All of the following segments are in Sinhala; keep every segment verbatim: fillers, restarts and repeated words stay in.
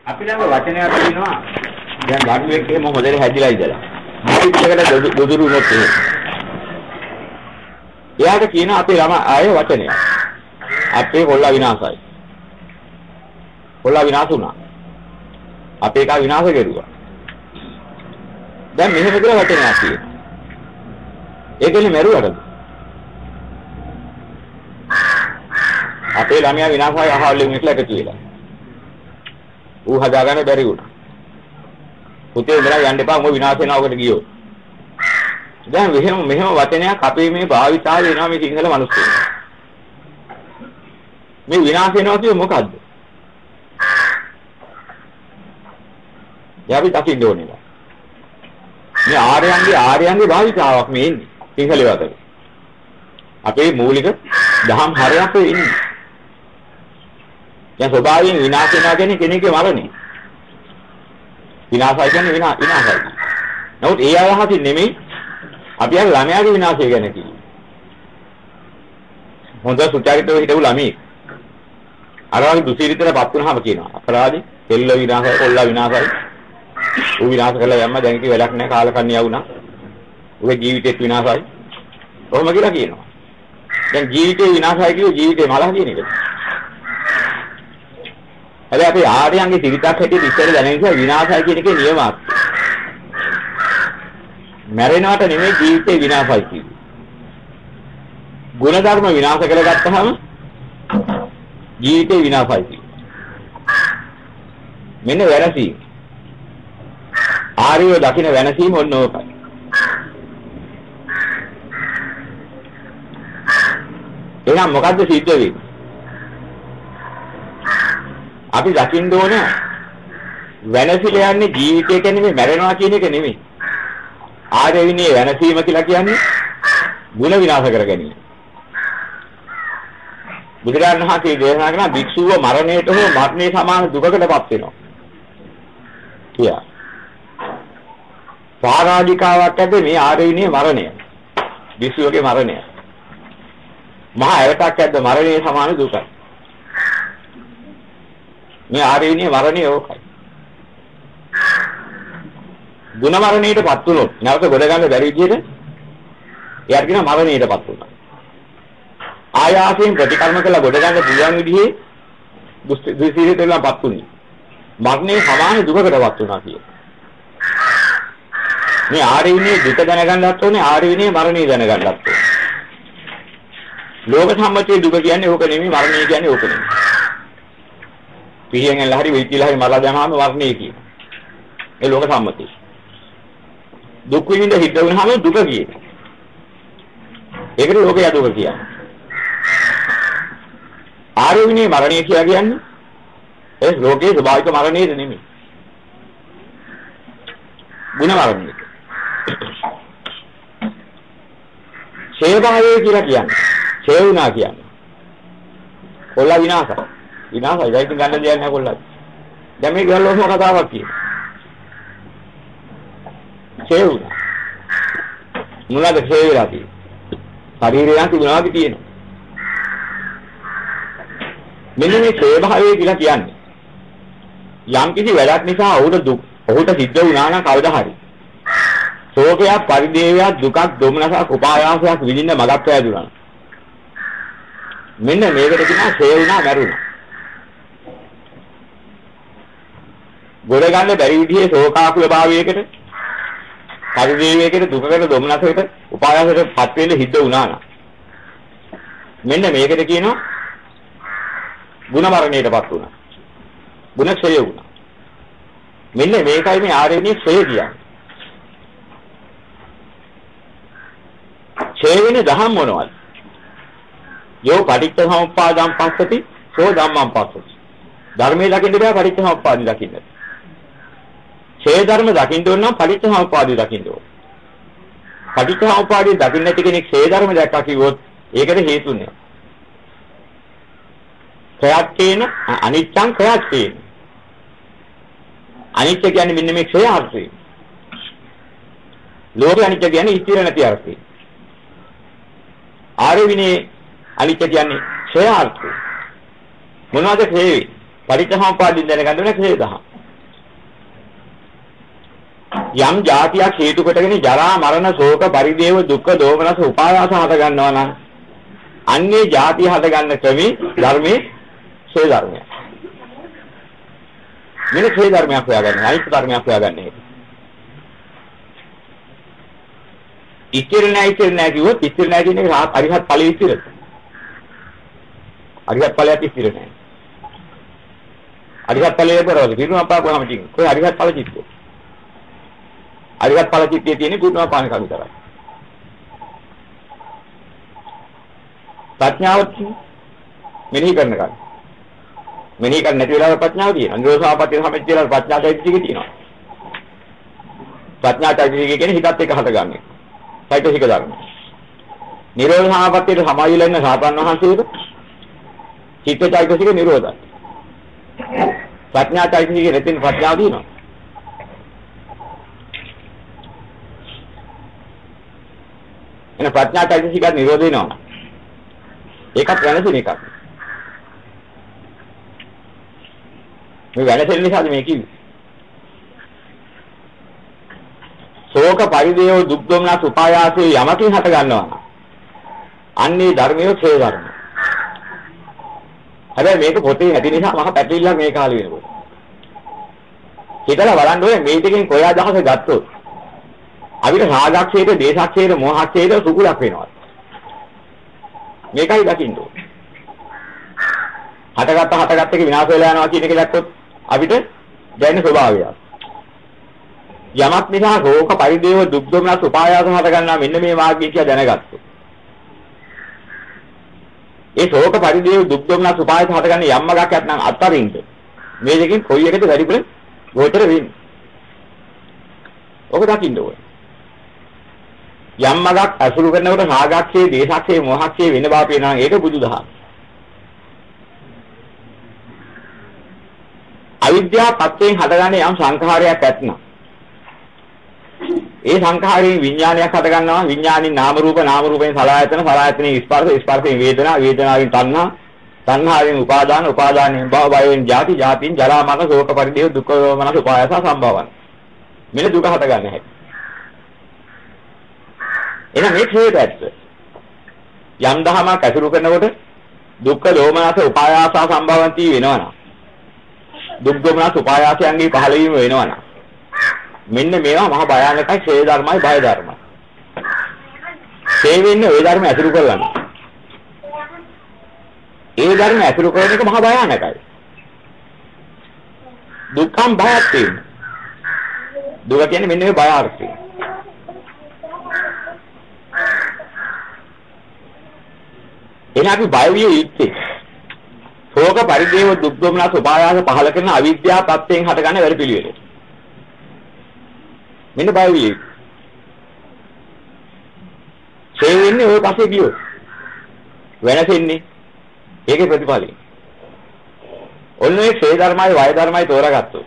අපි ළඟ වචනයක් තියෙනවා. දැන් බඩුවෙක් එහෙම හොදට හැදිලා ඉඳලා. මොකක්ද දොදුරු වුණොත් එහෙම. එයාට කියන අපේ ළම ආය වචනයක්. අපේ කොල්ලා විනාශයි. කොල්ලා විනාශ වුණා. අපේ එකා විනාශ කෙරුවා. දැන් මෙහෙම කියලා වචනයක් තියෙනවා. ඒකනේ මරුවටද? අපේ ළමයා විනාශයි අහවලු මිනිස්ලා එකතු වෙලා. ඌ හදාගන්න බැරි වුණා. පුතේ ඉඳලා යන්න එපා මොකද විනාශ වෙනවා ඔකට ගියෝ. දැන් මෙහෙම මෙහෙම වචනයක් අපේ මේ භාවිතාව වෙනවා මේ සිංහල මිනිස්සු. මේ විනාශ වෙනවා කියන්නේ මොකද්ද? යාවි දකින්න ඕනේ. මේ ආර්යයන්ගේ ආර්යයන්ගේ භාවිතාවක් මේ ඉන්නේ සිංහල වතේ. අපේ මූලික දහම් හරයක් ඉන්නේ. දැන් ස්වභාවයෙන් විනාශ වෙනවා කියන්නේ කෙනෙක්ගේ මරණය. විනාශය කියන්නේ විනා විනාශයි. නමුත් ඒ අදහසින් නෙමෙයි අපි අර ළමයාගේ විනාශය ගැන කියන්නේ. හොඳ සුචරිතව හිටපු ළමයි. අර වගේ දුසීරිතටපත් වුණාම කියනවා අපරාධි, දෙල්ල විනාශයි, කොල්ලා විනාශයි. ඌ විනාශ කළා යම්ම දැන් කි වැඩක් නැහැ කාලකන්ණියා වුණා. ඌගේ ජීවිතේත් විනාශයි. කොහොම කියලා කියනවා. දැන් ජීවිතේ විනාශයි කියෝ ජීවිතේ මලහ කියන එකද? හැබැයි අපි ආර්යයන්ගේ සිරිතක් හැටියට ඉස්සර දැනෙන නිසා විනාශයි කියන එකේ නියමාර්ථය. මැරෙනවට නෙමෙයි ජීවිතේ විනාශයි කියන්නේ. ගුණධර්ම විනාශ කරගත්තාම ජීවිතේ විනාශයි කියන්නේ. මෙන්න වෙනසීම. ආර්යව දකින්න වෙනසීම ඔන්න ඕකයි. එහෙනම් මොකද්ද සිද්ධ වෙන්නේ? අපි දකින්න ඕන වෙනසිලා යන්නේ ජීවිතය කියන්නේ මැරෙනවා කියන එක නෙමෙයි. ආර්ය විනය වෙනසීම කියලා කියන්නේ ಗುಣ විනාශ කර ගැනීම. බුදුරජාණන් වහන්සේ දේශනා කරන භික්ෂුව මරණයට හෝ මරණේ සමාන දුකකටපත් වෙනවා. කියා. පාරාජිකාවක් ඇද්ද මේ ආර්ය විනය මරණය. භික්ෂුවගේ මරණය. මහා ඇවතක් ඇද්ද මරණේ සමාන දුකයි. මේ ආර්ය විනය මරණය ඕකයි. ගුණ මරණයටපත් වුණොත් නැවත ගොඩ ගන්න බැරි විදිහට එයාට කියන මරණයටපත් වුණා. ආයාසයෙන් ප්‍රතිකර්ම කළා ගොඩ ගන්න පුළුවන් විදිහේ දුස්සීරිතලපත් වුණේ. මරණේ සමාන දුකකටපත් වුණා කිය. මේ ආර්ය විනය දුක දැනගන්නත් ඕනේ ආර්ය විනය මරණය දැනගන්නත් ඕනේ. ලෝක සම්මතයේ දුක කියන්නේ ඕක නෙමෙයි මරණය කියන්නේ ඕක නෙමෙයි. පිහියෙන් ඇල්ල හරි වෙයිතිලා හරි මරලා දැමාම වර්ණේ කියන. ඒ ලෝක සම්මතය. දුක් විඳින්න හිත වුණාම දුක කියන. ඒකට ලෝකයා දුක කියන්නේ. ආර්ය විනය මරණය කියලා කියන්නේ ඒ ලෝකයේ ස්වභාවික මරණයද නෙමෙයි. ගුණ මරණය. ඡේදභාවය කියලා කියන්නේ. ඡේ වුණා කියන්නේ. කොල්ලා විනාශයි. විනාශයි. ඒක ගන්න දෙයක් නැහැ කොල්ලා. දැන් මේ ගල්ලෝම කතාවක් කියනවා. ඡේ වුණා. මොනවාද ඡේ වෙලා තියෙන්නේ? ශරීරය නම් තිබුණා වගේ තියෙනවා. මෙන්න මේ ඡේ භාවය කියලා කියන්නේ යම් කිසි වැඩක් නිසා ඔහුට දුක් ඔහුට සිද්ධ වුණා නම් කවදා හරි ශෝකයක් පරිදේවයක් දුකක් දුමනසක් උපායාසයක් විඳින්න මගක් වැදුනා. මෙන්න මේකට කියනවා ඡේ වුණා මැරුණා. ගොඩ ගන්න බැරි විදිහේ ශෝකාකුල භාවයකට පරිදේවයකට දුකකට දුමනසකට උපායාසයකට පත් වෙන්න හිත වුණා නම් මෙන්න මේකට කියනවා ගුණ මරණයටපත් වුණා. ගුණ ක්ෂය වුණා. මෙන්න මේකයි මේ ආර්යනේ ක්ෂය කියන්නේ. ක්ෂය වෙන දහම් මොනවද? යෝ පටිච්චසමුප්පාදං පස්සති සෝ ධම්මං පස්සති. ධර්මයේ දකින්න බෑ පටිච්චසමුප්පාදي දකින්න. ක්ෂය ධර්ම දකින්න ඕන නම් පටිච්චසමුප්පාදي දකින්න ඕන. පටිච්චසමුප්පාදي දකින්න නැති කෙනෙක් ක්ෂය ධර්ම දැක්කා කිව්වොත් ඒකට හේතු නෑ. ක්ෂයත්ේන අනිච්චං ක්ෂයත්ේන. අනිච්ච කියන්නේ මෙන්න මේ ක්ෂය අර්ථය. ලෝක අනිච්ච කියන්නේ ස්ථිර නැති අර්ථය. ආර්ය විනය අනිච්ච කියන්නේ ක්ෂය අර්ථය. මොනවද ක්ෂය වෙන්නේ? පටිච්චසමුප්පාදින් දැනගන්න ඕනේ ක්ෂය දහම්. යම් જાතියක් හේතු කොටගෙන ජරා මරණ ශෝක පරිදේව දුක්ඛ දෝමනස උපායාස හට ගන්නවා නම් අන්නේ જાතිය හට ගන්න ක්‍රමී ධර්මයේ සේ ධර්මය. මෙන්න සේ ධර්මයක් හොයාගන්න. අනිත් ධර්මයක් හොයාගන්න හැටි. ඉතිර නැහැ ඉතිර නැහැ කිව්වොත් ඉතිර නැහැ කියන එක අරිහත් ඵලෙ ඉතිරද? අරිහත් ඵලයක් ඉතිර නැහැ. අරිහත් ඵලයේ කරවල පිරුණා පාපුවාම තියෙන. කොයි අරිහත් ඵල චිත්තේ? අරිහත් ඵල චිත්තේ තියෙන පිරුණා පාන කම විතරයි. ප්‍රඥාව මෙනෙහි කරන කම. මෙනෙහි කරන්නේ නැති වෙලාවක ප්‍රඥාව තියෙනවා. නිරෝධාපත්‍ය සමෙච්ච වෙලාවක ප්‍රඥා චෛතසිකය තියෙනවා. ප්‍රඥා චෛතසිකය කියන්නේ හිතත් එක්ක හටගන්නේ. චෛතසික ධර්ම. නිරෝධාපත්‍යයට සමායුල ඉන්න සාතන් වහන්සේට චිත්ත චෛතසික නිරෝධයි. ප්‍රඥා චෛතසිකේ නැතින ප්‍රඥාව දිනනවා. එන ප්‍රඥා චෛතසික නිරෝධ වෙනවා. ඒකත් වෙනසින් එකක්. මේ වෙනසෙන් නිසාද මේ කිව්වේ? ශෝක පරිදේව දුක් දොමනස් උපායාසයේ යමකින් හට ගන්නවා. අන්නේ ධර්මයේ ඡේ ධර්ම. හැබැයි මේක පොතේ නැති නිසා මහ පැටලිල්ලක් මේ කාලේ වෙනකොට. හිතලා බලන්න ඕනේ මේ දෙකෙන් කොයි අදහස ගත්තොත් අපිට රාගක්ෂේත්‍ර, දේශක්ෂේත්‍ර, මෝහක්ෂේත්‍ර සුකුලක් වෙනවා. මේකයි දකින්න ඕනේ. හටගත්ත හටගත්ත එක විනාශ වෙලා යනවා කියන එක දැක්කොත් අපිට දැනෙන ස්වභාවය. යමක් නිසා රෝග පරිදේව දුක් දොමනස් උපායාස හට ගන්නවා මෙන්න මේ මාර්ගය කියලා දැනගත්තොත්. ඒ ශෝක පරිදේව දුක් දොමනස් උපායාස හට ගන්න යම් මගක් නැත්නම් අත්තරින්ද මේ දෙකෙන් කොයි එකද වැඩිපුර ගෝචර වෙන්නේ. ඔක දකින්න ඕනේ. යම් මගක් අසුරු කරනකොට රාගක්ෂේ, දේශක්ෂේ, මොහක්ෂේ වෙන බව පේනවා ඒක බුදුදහම. අවිද්‍යාව පත්‍යෙන් හටගන්නේ යම් සංඛාරයක් ඇත්නම් ඒ සංඛාරයෙන් විඥානයක් හට ගන්නවා. විඥානින් නාම රූප, නාම රූපයෙන් සලආයතන, සලආයතනෙන් ස්පර්ශ, ස්පර්ශයෙන් වේදනා, වේදනාවෙන් තණ්හා, තණ්හාවෙන් උපාදාන, උපාදානයෙන් භව, භවයෙන් ජාති, ජාතියෙන් ජරා මරණ ශෝක පරිදේව දුක්ඛ දෝමනස උපායාස සම්භවන. මෙන්න දුක හට ගන්න හැටි. එහෙනම් මේ හේතුත් යම් දහමක් අසුරු කරනකොට දුක්ඛ දෝමනස උපායාස සම්භවಂತಿ වෙනවනම් දුක් දෝමනස උපායාසයන්ගේ පහළ වීම වෙනවනම් මෙන්න මේවා මහා භයානකයි. ඡේ ධර්මයි, බය ධර්මයි. ඡේ වෙන්නේ ওই ධර්ම අසුරු කරගන්න. ඒ ධර්ම අසුරු කරන එක මහා භයානකයි. දුක්ඛම් භයත් තියෙනවා. දුක කියන්නේ මෙන්න මේ බය අර්ථය. එහෙනම් අපි බය විය යුත්තේ ශෝක පරිදේව දුක් දොමනස් උපායාස පහල කරන අවිද්‍යාව පත්‍යෙන් හටගන්න වැඩ පිළිවෙල. මෙන්න බය විය. ඡේ වෙන්නේ ඔය පස්සේ ගියොත්. වෙනසෙන්නේ ඒකේ ප්‍රතිඵලයි. ඔන්න ඒ ඡේ ධර්මයි වය ධර්මයි තෝරාගත්තොත්.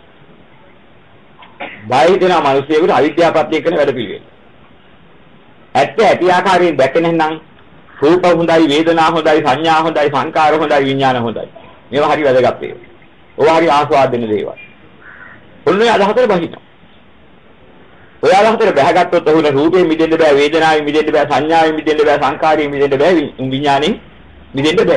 බය හිතෙන මිනිස්සුයෙකුට අවිද්‍යාව පත්‍යෙන් කරන වැඩ පිළිවෙල. ඇත්ත ඇති ආකාරයෙන් දැක නැත්නම් රූප හොඳයි, වේදනා හොඳයි, සංඥා හොඳයි, සංකාර හොඳයි, විඥාන හොඳයි. මේවා හරි වැදගත් ඒවා. ඕවා හරි ආස්වාද දෙන දේවල්. ඔන්නේ අදහතර බහිනවා. ඔය අදහතර බහගත්තොත් ඔහුට රූපයෙන් මිදෙන්න බෑ, වේදනාවෙන් මිදෙන්න බෑ, සංඥාවෙන් මිදෙන්න බෑ, සංකාරයෙන් මිදෙන්න බෑ, විඥාණයෙන් මිදෙන්න බෑ.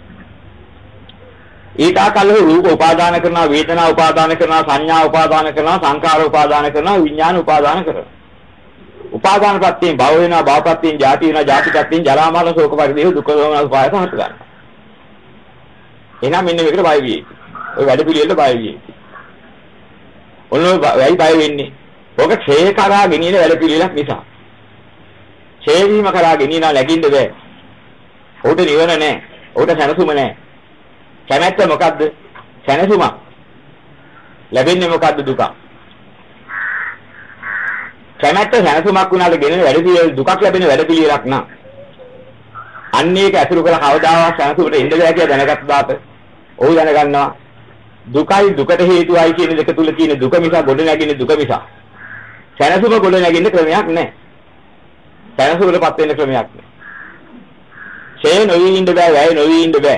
ඒකාකල්ව රූප උපාදාන කරනවා, වේදනා උපාදාන කරනවා, සංඥා උපාදාන කරනවා, සංකාර උපාදාන කරනවා, විඥාන උපාදාන කරනවා. උපාදාන ප්‍රත්‍යයෙන් භව වෙනවා, භව ප්‍රත්‍යයෙන් ජාති වෙනවා, ජාති ප්‍රත්‍යයෙන් ජරා මරණ ශෝක පරිදේව දුක්ඛ දෝමනස් උපායාස හට ගන්නවා. එහෙනම් මෙන්න මේකට බය වියේ. ඔය වැඩ පිළිවෙලට බය වියේ. ඔන්න ඔය වෙයි බය වෙන්නේ. ඔක ඡේ කරා ගෙනියන වැඩ පිළිවෙලක් නිසා. ඡේ වීම කරා ගෙනියන ලැබින්න බෑ. උඩ නිවන නැහැ. උඩ සැනසුම නැහැ. කැමැත්ත මොකද්ද? සැනසුම. ලැබෙන්නේ මොකද්ද? දුක. කැමැත්ත සැනසුමක් වුණාද ගෙනෙන වැඩ පිළිවෙල දුකක් ලැබෙන වැඩ පිළිවෙලක් නම් අන්න ඒක ඇසුරු කළ කවදාවත් සැනසුමට ඉන්න බෑ කියලා දැනගත්ත දාත ඔහු දැනගන්නවා දුකයි දුකට හේතුවයි කියන දෙක තුල තියෙන දුක මිස ගොඩ නැගින්නේ දුක මිස සැනසුම ගොඩ නැගින්න ක්‍රමයක් නැහැ. සැනසුමටපත් වෙන්න ක්‍රමයක් නැහැ. ඡේ නොවි ඉන්න බෑ, වැය නොවි ඉන්න බෑ.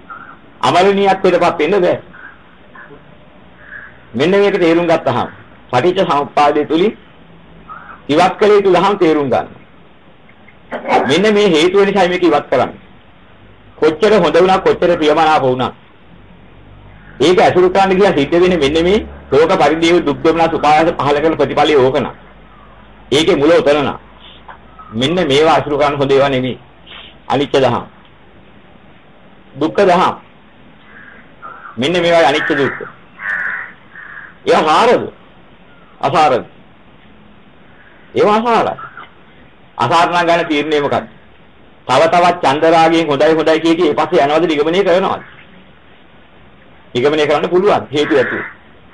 අමරණීයත්වයටපත් වෙන්න බෑ. මෙන්න මේක තේරුම් ගත්තහම පටිච්ච සමුප්පාදයේ තුලින් ඉවත් කළ යුතු දහම් තේරුම් ගන්න. මෙන්න මේ හේතුව නිසා මේක ඉවත් කරන්නේ. කොච්චර හොඳ වුණා කොච්චර ප්‍රියමනාප වුණා. ඒක අසුරු කරන්න කියලා සිද්ධ වෙන්නේ මෙන්න මේ ශෝක පරිදේව දුක් දුම්නස් උපායාස පහල කරන ප්‍රතිපලයේ ඕකන. ඒකේ මුල උතනන. මෙන්න මේවා අසුරු කරන්න හොඳ ඒවා නෙමෙයි. අනිත්‍ය දහම්. දුක්ඛ දහම්. මෙන්න මේවා අනිත්‍ය දුක්ඛ. ඒවා හාරද? අසාරද? ඒවා අසාරයි. අසාරණ ගන්න තීරණය මොකක්ද? තව තවත් චන්දරාගයෙන් හොඳයි හොඳයි කිය කී ඊපස්සේ යනවද නිගමනය කරනවද? නිගමනය කරන්න පුළුවන් හේතු ඇතුව.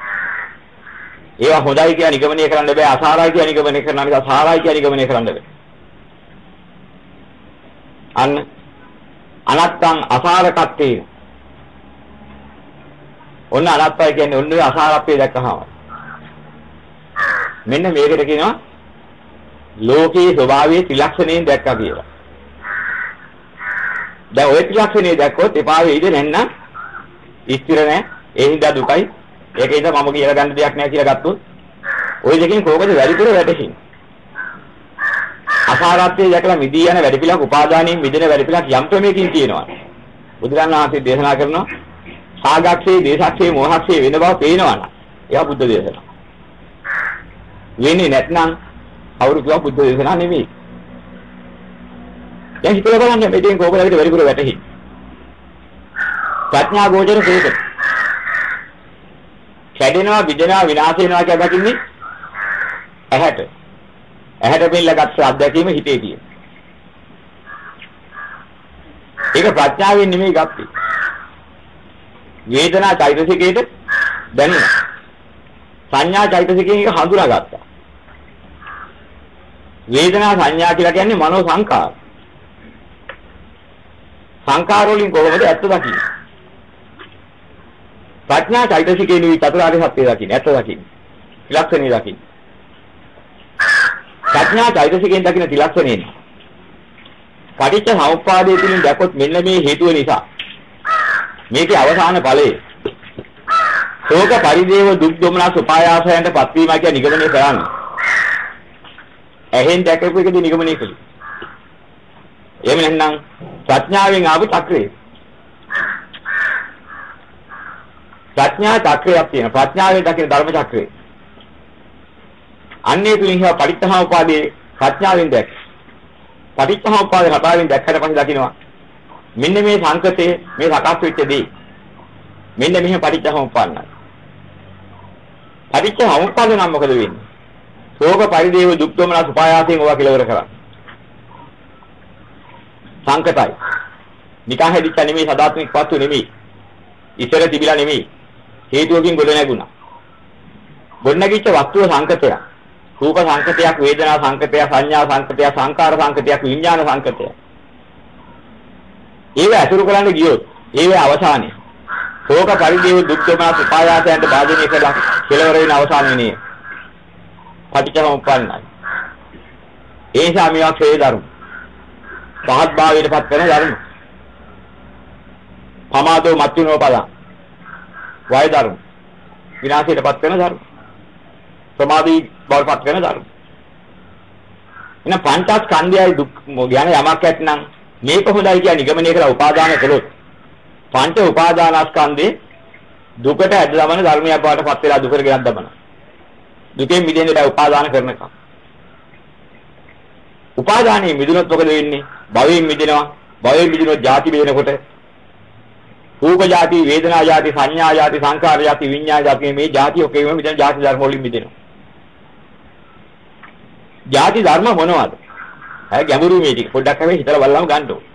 ඒවා හොඳයි කියලා නිගමනය කරන්න බෑ අසාරයි කියලා නිගමනය කරන්න බෑ අසාරයි කියලා නිගමනය කරන්න බෑ. අන්න අනත්තං අසාරකත්තේ. ඔන්න අනත්තයි කියන්නේ ඔන්න ඔය අසාරත්වයේ දැක්කහම. මෙන්න මේකට කියනවා ලෝකේ ස්වභාවයේ ත්‍රිලක්ෂණයෙන් දැක්කා කියලා. දැන් ඔය ත්‍රිලක්ෂණය දැක්කොත් එපා වෙයිද නැත්නම් ස්ථිර නැහැ. ඒ හින්දා දුකයි. ඒකින්ද මම කියලා ගන්න දෙයක් නැහැ කියලා ගත්තොත් ওই දෙකෙන් කෝකද වැඩිපුර වැටෙන්නේ. අසාරත්වයේ දැකලා මිදී යන වැඩිපිලක් උපාදානයෙන් මිදෙන වැඩිපිලක් යම් ක්‍රමයකින් තියෙනවා. බුදුරණන් වහන්සේ දේශනා කරනවා සාගක්ෂේ දේශක්ෂේ මොහක්ෂේ වෙන බව පේනවනම් ඒවා බුද්ධ දේශනා. වෙන්නේ නැත්නම් අවුරු කිව්වා බුද්ධ දේශනා නෙමෙයි. දැන් හිතලා බලන්න මේ දෙකෙන් කෝකද වැඩිපුර වැටෙන්නේ. ප්‍රඥා ගෝචර සෝත. කැඩෙනවා, බිඳෙනවා, විනාශ වෙනවා කියලා දකින්නේ ඇහැට. ඇහැට බෙල්ලගත්ත අත්දැකීම හිතේ තියෙන. ඒක ප්‍රඥාවෙන් නෙමෙයි ගත්තේ. වේදනා චෛතසිකයට දැනෙනවා. සංඥා චෛතසිකයෙන් ඒක හඳුනාගත්තා. වේදනා සංඥා කියලා කියන්නේ මනෝ සංකාර. සංකාර වලින් කොහොමද ඇත්ත දකින්නේ? ප්‍රඥා චෛතසිකේ නිවි චතුරාර්ය සත්‍ය දකින්න ඇත්ත දකින්න ත්‍රිලක්ෂණේ දකින්න ප්‍රඥා චෛතසිකෙන් දකින්න ත්‍රිලක්ෂණේ පටිච්ච සමුප්පාදයේ තුලින් දැකොත් මෙන්න මේ හේතුව නිසා මේකේ අවසාන ඵලය ශෝක පරිදේව දුක් දුමනස් උපායාසයන්ට පත්වීම කියන නිගමනය කරන්නේ එහෙන් දැකපු එකදී නිගමනය කළේ එහෙම නැත්නම් ප්‍රඥාවෙන් ආපු චක්‍රය ප්‍රඥා චක්‍රයක් තියෙනවා. ප්‍රඥාවෙන් දකින ධර්ම චක්‍රය. අන්නේ තුලින් හා පටිච්චසමුප්පාදයේ ප්‍රඥාවෙන් දැක්. පටිච්චසමුප්පාදේ හතරෙන් දැක්කට පස්සේ දකින්නවා. මෙන්න මේ සංකතේ මේ සකස් වෙච්ච දේ. මෙන්න මෙහෙම පටිච්චසමුප්පාන්නයි. පටිච්චසමුප්පාද නම් මොකද වෙන්නේ? ශෝක පරිදේව දුක් දුමනස් උපායාසයෙන් ඕවා කෙලවර කරා. සංකතයි. නිකන් හැදිච්ච නෙමෙයි සදාත්මික වස්තු නෙමෙයි. ඉතර තිබිලා නෙමෙයි. හේතුවකින් ගොඩ නැගුණා. ගොඩ නැගිච්ච වස්තුව සංකතයක්. රූප සංකතයක්, වේදනා සංකතයක්, සංඥා සංකතයක්, සංකාර සංකතයක්, විඥාන සංකතයක්. ඒව අතුරු කරන්න ගියොත් ඒවේ අවසානයේ ශෝක පරිදේව දුක් දුමනස් උපායාසයන්ට බාධනය කළා කෙලවර වෙන අවසාන වෙන්නේ. පටිච්චසමුප්පන්නයි. ඒ නිසා මේවා ක්ෂය ධර්ම. පහත් භාවයටපත් කරන ධර්ම. පමාදෝ මත්තුනෝ පදං වය ධර්ම විනාශයටපත් වෙන ධර්ම ප්‍රමාදී බවටපත් වෙන ධර්ම එන පංචස්කන්ධයයි දුක් ගැන යමක් ඇත්නම් මේක හොඳයි කියන නිගමනය කරලා උපාදාන කළොත් පංච උපාදානස්කන්ධේ දුකට ඇද දමන ධර්මයක් බවටපත් වෙලා දුකට ගෙනත් දමන දුකෙන් මිදෙන්න බෑ උපාදාන කරනකම් උපාදානයේ මිදුනොත් මොකද වෙන්නේ භවයෙන් මිදෙනවා භවයෙන් මිදුනොත් ජාති වෙනකොට රූප ಜಾති, වේදනා ಜಾති, සංඥා ಜಾති, සංකාර ಜಾති, විඤ්ඤාණ ಜಾති මේ ಜಾති ඔකේම මිදෙන ಜಾති ධර්ම වලින් මිදෙනවා. ಜಾති ධර්ම මොනවද? අය ගැඹුරු මේ ටික පොඩ්ඩක් හැබැයි හිතලා බලලම ගන්න ඕන.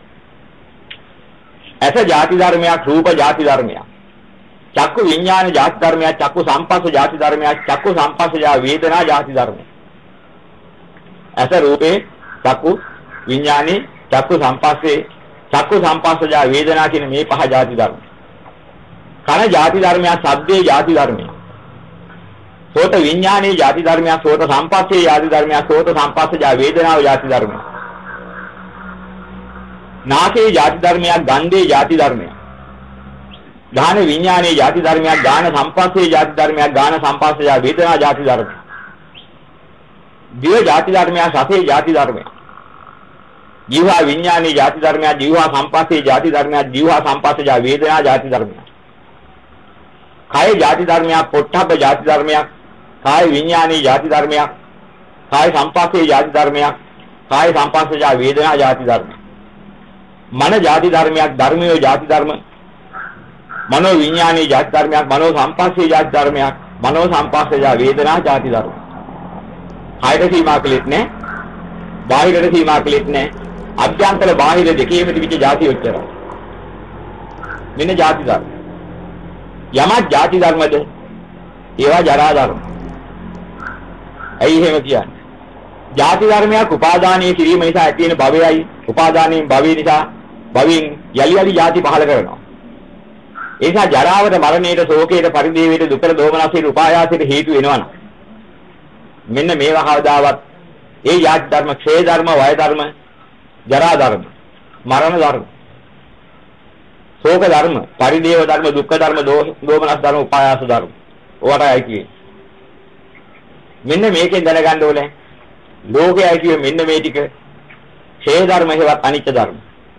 ඇස ಜಾති ධර්මයක්, රූප ಜಾති ධර්මයක්. චක්කු විඤ්ඤාණ ಜಾති ධර්මයක්, චක්කු සංපස්ස ಜಾති ධර්මයක්, චක්කු සංපස්සජා වේදනා ಜಾති ධර්මයක්. ඇස රූපේ, චක්කු විඤ්ඤාණේ, චක්කු සංපස්සේ චක්කු සංපස්සජා වේදනා කියන මේ පහ ಜಾති ධර්ම. කන ಜಾති ධර්මයක්, ශබ්දේ ಜಾති ධර්මයක්. සෝත විඥානයේ ಜಾති ධර්මයක්, සෝත සංපස්සේ ಜಾති ධර්මයක්, සෝත සංපස්සජා වේදනාව ಜಾති ධර්මයක්. නාසයේ ಜಾති ධර්මයක්, ගන්ධයේ ಜಾති ධර්මයක්. ගාන විඥානයේ ಜಾති ධර්මයක්, ගාන සම්පස්සේ ಜಾති ධර්මයක්, ගාන සම්පස්සේ වේදනා ಜಾති ධර්මයක්. දිව ಜಾති ධර්මයක්, රසේ ಜಾති ධර්මයක්. ජීවා විඥානයේ ಜಾති ධර්මයක්, ජීවා සම්පස්සේ ಜಾති ධර්මයක්, ජීවා සම්පස්සේ වේදනා ಜಾති ධර්මයක්. කාය ಜಾති ධර්මයක්, පොට්ටබ්බ ಜಾති ධර්මයක්, කාය විඥානයේ ಜಾති ධර්මයක්, කාය සම්පස්සේ ಜಾති ධර්මයක්, කාය සම්පස්සේ වේදනා ಜಾති ධර්මයක්. මන ಜಾති ධර්මයක්, ධර්මිය ಜಾති ධර්ම, මනෝ විඥානයේ ಜಾති ධර්මයක්, මනෝ සම්පස්සේ ಜಾති ධර්මයක්, මනෝ සම්පස්සේ වේදනා ಜಾති ධර්ම. කායද සීමා කළෙත් නැහැ, බාහිරද සීමා කළෙත් නැහැ. අභ්‍යන්තර බාහිර දෙකේම තිබිච්ච ಜಾති උච්චරයි. මෙන්න ಜಾති ධර්ම. යමක් ಜಾති ධර්මද? ඒවා ජරා ධර්ම. ඇයි එහෙම කියන්නේ? ಜಾති ධර්මයක් උපාදානීය කිරීම නිසා ඇති වෙන භවයයි, උපාදානයෙන් භවය නිසා භවයෙන් යලි යලි ಜಾති පහල කරනවා. ඒ නිසා ජරාවට, මරණයට, ශෝකයට, පරිදේවයට, දුකට, දෝමනසයට, උපායාසයට හේතු වෙනවනම් මෙන්න මේවා කවදාවත් ඒ ಜಾති ධර්ම, ක්ෂය ධර්ම, වය ධර්ම, ජරා ධර්ම, මරණ ධර්ම, ශෝක ධර්ම, පරිදේව ධර්ම, දුක්ඛ ධර්ම, දෝමනස් ධර්ම, උපායාස ධර්ම. ඔයටයි කියන්නේ. මෙන්න මේකෙන් දැනගන්න ඕනේ. ලෝකයයි කියේ මෙන්න මේ ටික ක්ෂය ධර්ම හේවත් අනිත්‍ය ධර්ම.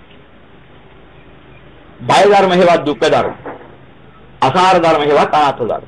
බය ධර්ම හේවත් දුක්ඛ ධර්ම. අසාර ධර්ම හේවත් අනාත්ම ධර්ම.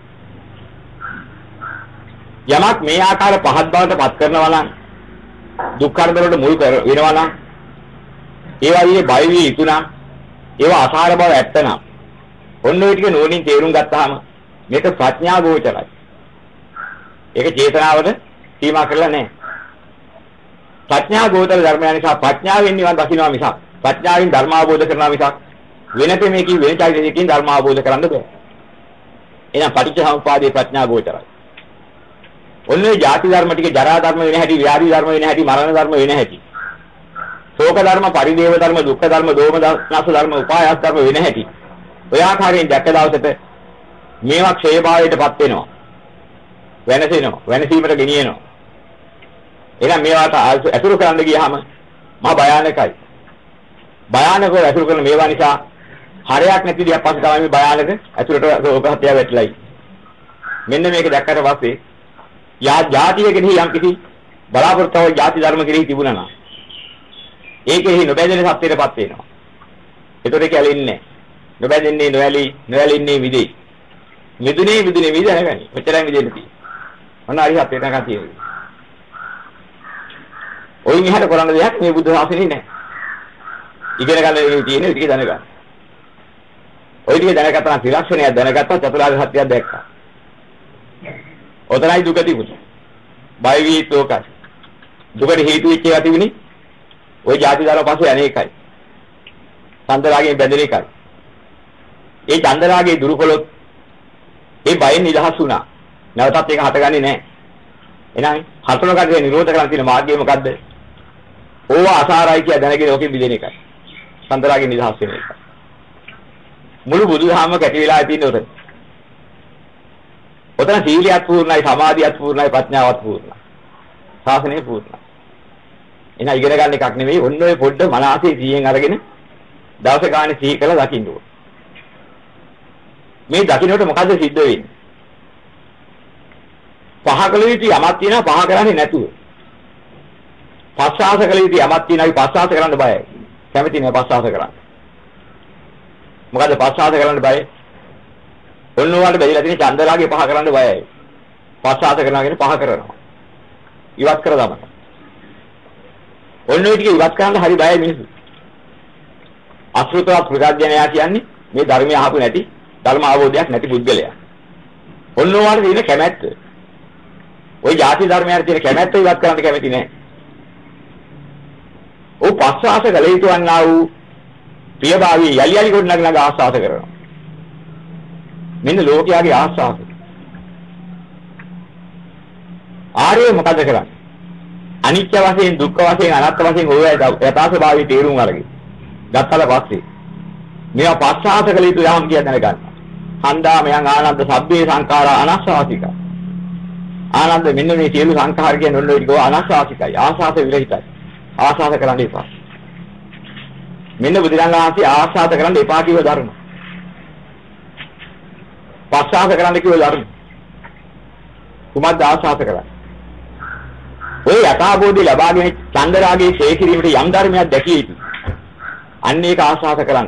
යමක් මේ ආකාර පහත් බවට පත් කරනවා නම්, දුක් කරදර වලට මුල් වෙනවා නම්, ඒවා වියේ බය වී ඉතුණා, ඒවා අසාර බව ඇත්තනම්, ඔන්න ඔය ටික නෝනින් තේරුම් ගත්තාම මේක ප්‍රඥා ගෝචරයි. ඒක චේතනාවට සීමා කරලා නැහැ. ප්‍රඥා ගෝචර ධර්මයන් නිසා ප්‍රඥාවෙන් නිවන් දකින්නවා මිසක්, ප්‍රඥාවෙන් ධර්ම අවබෝධ කරනවා මිසක් වෙන තෙමේකින් වෙන චෛතසිකකින් ධර්ම අවබෝධ කරන්න බෑ. එහෙනම් පටිච්චසමුප්පාදේ ප්‍රඥා ගෝචරයි. ඔන්නේ ಜಾති ධර්ම ටික ජරා ධර්ම වෙන හැටි, ව්‍යාධි ධර්ම වෙන හැටි, මරණ ධර්ම වෙන හැටි, ශෝක ධර්ම, පරිදේව ධර්ම, දුක්ඛ ධර්ම, දෝමනස් ධර්ම, උපායාස ධර්ම වෙන හැටි ඔය ආකාරයෙන් දැක්ක දවසට මේවා ක්ෂය භාවයටපත් වෙනවා, වෙනසෙනවා, වෙනසීමට ගෙනියනවා. එහෙනම් මේවාට අසුරු කරන්න ගියාම මහා භයානකයි. භයානකව අසුරු කරන මේවා නිසා හරයක් නැති දෙයක් පස්සේ තමයි මේ භයානක අසුරට රෝගහත්ය වෙట్లයි. මෙන්න මේක දැක්කට පස්සේ යා ජාතිය කෙනෙහි යම් කිසි බලාපොරොත්තුව ಜಾති ධර්ම කෙරෙහි තිබුණා නම් ඒකෙහි නොබැඳෙන සත්‍යයටපත් වෙනවා. ඒතකොට කැලෙන්නේ නොබැඳෙන්නේ, නොඇලි, නොඇලින්නේ මිදෙයි. මිදුනේ මිදුනේ මිද දැනගනි. මෙච්චරයි මිදෙන්න තියෙන්නේ. මොන හරි සත්‍යයට නැකන් තියෙන්නේ. ඔයින් එහාට කරන්න දෙයක් මේ බුද්ධ ශාසනයේ නැහැ. ඉගෙන ගන්න දේ තියෙන්නේ ටික දැනගන්න. ඔය ටික දැනගත්තා නම් ත්‍රිලක්ෂණයක් දැනගත්තා, චතුරාර්ය සත්‍යයක් දැක්කා. ඔතනයි දුක තිබුණේ. බය වීතෝකයි. දුකට හේතු වෙච්ච ඒවා තිබුණේ ওই ಜಾති ධර්ම පස්සේ අනේකයි. චන්දරාගයෙන් බැඳෙන එකයි. ඒ චන්දරාගේ දුරුකොලොත් ඒ බයෙන් නිදහස් වුණා. නැවතත් ඒක හටගන්නේ නැහැ. එහෙනම් හතරකට නිරෝධ කරන්න තියෙන මාර්ගය මොකද්ද? ඕවා අසාරයි කියලා දැනගෙන ඔකෙන් මිදෙන එකයි. චන්දරාගේ නිදහස් වෙන එකයි. මුළු බුදුදහම කැටි වෙලා තියෙන්නේ උතන. උතන සීලියත් පූර්ණයි, සමාධියත් පූර්ණයි, ප්‍රඥාවත් පූර්ණයි. ශාසනය පූර්ණයි. එන ඉගෙන ගන්න එකක් නෙවෙයි, ඔන්න ඔය පොඩ්ඩ මනසේ සිහියෙන් අරගෙන දවස ගානේ සිහි කළා දකින්න ඕන. මේ දකින්නට මොකද්ද සිද්ධ වෙන්නේ? පහ කළ යුතු යමක් තියෙනවා, පහ කරන්නේ නැතුව. පස්සාස කළ යුතු යමක් තියෙනවා, ඒ පස්සාස කරන්න බයයි. කැමති නෑ පස්සාස කරන්න. මොකද පස්සාස කරන්න බයයි? ඔන්න ඔයාලට බැරිලා තියෙන චන්දරාගේ පහ කරන්න බයයි. පස්සාස කරනවා කියන්නේ පහ කරනවා. ඉවත් කර දාමක. ඔන්න ඔය ටික ඉවත් කරන්න හරි බයයි මිනිස්සු. අසෘතවත් ප්‍රඥාඥයා කියන්නේ මේ ධර්මය අහපු නැති, ධර්ම අවබෝධයක් නැති පුද්ගලයා. ඔන්න ඔයාලට තියෙන කැමැත්ත. ওই ಜಾති ධර්මයට තියෙන කැමැත්ත ඉවත් කරන්න කැමති නැහැ. ਉਹ පස්සාස කළ යුතු වන්නා වූ ප්‍රියභාවී යලි යලි කොට නගන ආස්වාද කරනවා. මෙන්න ලෝකයාගේ ආස්වාද. ආර්ය මොකද කරන්නේ? අනිත්‍ය වශයෙන්, දුක්ඛ වශයෙන්, අනාත්ම වශයෙන් ඔය යථා ස්වභාවය තේරුම් අරගෙන ගත්තට පස්සේ මේවා පස්සාස කළ යුතු යම් කියන දැනගන්න. හන්දා මයන් ආනන්ද සබ්බේ සංඛාරා අනස්සාසිකයි. ආනන්ද මෙන්න මේ සියලු සංඛාර කියන ඔන්න ඔය ටික අනස්සාසිකයි. ආසාස විරහිතයි. ආසාස කරන්න එපා. මෙන්න බුදුරණන් වහන්සේ ආසාස කරන්න එපා කියව ධර්ම. පස්සාස කරන්න කිව්ව ධර්ම. කුමක්ද ආශාස කරන්නේ? ඔය යථාභෝධය ලබාගෙන චන්දරාගයේ ඡේ කිරීමට යම් ධර්මයක් දැකිය යුතුයි. අන්න ඒක ආශාස කරන්න.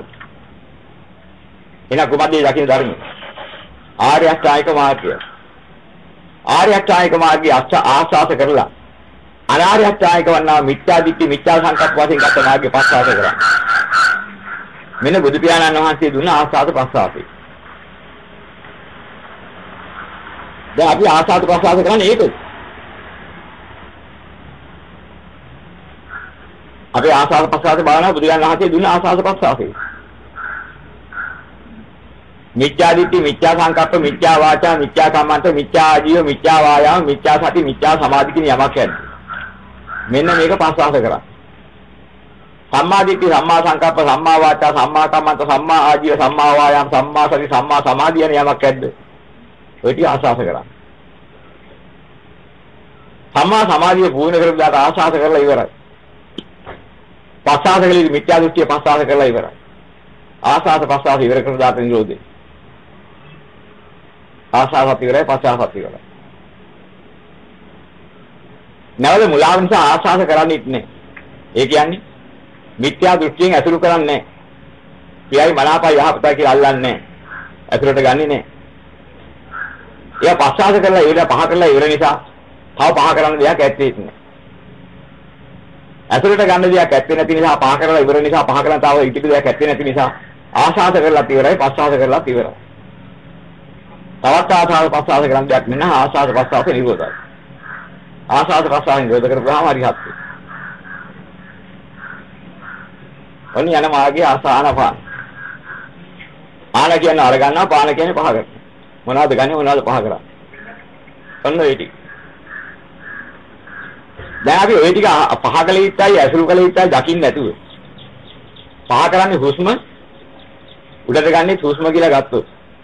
එන කුමක්ද මේ දකින්න ධර්මය? ආර්ය අෂ්ටායික මාර්ගය. ආර්ය අෂ්ටායික මාර්ගය ආශාස කරලා අනාර්ය අෂ්ටායික වන්නා මිත්‍යා දිට්ඨි මිත්‍යා සංකප්ප වශයෙන් ගත මාර්ගය පස්සාස කරන්නේ. මෙන්න බුදු පියාණන් වහන්සේ දුන්න ආශාස ප්‍රසආසය. දැන් අපි ආශාස ප්‍රසආස කරන්නේ ඒකද? අපි ආශාස ප්‍රසආස බලනවා බුදු පියාණන් වහන්සේ දුන්න ආශාස ප්‍රසආසය. මිත්‍යා දිට්ඨි මිත්‍යා සංකප්ප මිත්‍යා වාචා මිත්‍යා කම්මන්ත මිත්‍යා ආජීව මිත්‍යා වායාම මිත්‍යා සති මිත්‍යා සමාධි කියන යමක් යන්නේ. මෙන්න මේක ප්‍රසආස කරා. සම්මා දිට්ඨි සම්මා සංකප්ප සම්මා වාචා සම්මා කම්මන්ත සම්මා ආජීව සම්මා වායාම සම්මා සති සම්මා සමාධි යන යමක් ඇද්ද? ඔය ටික ආශාස කරා. සම්මා සමාධිය පූර්ණ කරපු දාට ආශාස කරලා ඉවරයි. ප්‍රසආස කලේ මිත්‍යා දෘෂ්ටිය ප්‍රසආස කරලා ඉවරයි. ආශාස ප්‍රසආස ඉවර කරන දාට නිරෝධය. ආශාසත් ඉවරයි ප්‍රසආසත් ඉවරයි. නැවත මුලාව නිසා ආශාස කරන්නේ නැහැ. ඒ කියන්නේ මිත්‍යා දෘෂ්ටියෙන් ඇසුරු කරන්නේ නැහැ. පියයි මනාපයි යහපතයි කියලා අල්ලන්නේ නැහැ. ඇසුරට ගන්නෙ නැහැ. එයා පස්සාස කරලා ඉවර පහ කරලා ඉවර නිසා තව පහ කරන්න දෙයක් ඇත්තේ නැහැ. ඇසුරට ගන්න දෙයක් ඇත්තේ නැති නිසා පහ කරලා ඉවර නිසා පහ කරලා තව ඉතිරි දෙයක් ඇත්තේ නැති නිසා ආශාස කරලා ඉවරයි පස්සාස කරලා ඉවරයි. තවත් ආශාස පස්සාස කරන්න දෙයක් නැහැ. ආශාස පස්සාස නිරෝධයි. ආශාස පස්සාස නිරෝධ කරපුවාම හරියත්. ඔන්න යන මාර්ගයේ ආසාන පාන. ආන කියන්නේ අර ගන්නවා පාන කියන්නේ පහ කරනවා. මොනවද ගන්නේ මොනවද පහ කරන්නේ? ඔන්න ඒ ටික. දැන් අපි ওই ටික පහ කළ යුත්තයි ඇසුරු කළ යුත්තයි දකින්න නැතුව. පහ කරන්නේ හුස්ම උඩට ගන්නේ හුස්ම කියලා ගත්තොත්.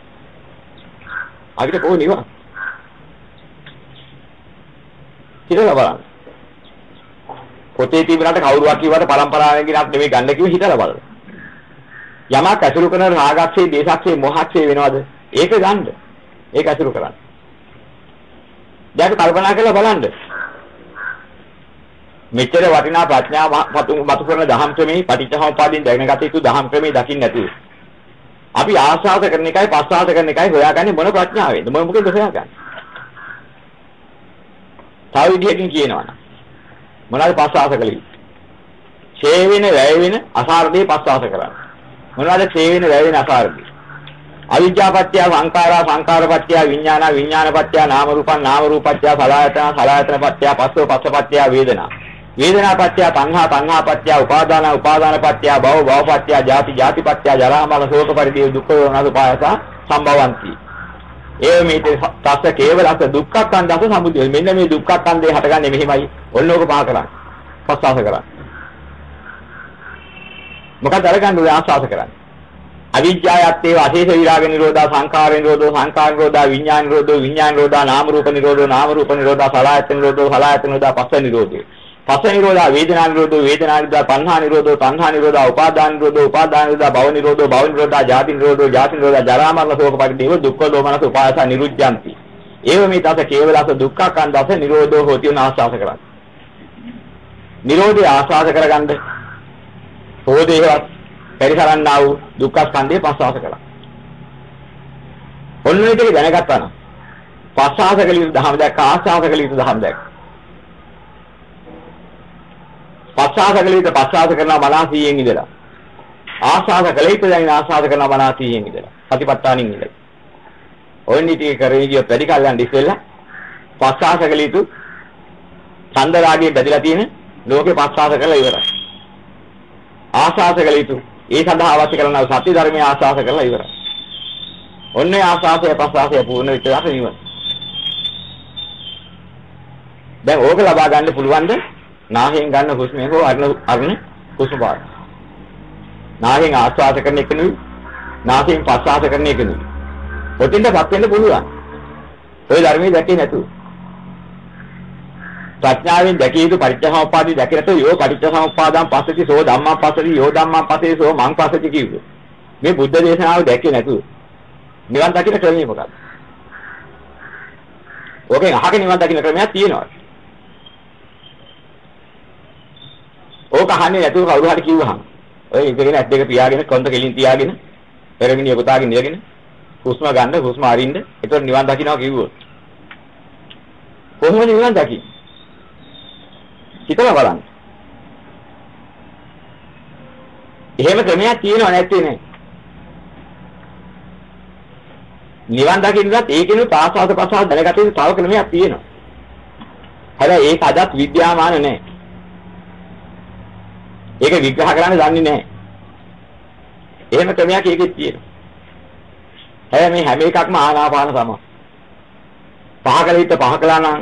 අපිට කොහොම නිවන? හිතලා බලන්න. පොතේ තිබුණාට කවුරුවක් කිව්වට පරම්පරාවෙන් ගෙනත් නෙමෙයි ගන්න කිව්ව හිතලා බලන්න. යමක් ඇසුරු කරන රාගක්ෂේ, දේශක්ෂේ, මොහක්ෂේ වෙනවද? ඒක ගන්න. ඒක ඇසුරු කරන්න. දැන් කල්පනා කරලා බලන්න. මෙච්චර වටිනා ප්‍රඥා මතු කරන දහම් ක්‍රමේ පටිච්චසමුප්පාදින් දැනගත යුතු දහම් ක්‍රමේ දකින්න නැතුව. අපි ආශාස කරන එකයි පස්සාස කරන එකයි හොයාගන්නේ මොන ප්‍රඥාවෙන්ද? මොන මොකේද හොයාගන්නේ? තව විදිහකින් කියනවා නම් මොනවාද පස්සාස කළේ? ඡේ වෙන, වැය වෙන, අසාරදී පස්සාස කරන්නේ. මොනවාද ඡේ වෙන, වැය වෙන, අසාරදී? අවිජ්ජාපත්‍ය සංඛාරා, සංඛාරපත්‍ය විඥාන, විඥානපත්‍ය නාම රූපං, නාම රූපත්‍ය සලආයතන, සලආයතනපත්‍ය පස්සෝ, පස්සපත්‍ය වේදනා. වේදනාපත්‍ය තණ්හා, තණ්හාපත්‍ය උපාදාන, උපාදානපත්‍ය භව, භවපත්‍ය ජාති, ජාතිපත්‍ය ජරා මරණ ශෝක පරිදේ දුක්ඛ දෝමනස පායස සම්භවಂತಿ. ඒ මේ තස්ස කේවලස දුක්ඛක්ඛන්දස සමුදය. මෙන්න මේ දුක්ඛක්ඛන්දේ හටගන්නේ මෙහිමයි. ඔන්න ඕක පහ කරන්නේ. පස්සාස කරන්නේ. මොකද අරගන්න ඔය ආශාස කරන්නේ. අවිජ්ජායත් ඒව අශේෂ විරාග නිරෝධා, සංඛාර නිරෝධෝ, සංඛාර නිරෝධා, විඥාන නිරෝධෝ, විඥාන නිරෝධා, නාම රූප නිරෝධෝ, නාම රූප නිරෝධා, සලආයතන නිරෝධෝ, සලආයතන නිරෝධා, පස්ස නිරෝධෝ. පස්ස නිරෝධා, වේදනා නිරෝධෝ, වේදනා නිරෝධා, තණ්හා නිරෝධෝ, තණ්හා නිරෝධා, උපාදාන නිරෝධෝ, උපාදාන නිරෝධා, භව නිරෝධෝ, භව නිරෝධා, ජාති නිරෝධෝ, ජාති නිරෝධා, ජරා මරණ ශෝක පරිදේව දුක්ඛ දෝමනස උපායස නිරුද්ධಂತಿ. ඒව මේ තස කේවලස දුක්ඛක්ඛන්දස නිරෝධෝ හෝති යන ආශාස කරන්නේ. නිරෝධය ආශාස කරගන්න හෝදේවත් පරිසරන්නා වූ දුක්ඛස්කන්ධේ පස්සාස කරා. ඔන්න ඔය ටික දැනගත්තා නම් පස්සාස කළ යුතු ධර්ම දැක්ක, ආශාස කළ යුතු ධර්ම දැක්ක. පස්සාස කළ යුතු පස්සාස කරනවා මනසීයෙන් ඉඳලා. ආශාස කළ යුතු දැන් ආශාස කරනවා මනසීයෙන් ඉඳලා. සතිපට්ඨානින් ඉඳලා. ඔය නිටි කරේ ගිය වැඩි කල් යන ඉස්සෙල්ලා පස්සාස කළ යුතු ඡන්ද රාගයේ බැඳලා තියෙන ලෝකේ පස්සාස කරලා ඉවරයි. ආශාස කළ යුතු ඒ සඳහා අවශ්‍ය කරන සත්‍ය ධර්මයේ ආශාස කරලා ඉවරයි. ඔන්නේ ආශාසය පස්සාසය පූර්ණ වෙච්ච දාට නිවන. දැන් ඕක ලබා ගන්න පුළුවන්ද? නාහයෙන් ගන්න හුස්මේ හෝ අරණ අරණ හුස්ම පාර. නාහයෙන් ආශාස කරන එක නෙවෙයි, නාසයෙන් පස්සාස කරන එක නෙවෙයි. ඔතෙන්ටපත් වෙන්න පුළුවන්. ඔය ධර්මයේ දැකේ නැතුව. ප්‍රඥාවෙන් දැකිය යුතු පටිච්චසමුප්පාදේ දැකලා තෝ යෝ පටිච්චසමුප්පාදං පස්සති සෝ ධම්මං පස්සති යෝ ධම්මං පස්සති සෝ මං පස්සති කිව්වේ. මේ බුද්ධ දේශනාව දැකේ නැතුව නිවන් දකින්න ක්‍රමය මොකක්ද? ඕකෙන් අහක නිවන් දකින්න ක්‍රමයක් තියෙනවා. ඕක අහන්නේ නැතුව කවුරු හරි කිව්වහම ඔය ඉඳගෙන ඇස් දෙක පියාගෙන කොන්ද කෙලින් තියාගෙන පෙරමිනිය පුතාගෙන ඉඳගෙන හුස්ම ගන්න හුස්ම අරින්න ඒතකොට නිවන් දකින්නවා කිව්වොත් කොහොමද නිවන් දකින්නේ? හිතලා බලන්න. එහෙම ක්‍රමයක් තියෙනව නැත්තේ නේ. නිවන් දකින්නත් ඒකිනුත් ආස්වාද ප්‍රසආද දැනගත යුතු තව ක්‍රමයක් තියෙනවා. හැබැයි ඒක අදත් විද්‍යාමාන නැහැ. ඒක විග්‍රහ කරන්න දන්නේ නැහැ. එහෙම ක්‍රමයක් ඒකෙත් තියෙනවා. හැබැයි මේ හැම එකක්ම ආනාපාන තමයි. පහකල හිට පහකලා නම්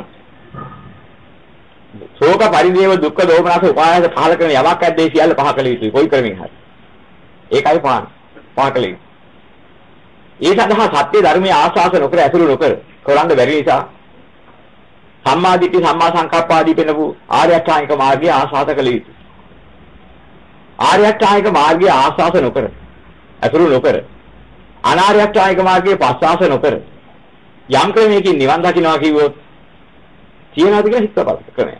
ශෝක පරිදේව දුක්ඛ දෝමනස උපායස පහල කරන යමක් ඇද්දේ සියල්ල පහකල යුතුයි. කොයි ක්‍රමෙන් හරි. ඒකයි පාන. පහකලේ. ඒ සඳහා සත්‍ය ධර්මයේ ආශාස නොකර ඇසුරු නොකර කරන්න බැරි නිසා සම්මාදිට්ඨි සම්මා සංකප්පාදී පෙනපු ආර්ය අෂ්ටාංගික මාර්ගයේ ආශාස කළ යුතුයි. ආර්ය අෂ්ටාංගික මාර්ගයේ ආශාස නොකර ඇසුරු නොකර අනාර්ය අෂ්ටාංගික මාර්ගයේ පස්සාස නොකර යම් ක්‍රමයකින් නිවන් දකින්නවා කිව්වොත් කියනවාද කියලා හිතපත් ක්‍රමය.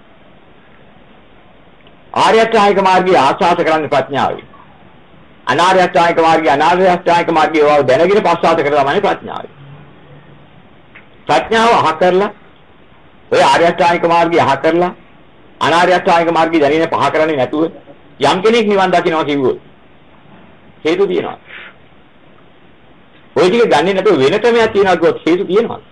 ආර්ය අෂ්ටාංගික මාර්ගයේ ආශාස කරන්නේ ප්‍රඥාවයි. අනාර්ය අෂ්ටාංගික මාර්ගයේ අනාර්ය අෂ්ටාංගික මාර්ගයේ වව දැනගෙන පස්සාත කරලා තමයි ප්‍රඥාවයි. ප්‍රඥාව අහ කරලා ඔය ආර්ය අෂ්ටාංගික මාර්ගයේ අහ කරලා අනාර්ය අෂ්ටාංගික මාර්ගයේ දැනගෙන පහ කරන්නේ නැතුව යම් කෙනෙක් නිවන් දකින්නවා කිව්වොත් හේතු තියෙනවා. ඔය ටික ගන්නේ නැතුව වෙන ක්‍රමයක් තියෙනවා කිව්වොත් හේතු තියෙනවා.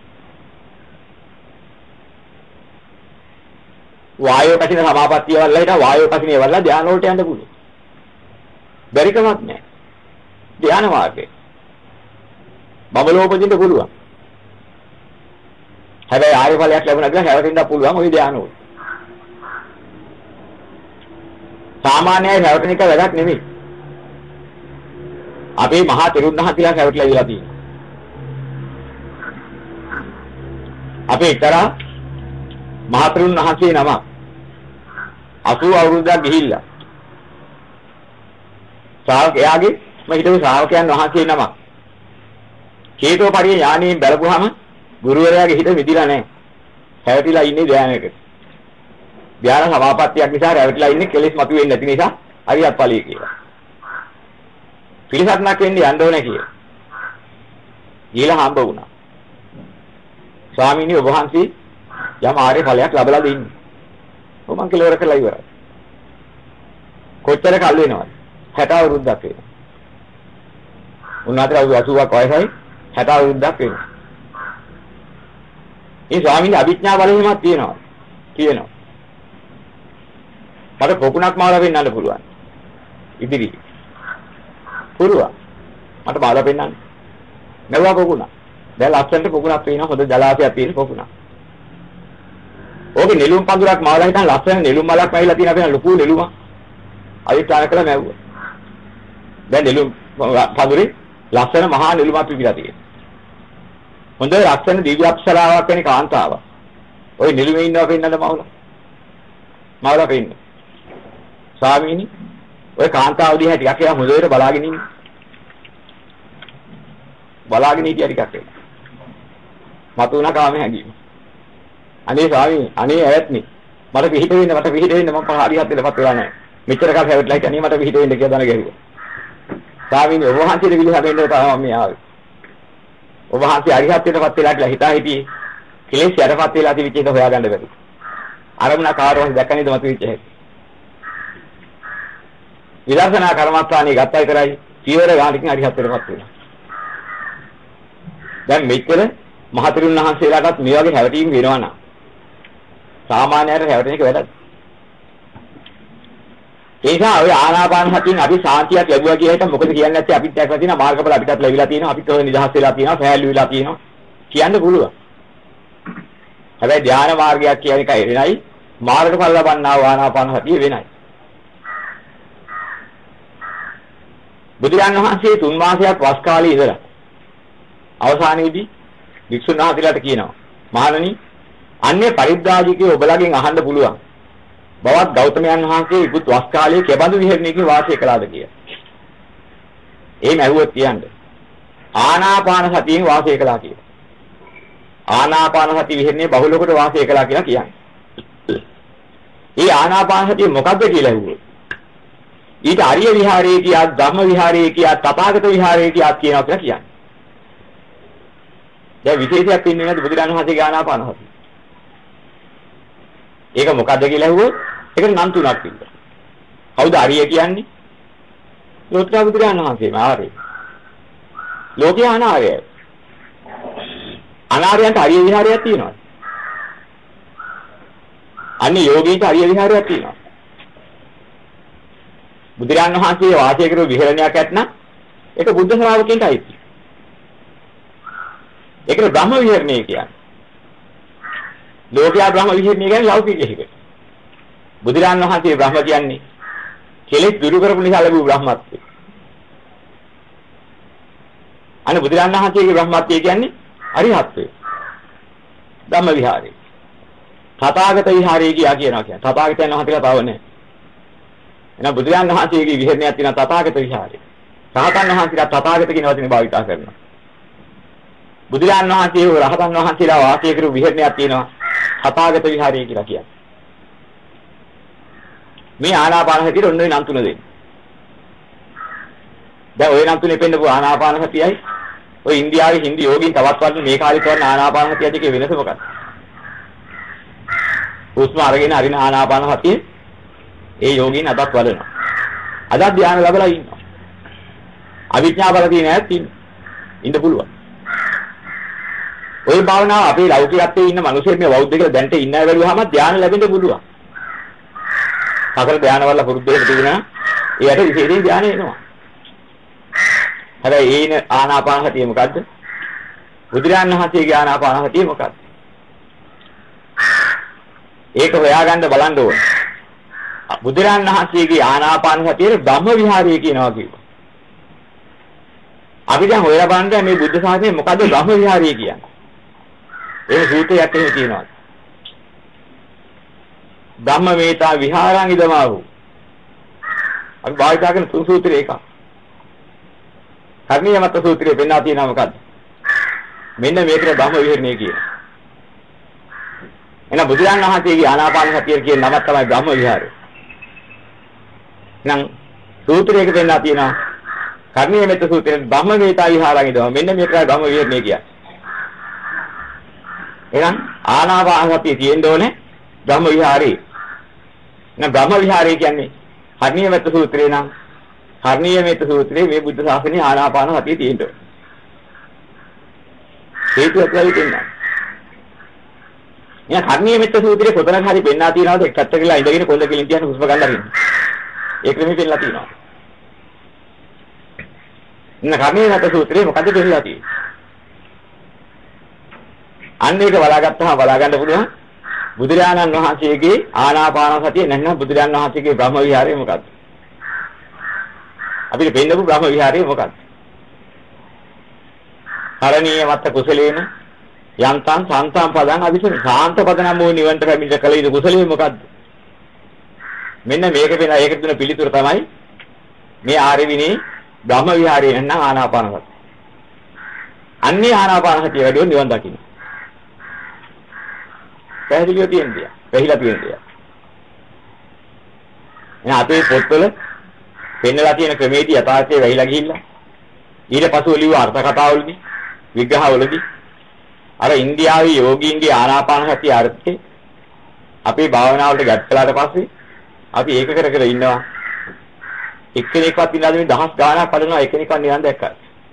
වායෝ කසින සමාපත්තිය වලලා හිටා වායෝ කසිනේ වලලා ධානය වලට යන්න පුළුවන්. බැරි කමක් නැහැ. ධානය මාර්ගේ. බබලෝපදින්න පුළුවන්. හැබැයි ආර්ය ඵලයක් ලැබුණා කියලා හැවටෙන්න පුළුවන් ওই ධානය වල. සාමාන්‍යයෙන් හැවටෙන එක වැඩක් නෙමෙයි. අපේ මහා තෙරුණහතිලා හැවටලා ඉලා තියෙනවා. අපේ එක්තරා මහා තෙරුණහසේ නම අසූ අවුරුද්දක් ගිහිල්ලා ශ්‍රාවකයාගේ මම හිතුවේ ශ්‍රාවකයන් වහන්සේ නම චේතෝපරිය ඥානයෙන් බැලපුවාම ගුරුවරයාගේ හිත මිදිලා නැහැ. හැවටිලා ඉන්නේ ධානයක. ධාන සමාපත්තියක් නිසා හැවටිලා ඉන්නේ කෙලෙස් මතුවෙන්නේ නැති නිසා හරියට ඵලිය කියලා. පිළිසක්නක් වෙන්නේ යන්න ඕනේ කියලා. ඊළඟ හම්බ වුණා. ස්වාමීනි ඔබ වහන්සේ යම් ආර්ය ඵලයක් ලැබලා දෙන්නේ. ඔබ මං කෙලවර කරලා ඉවරයි. කොච්චර කල් වෙනවද? හැට අවුරුද්දක් වෙනවා. උන්වහන්සේ අවුරුදු අසූවක් වයසයි හැට අවුරුද්දක් වෙනවා. මේ ස්වාමීන් අභිඥා බලෙහිමත් තියෙනවා. කියනවා. මට පොකුණක් මාලා පෙන්වන්න පුළුවන්. ඉදිරි. පුළුවන්. මට මාලා පෙන්වන්න. නැවවා පොකුණ. දැන් ලස්සනට පොකුණක් පේනවා. හොඳ ජලාශයක් තියෙන පොකුණක්. ඕකේ නෙළුම් පඳුරක් මාලා හිටන් ලස්සන නෙළුම් මලක් වැහිලා තියෙන අපේ ලොකු නෙළුමක්. අයිත්‍රාණ කළා මැව්වා. දැන් නෙළුම් පඳුරේ ලස්සන මහා නෙළුමක් පිපිලා තියෙනවා. හොඳ ලස්සන දිව්‍ය අප්සරාවක් වෙන කාන්තාවක්. ওই නෙළුමේ ඉන්නවා පෙන්නන්න මවුලා. මවුලා පෙන්න. ස්වාමීනි ඔය කාන්තාව දිහා ටිකක් එයා හොඳට බලාගෙන ඉන්න. බලාගෙන හිටියා ටිකක් එයා. මතුණා කාමේ හැංගීම. අනේ ස්වාමීනි අනේ ඇයත්නි මට පිහිට වෙන්න මට පිහිට වෙන්න මම හරියට දෙලපත් වෙලා නැහැ. මෙච්චර කාල හැවටලා හිටියා නේ මට පිහිට වෙන්න කියලා දන ගැහුවා. ස්වාමීනි ඔබ වහන්සේට විලිහමෙන්න තමයි මම ආවේ. ඔබ වහන්සේ අරිහත්ත්වයටපත් වෙලා කියලා හිතා හිටියේ කෙලෙස් යටපත් වෙලා තිබිච්ච එක හොයාගන්න බැරි. අරමුණ කාර්යවත් දැක්කනේද මතුවෙච්ච හැටි. විදර්ශනා කර්මස්ථානයේ ගත්තයි කරයි චීවර ගානකින් අරිහත්ත්වයටපත් වෙනවා. දැන් මෙච්චර මහතෙරුන් වහන්සේලාටත් මේ වගේ හැවටීම් වෙනවා නම් සාමාන්‍යයෙන් හැවටෙන එක වැඩක්. ඒ නිසා ඔය ආනාපාන සතියෙන් අපි සාන්තියක් ලැබුවා කියන එක මොකද කියන්නේ නැත්තේ අපිත් දැක්ලා තියෙනවා මාර්ගඵල අපිටත් ලැබිලා තියෙනවා අපිත් ඔය නිදහස් වෙලා තියෙනවා සෑහළු වෙලා තියෙනවා කියන්න පුළුවන්. හැබැයි ධානා මාර්ගයක් කියන එක වෙනයි මාර්ගඵල ලබන්නා වූ ආනාපාන සතිය වෙනයි. බුදුරජාණන් වහන්සේ තුන් මාසයක් වස් කාලේ ඉඳලා අවසානයේදී වික්ෂුන් වහන්සේලාට කියනවා මහණනි අන්නේ පරිබ්‍රාජිකයෝ ඔබලගෙන් අහන්න පුළුවන් බවත් ගෞතමයන් වහන්සේ ඉක්ුත් වස් කාලයේ කෙබඳු විහෙරණයකින් වාසය කළාද කියලා. එහෙම ඇහුවොත් කියන්නේ ආනාපාන සතියෙන් වාසය කළා කියලා. ආනාපාන සති විහෙරණේ බහුල කොට වාසය කළා කියලා කියන්නේ. මේ ආනාපාන සතිය මොකක්ද කියලා ඇහුවොත් ඊට ආර්ය විහාරයේ කියා ධම්ම විහාරයේ කියා තථාගත විහාරයේ කියා කියනවා කියලා කියන්නේ. දැන් විශේෂයක් ඉන්නේ නැද්ද බුදුරජාණන් වහන්සේගේ ආනාපාන සතිය? ඒක මොකද්ද කියලා ඇහුවොත් ඒකට නම් තුනක් තිබ්බා. කවුද ආර්ය කියන්නේ? ලෝතර බුදුරජාණන් වහන්සේම ආර්ය. ලෝකේ අනාර්යයි. අනාර්යයන්ට ආර්ය විහාරයක් තියෙනවා. අන්නේ යෝගීන්ට ආර්ය විහාරයක් තියෙනවා. බුදුරජාණන් වහන්සේ වාසය කරපු විහරණයක් ඇත්නම් ඒක බුද්ධ ශ්‍රාවකයන්ට අයිති. ඒකට බ්‍රහ්ම විහරණය කියන්නේ. ලෝකයා බ්‍රහ්ම විහරණය කියන්නේ ලෞකික එක. බුදුරජාණන් වහන්සේ බ්‍රහ්ම කියන්නේ කෙලෙස් දුරු කරපු නිසා ලැබු බ්‍රහ්මත්වය. අනේ බුදුරජාණන් වහන්සේගේ බ්‍රහ්මත්වය කියන්නේ අරිහත්ත්වය. ධම්ම විහාරය. තථාගත විහාරය කියා කියනවා කියන්නේ. තථාගතයන් වහන්සේලා තව නැහැ. එහෙනම් බුදුරජාණන් වහන්සේගේ විහරණයක් තියෙනවා තථාගත විහාරය. රහතන් වහන්සේලා තථාගත කියන වචනේ භාවිත කරනවා. බුදුරජාණන් වහන්සේ රහතන් වහන්සේලා වාසය කරපු විහරණයක් තියෙනවා තථාගත විහාරය කියලා කියන්නේ. මේ ආනාපාන සතියේ ඔන්න ඔය නම් තුන දෙන්නේ. දැන් ඔය නම් තුනේ පෙන්නපු ආනාපාන සතියයි ඔය ඉන්දියාවේ හින්දි යෝගීන් තවත් වර්ණ මේ කාලේ කරන ආනාපාන සතිය දෙකේ වෙනස මොකක්ද? උස්ම අරගෙන අරින ආනාපාන සතියේ ඒ යෝගීන් අදත් වඩනවා. අදත් ධ්‍යාන ලැබලා ඉන්නවා. අවිඥා බල තියෙන ඇත් ඉන්න. ඉන්න පුළුවන්. ওই භාවනාව අපේ ලෞකිකත්වයේ ඉන්න මිනිස්සු මේ බෞද්ධ කියලා දැන්ට ඉන්න අය බැලුවාම ධ්‍යාන ලැබෙන්න පුළුවන්. සකල ධ්‍යාන වල පුරුද්ද වෙලා තිබුණා. ඒකට විශේෂයෙන් ධ්‍යාන එනවා. හැබැයි ඒන ආනාපාන සතිය මොකද්ද? බුදුරජාණන් වහන්සේගේ ආනාපාන සතිය මොකද්ද? ඒක හොයාගන්න බලන්න ඕනේ. බුදුරජාණන් වහන්සේගේ ආනාපාන සතියේ බ්‍රහ්ම විහාරය කියනවා කියනවා. අපි දැන් හොයලා බලන්න මේ බුද්ධ ශාසනයේ මොකද්ද බ්‍රහ්ම විහාරය කියන්නේ? ඒක සූත්‍රයක් එහෙම තියෙනවා. ධම්ම වේතා විහාරං ඉදමාවු. අපි භාවිත කරන තුන් සූත්‍රය එකක්. කර්ණීය මත සූත්‍රයේ පෙන්නලා තියෙනවා මොකද්ද? මෙන්න මේකට බ්‍රහ්ම විහරණය කියනවා. එහෙනම් බුදුරජාණන් වහන්සේගේ ආනාපාන සතිය කියන නම තමයි බ්‍රහ්ම විහාරය. එහෙනම් සූත්‍රයක පෙන්නලා තියෙනවා කර්ණීය මත සූත්‍රයේ බ්‍රහ්ම වේතා විහාරං ඉදමාවු. මෙන්න මේකට බ්‍රහ්ම විහරණය කියන්නේ. එහෙනම් ආනාපාන සතිය තියෙන්න ඕනේ බ්‍රහ්ම විහාරේ. එහෙනම් බ්‍රහ්ම විහාරය කියන්නේ කර්ණීය මත සූත්‍රේ නම් කර්ණීය මෙත සූත්‍රයේ මේ බුද්ධ ශාසනයේ ආනාපාන සතිය තියෙනවා. හේතුවක් වෙයි දෙන්නා. මෙයා කර්ණීය මෙත සූත්‍රයේ කොතනක හරි පෙන්නලා තියනවාද එක්කත් කියලා ඉඳගෙන කොල්ල කෙලින් තියන හුස්ම ගන්න අරින්න. ඒ ක්‍රමෙ පෙන්නලා තියනවා. ඉන්න කර්ණීය මෙත සූත්‍රයේ මොකද පෙන්නලා තියෙන්නේ? අන්න ඒක බලාගත්තාම බලා ගන්න පුළුවන් බුදුරජාණන් වහන්සේගේ ආනාපාන සතිය නැත්නම් බුදුරජාණන් වහන්සේගේ බ්‍රහ්ම විහාරය මොකක්ද? අපිට පෙන්නපු බ්‍රහ්ම විහාරය මොකක්ද? කරණීය මත්ත කුසලේන යන්තං සාන්තං පදං අபிසම සාන්ත පදනම් වූ නිවන්ට පැමිණ කල යුතු කුසලයේ මොකද්ද? මෙන්න මේක වෙන ඒකට දෙන පිළිතුර තමයි මේ ආර්ය විනේ බ්‍රහ්ම විහාරය නැත්නම් ආනාපාන සතිය. අන්නේ ආනාපාන සතිය වැඩිව නිවන් දකින්න. පැහැදිලිව තියෙනවා. පැහිලා තියෙනවා. එහෙනම් අපේ පොත්වල පෙන්නලා තියෙන ක්‍රමයේදී යථාර්ථය වෙයිලා ගිහිල්ලා ඊට පස්ව ලියුව අර්ථ කතාවලදී විග්‍රහවලදී අර ඉන්දියාවේ යෝගීන්ගේ ආනාපාන සතිය අර්ථය අපේ භාවනාවලට ගැට් කළාට පස්සේ අපි ඒක කර කර ඉන්නවා. එක්කෙනෙක්වත් ඉන්නද මේ දහස් ගාණක් පදනවා එක්කෙනෙක්වත් නිවන් දැක්කා.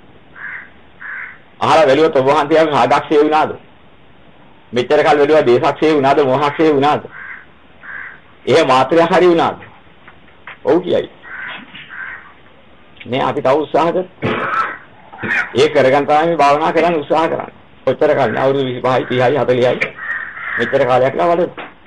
අහලා වැළුවත් ඔබ වහන්සේගේ ආදක්ෂය වුණාද? මෙච්චර කල් වැළුවා දේශක්ෂය වුණාද මොහක්ෂය වුණාද? එහෙම මාත්‍රයක් හරි වුණාද? ඔව් කියයි. මේ අපි තව උත්සාහ කරමු. ඒ කරගන්න තමයි මේ භාවනා කරන්න උත්සාහ කරන්නේ. කොච්චර කල් අවුරුදු විසිපහයි තිහයි හතලිහයි මෙච්චර කාලයක් නවලද?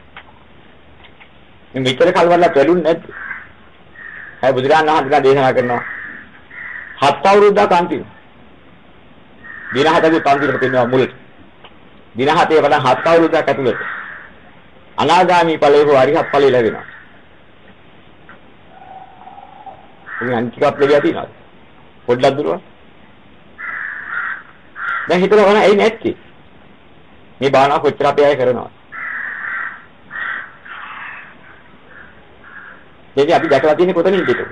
මේ මෙච්චර කල් වල පැලුන්නේ නැද්ද? හැබැයි බුදුරජාණන් වහන්සේ දේශනා කරනවා හත් අවුරුද්දක් අන්තිම. දින හතක අන්තිමට තියෙනවා මුලට. දින හතේ වඩා හත් අවුරුද්දක් ඇතුළත අනාගාමී ඵලයේ හෝ අරිහත් ඵලයේ ලැබෙනවා. ඉතින් අන්තිකත් ලැබිලා තියෙනවා. පොඩ්ඩක් දුරව. දැන් හිතලා බලන්න ඇයි නැත්තේ? මේ භාවනාව කොච්චර අපි අය කරනවා. එදී අපි දැකලා තියෙන්නේ කොතනින්ද ඒක?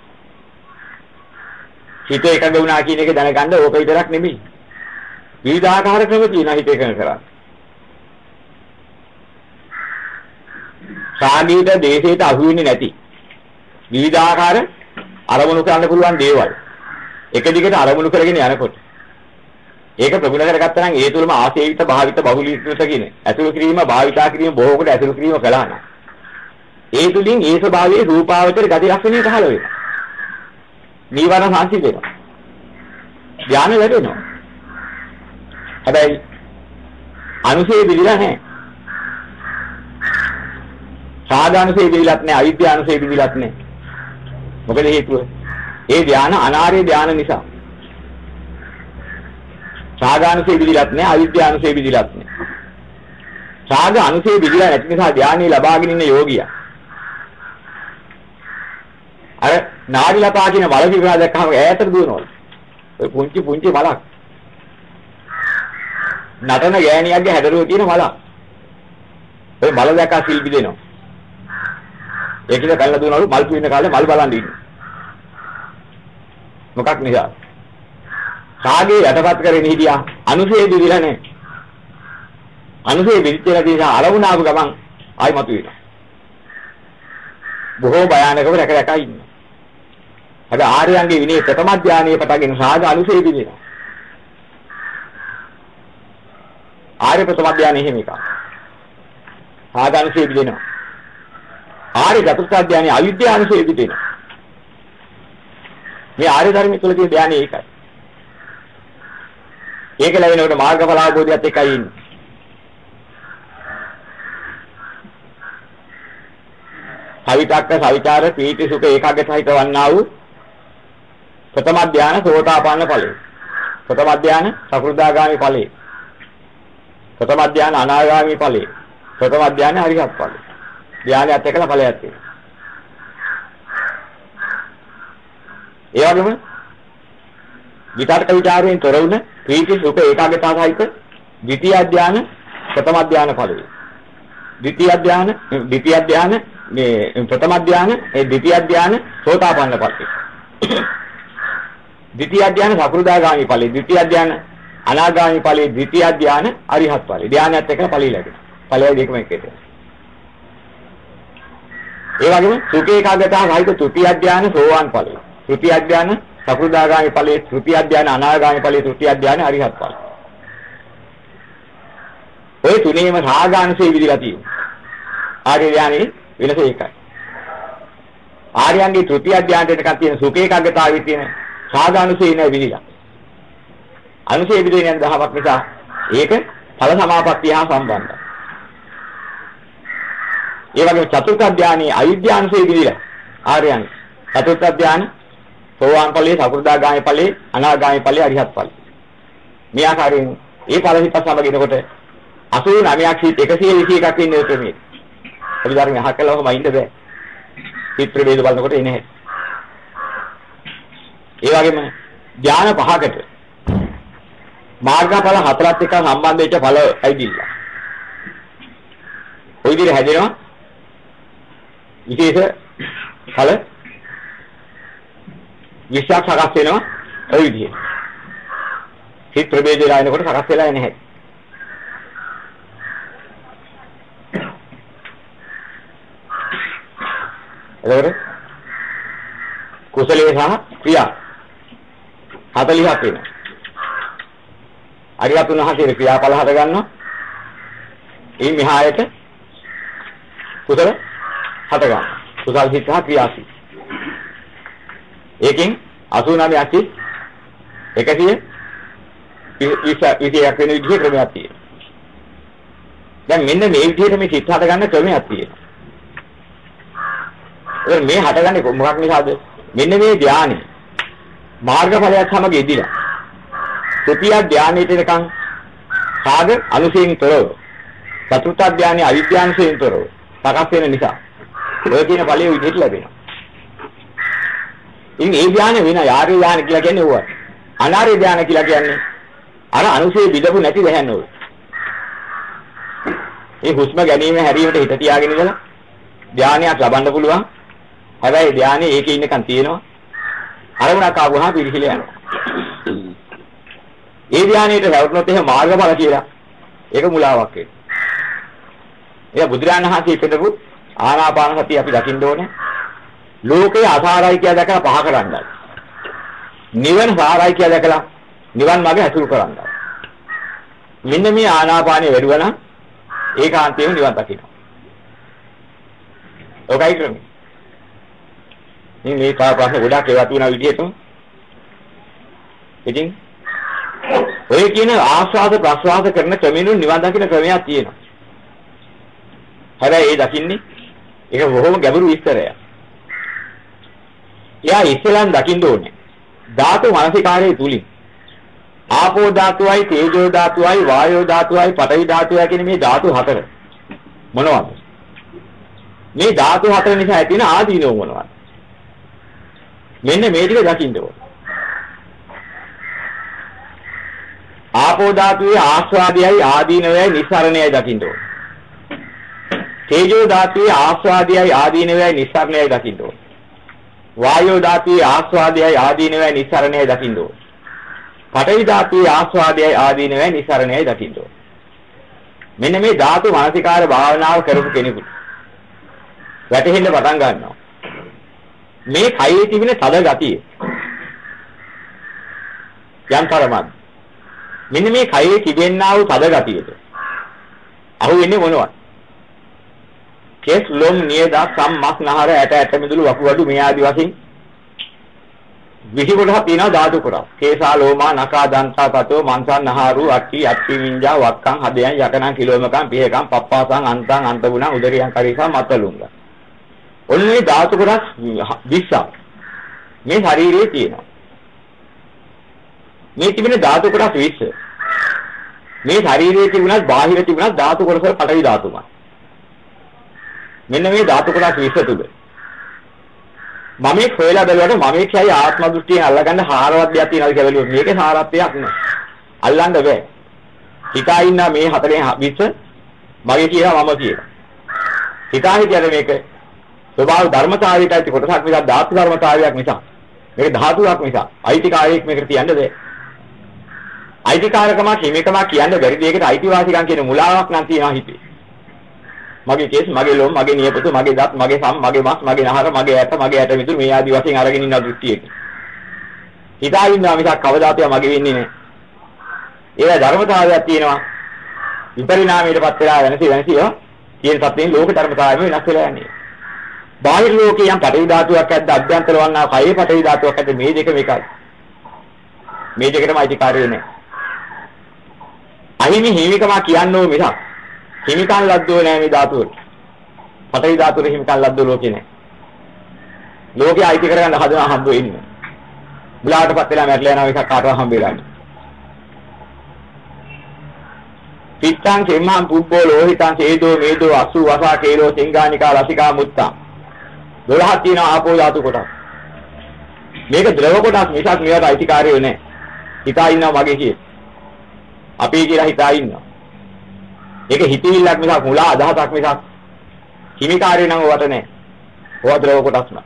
හිත එකඟ වුණා කියන එක දැනගන්න ඕක විතරක් නෙමෙයි. විවිධාකාර ක්‍රම තියෙනවා හිත එකඟ කරන්න. සාගීත දේශයට අහු වෙන්නේ නැති විවිධාකාර අරමුණු කරන්න පුළුවන් දේවල්. එක දිගට අරමුණු කරගෙන යනකොට ඒක ප්‍රගුණ කරගත්තා නම් ඒ තුළම ආශේවිත භාවිත බහුලීකృత කියන ඇතුළු කිරීම භාවිතා කිරීම බොහෝ කොට ඇතුළු කිරීම කළා නම් ඒ තුලින් ඒ ස්වභාවයේ රූපාවචර ගති ලක්ෂණය පහළ වෙනවා. නීවරණ සංසිඳ වෙනවා. ධානය ලැබෙනවා. හැබැයි අනුසේ විදිලා නැහැ. සාධානුසේ විදිලත් නැහැ, අවිද්‍යානුසේ විදිලත් නැහැ. මොකද හේතුව? ඒ ධාන අනාර්ය ධාන නිසා. සාධානුසේ විදිලත් නැහැ, අවිද්‍යානුසේ විදිලත් නැහැ. සාධ අනුසේ විදිලා නැති නිසා ධානය ලබාගෙන ඉන්න යෝගියා අර නාඩි ලපා කියන වල විග්‍රහ දැක්කම ඈතට දුවනවා. ඔය පුංචි පුංචි වලක්. නටන ගෑණියක්ගේ හැඩරුව තියෙන වලක්. ඔය මල දැක්කා සිල් බිදෙනවා. ඒකද කල්ලා දුවනවලු මල් පින්න කාලේ මල් බලන් ඉන්නේ. මොකක් නිසා? කාගේ යටපත් කරගෙන හිටියා අනුසේ දිවිලා නැහැ. අනුසේ විදිච්චලා තියෙන අරමුණාව ගමන් ආයි මතුවෙනවා. බොහෝ භයානකව රැක රැක ඉන්නවා. අද ආර්යයන්ගේ විනය ප්‍රථම ධානයේ පටගෙන සාධ අනුසේ දිවිනවා. ආර්ය ප්‍රථම ධානයේ හිම එක. සාධ අනුසේ දිවිනවා. ආර්ය චතුර්ථ ධානයේ අවිද්‍යා අනුසේ දිවිනවා. මේ ආර්ය ධර්මයේ තුල තියෙන ධානය ඒකයි. ඒක ලැබෙනකොට මාර්ගඵල අවබෝධයත් එකයි ඉන්නේ. සවිතක්ක සවිචාර පීති සුඛ ඒකාග්‍රතාවිත වන්නා වූ ප්‍රථම ධානය සෝතාපන්න ඵලය. ප්‍රථම ධානය සකෘදාගාමි ඵලය. ප්‍රථම ධානය අනාගාමි ඵලය. ප්‍රථම ධානය අරිහත් ඵලය. ධානයත් එක්කලා ඵලයක් තියෙනවා. ඒ වගේම විතර්ක විචාරයෙන් තොර වුණ ප්‍රීති සුඛ ඒකාග්‍රතාවයික ද්විතීය ධානය ප්‍රථම ධානය ඵලය. ද්විතීය ධානය ද්විතීය ධානය මේ ප්‍රථම ධානය ඒ ද්විතීය ධානය සෝතාපන්න ඵලය. ද්විතීය ධානය සකෘදාගාමි ඵලය. ද්විතීය ධානය අනාගාමි ඵලය. ද්විතීය ධානය අරිහත් ඵලය. ධානයත් එක්ක ඵලය ලැබෙනවා. ඵලය දෙකම එකට. ඒ වගේම සුඛ ඒකාග්‍රතාවයික තෘතීය ධානය සෝවාන් ඵලය. තෘතීය ධානය සකෘදාගාමි ඵලය. තෘතීය ධානය අනාගාමි ඵලය. තෘතීය ධානය අරිහත් ඵලය. ඔය තුනේම රාගාංශේ විදිලා තියෙනවා. ආර්ය ධානයේ වෙනස ඒකයි. ආර්යයන්ගේ තෘතීය ධානයට එකක් තියෙන සුඛ ඒකාග්‍රතාවයේ තියෙන සාධානුසේ නැ විදිලා. අනුසේ විදින දහමක් නිසා ඒක ඵල සමාපත්තිය හා සම්බන්ධයි. ඒ වගේම චතුර්ථ ධානයේ අවිද්‍යානුසේ විදිලා ආර්යයන් චතුර්ථ ධාන සෝවාන් ඵලයේ සකෘදාගාමී ඵලයේ අනාගාමී ඵලයේ අරිහත් ඵලයේ. මේ ආකාරයෙන් ඒ ඵල හිත සමගිනකොට අසූ නවයක් සිට එකසිය විසි එකක් ඉන්නේ උත්‍රමේ. අපි ධර්මය අහකලා ඔහම ඉන්න බෑ. චිත්‍ර වේද බලනකොට එන්නේ නැහැ. ඒ වගේම ධාන පහකට මාර්ගඵල හතරත් එක්ක සම්බන්ධ වෙච්ච ඵල ඇවිදිලා. ඔය විදිහට හැදෙනවා විශේෂ ඵල විශ්වාස සකස් වෙනවා ඔය විදිහට. චිත්‍ර වේදලා එනකොට සකස් වෙලා නැහැ. එතකොට කුසලයේ සහ ක්‍රියා හතලිහක් වෙනවා. අරියත් උනහසේ ක්‍රියාඵල හද ගන්නවා. ඒ මෙහායට කුසල හද ගන්නවා. කුසල් සිත් සහ ක්‍රියාසිත. ඒකෙන් අසූ නවයක් සිත් එකසිය විසියක් වෙන විදිහේ ක්‍රමයක් තියෙනවා. දැන් මෙන්න මේ විදිහට මේ සිත් හද ගන්න ක්‍රමයක් තියෙනවා. මේ හටගන්නේ මොකක් නිසාද? මෙන්න මේ ධානය මාර්ගඵලයක් සමග ඉදිලා. තෘතීය ධානයට එනකන් සාග අනුසයෙන් තොරව. චතුර්ථ ධානයේ අවිද්‍යාංශයෙන් තොරව. සකස් වෙන නිසා ඔය කියන ඵලයේ විදිහට ලැබෙනවා. ඉතින් ඒ ධානය වෙන ආර්ය ධානය කියලා කියන්නේ ඕවා. අනාර්ය ධානය කියලා කියන්නේ අර අනුසේ බිඳපු නැති දැහැන්න ඕන. මේ හුස්ම ගැනීම හැරීමට හිත තියාගෙන ඉඳලා ධානයක් ලබන්න පුළුවන්. හැබැයි ධානයේ ඒකේ ඉන්නකන් තියෙනවා. අරමුණක් ආවම පිළිහිල යනවා. ඒ ධානයේට රැවටුනොත් එහෙම මාර්ගඵල කියලා. ඒක මුලාවක් ඒක. ඒක බුදුරජාණන් වහන්සේ පිටපු ආනාපාන සතිය අපි දකින්න ඕනේ. ලෝකේ අසාරයි කියලා දැකලා පහ කරන්නයි. නිවන සාරයි කියලා දැකලා නිවන් මාර්ගය අසුරු කරන්නයි. මෙන්න මේ ආනාපානෙ වැඩුවා නම් ඒකාන්තයෙන් නිවන් දකින්න. ඔකයි ක්‍රමය. මේ මේ පා ප්‍රශ්න ගොඩක් ඒවා තුන විදිහට. ඉතින් ඔය කියන ආස්වාද ප්‍රස්වාද කරන ක්‍රමෙනු නිවන් දකින්න ක්‍රමයක් තියෙනවා. හැබැයි ඒ දකින්නේ ඒක බොහොම ගැඹුරු විස්තරයක්. එයා ඉස්සෙල්ලාම දකින්න ඕනේ. ධාතු මනසිකාරයේ තුලින් ආපෝ ධාතුවයි තේජෝ ධාතුවයි වායෝ ධාතුවයි පඨවි ධාතුවයි කියන මේ ධාතු හතර මොනවද? මේ ධාතු හතර නිසා ඇතිවෙන ආදීනව මොනවද? මෙන්න මේ ටික දකින්න ඕනේ. ආපෝ ධාතුවේ ආස්වාදයයි ආදීනවයයි නිස්සරණයයි දකින්න ඕනේ. තේජෝ ධාතුවේ ආස්වාදයයි ආදීනවයයි නිස්සරණයයි දකින්න ඕනේ. වායෝ ධාතුවේ ආස්වාදයයි ආදීනවයයි නිස්සරණයයි දකින්න ඕනේ. පඨවි ධාතුවේ ආස්වාදයයි ආදීනවයයි නිස්සරණයයි දකින්න ඕනේ. මෙන්න මේ ධාතු මානසිකාර භාවනාව කරපු කෙනෙකුට වැටහෙන්න පටන් ගන්නවා. මේ කයේ තිබෙන තද ගතිය යන්තරමත් මෙන්න මේ කයේ තිබෙනා වූ තද ගතියට අහු වෙන්නේ මොනවද? කෙස් ලොම් නියදා සම්මස් නහර ඇට ඇට මිදුළු වකුගඩු මේ ආදි වශයෙන් විහි කොටහ තියෙනවා ධාතු කොටස්. කේසා ලෝමා නකා දන්තා තතෝ මන්සන් නහරු අට්ටි අට්ටි විඤ්ඤා වක්කං හදයන් යකනං කිලෝමකං පිහකං පප්පාසං අන්තං අන්තගුණං උදරියං කරීසා මතලුංග. ඔන්නේ ධාතු කොටස් විස්සක් මේ ශරීරයේ තියෙනවා. මේ තිබෙන ධාතු කොටස් විස්ස. මේ ශරීරයේ තිබුණත් බාහිර තිබුණත් ධාතු කොටස් වල පටවි ධාතුමයි. මෙන්න මේ ධාතු කොටස් විස්ස තුල මම මේ හොයලා බලුවට මම කියයි ආත්ම දෘෂ්ටියෙන් අල්ලගන්න හාරවත් දෙයක් තියෙනවා කියලා බැලුවොත් මේකේ සාරත්වයක් නෑ. අල්ලන්න බෑ. හිතා ඉන්න මේ හතරෙන් විස්ස මගේ කියලා මම කියලා. හිතා හිතන්නේ මේක ස්වභාව ධර්මතාවයටයි කොටසක් මිසක් ධාතු ධර්මතාවයක් මිසක් මේක ධාතුවක් මිසක් අයිතිකාරයෙක් මේකට කියන්න බෑ. අයිතිකාරකම හිමිකම කියන්න බැරි දෙයකට අයිතිවාසිකම් කියන මුලාවක් නම් තියෙනවා හිතේ. මගේ කේස් මගේ ලොම් මගේ නියපොතු මගේ දත් මගේ සම් මගේ මස් මගේ නහර මගේ ඇට මගේ ඇට මිදුළු මේ ආදි වශයෙන් අරගෙන ඉන්න දෘෂ්ටියක හිතා ඉන්නවා මිසක් කවදාත් මගේ වෙන්නේ නැහැ. ඒවා ධර්මතාවයක් තියෙනවා. විපරිණාමයටපත් වෙලා වෙනසි වෙනසිව කියන සත්‍යයෙන් ලෝක ධර්මතාවයම වෙනස් වෙලා යන්නේ. බාහිර ලෝකේ යම් පටවි ධාතුවක් ඇද්ද අභ්‍යන්තර වන්නා කයේ පටවි ධාතුවක් ඇද්ද මේ දෙකම එකයි. මේ දෙකටම අයිතිකාරය නැහැ. අහිමි හිමිකම කියන්නේ මිසක් හිමිකන් ලද්දෝ නෑ මේ ධාතු වල. පඨවි ධාතු වල හිමිකන් ලද්දෝ ලෝකේ නෑ. ලෝකේ අයිති කරගන්න හදන හම්බ වෙන්නේ. බුලාටපත් වෙලා මැරලා යනවා එකක් කාටවත් හම්බ වෙලා නෑ. පිට්ටං සෙම්මං පුබ්බෝ ලෝහිතං සේදෝ මේදෝ අසු වසා කේලෝ සිංගානිකා රසිකා මුත්තා. දොළහක් තියෙන ආපෝ ධාතු කොටස්. මේක ද්‍රව කොටස් මිසක් මේවට අයිතිකාරයෝ නෑ. හිතා ඉන්නවා මගේ කියේ. අපි කියලා හිතා ඉන්නවා. ඒක හිතවිල්ලක් මිසක් මුලා අදහසක් මිසක් හිමිකාරය නම් වට නැහැ. ඕවා ද්‍රව කොටස්ම.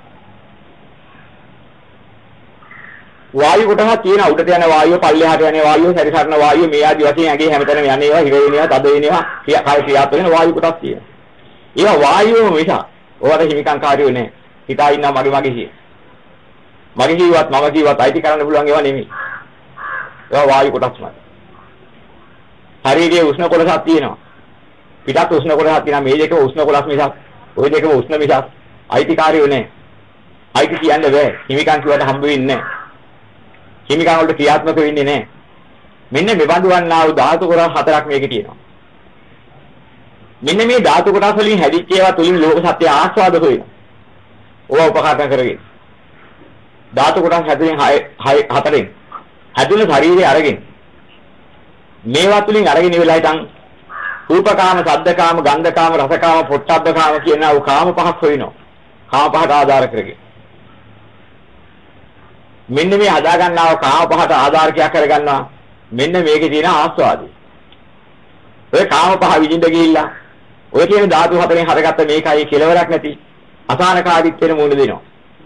වායු කොටහ තියෙන උඩට යන වායුව පල්ලෙහාට යන වායුව සැරිසරන වායුව මේ ආදි වශයෙන් ඇගේ හැමතැනම යන ඒවා හිර වෙනවා තද වෙනවා කය ක්‍රියාත්මක වෙන වායු කොටස් තියෙනවා. ඒවා වායුවම මිසක් ඕවට හිමිකම් කාර්යෝ නැහැ. හිතා ඉන්නවා මගේ මගේ කිය. මගේ කිව්වත් මම කිව්වත් අයිති කරන්න පුළුවන් ඒවා නෙමෙයි. ඒවා වායු කොටස්මයි. ශරීරයේ උෂ්ණ කොටසක් තියෙනවා. පිටත් උෂ්ණ කොටසක් තියෙනවා. මේ දෙකම උෂ්ණ කොටස් මිසක් ওই දෙකම උෂ්ණ මිසක් අයිතිකාරයෝ නැහැ. අයිති කියන්න බෑ. හිමිකම් කිව්වට හම්බ වෙන්නේ නැහැ. හිමිකම් වලට ක්‍රියාත්මක වෙන්නේ නැහැ. මෙන්න මෙබඳු වන්නා වූ ධාතු කොටස් හතරක් මේකේ තියෙනවා. මෙන්න මේ ධාතු කොටස් වලින් හැදිච්ච ඒවා තුලින් ලෝක සත්‍ය ආස්වාද වෙනවා. ඕවා උපකාරක කරගෙන. ධාතු කොටස් හැදෙන හතරෙන් හැදුණු ශරීරය අරගෙන මේවා තුලින් අරගෙන ඉවරලා ඉතින් රූපකාම, ශබ්දකාම, ගන්ධකාම, රසකාම, පොට්ටබ්බකාම කියන ආ කාම පහක් හොයනවා. කාම පහට ආධාර කරගෙන. මෙන්න මේ හදා ගන්නා කාම පහට ආධාරකයක් කරගන්නවා. මෙන්න මේකේ තියෙන ආස්වාදය. ඔය කාම පහ විඳින්න ගිහිල්ලා ඔය කියන ධාතු හතරෙන් හටගත්ත මේකයි කෙලවරක් නැති අසහනකාරීත්වෙන මුණ දෙනවා.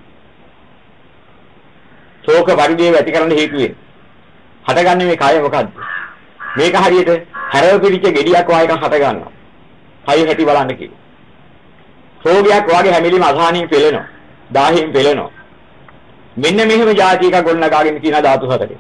ශෝක පරිදේව ඇති කරන්න හේතු වෙන්නේ. හටගන්නේ මේ කය මොකද්ද? මේක හරියට හැරව පිටිච්ච ගෙඩියක් වගේ එකක් හට ගන්නවා. කය හැටි බලන්න කිව්වා. රෝගයක් වගේ හැමිලිම අසහනින් පෙළෙනවා. දාහයෙන් පෙළෙනවා. මෙන්න මෙහෙම જાති එකක් ගොඩනගාගෙන කියන ධාතු හතරේ.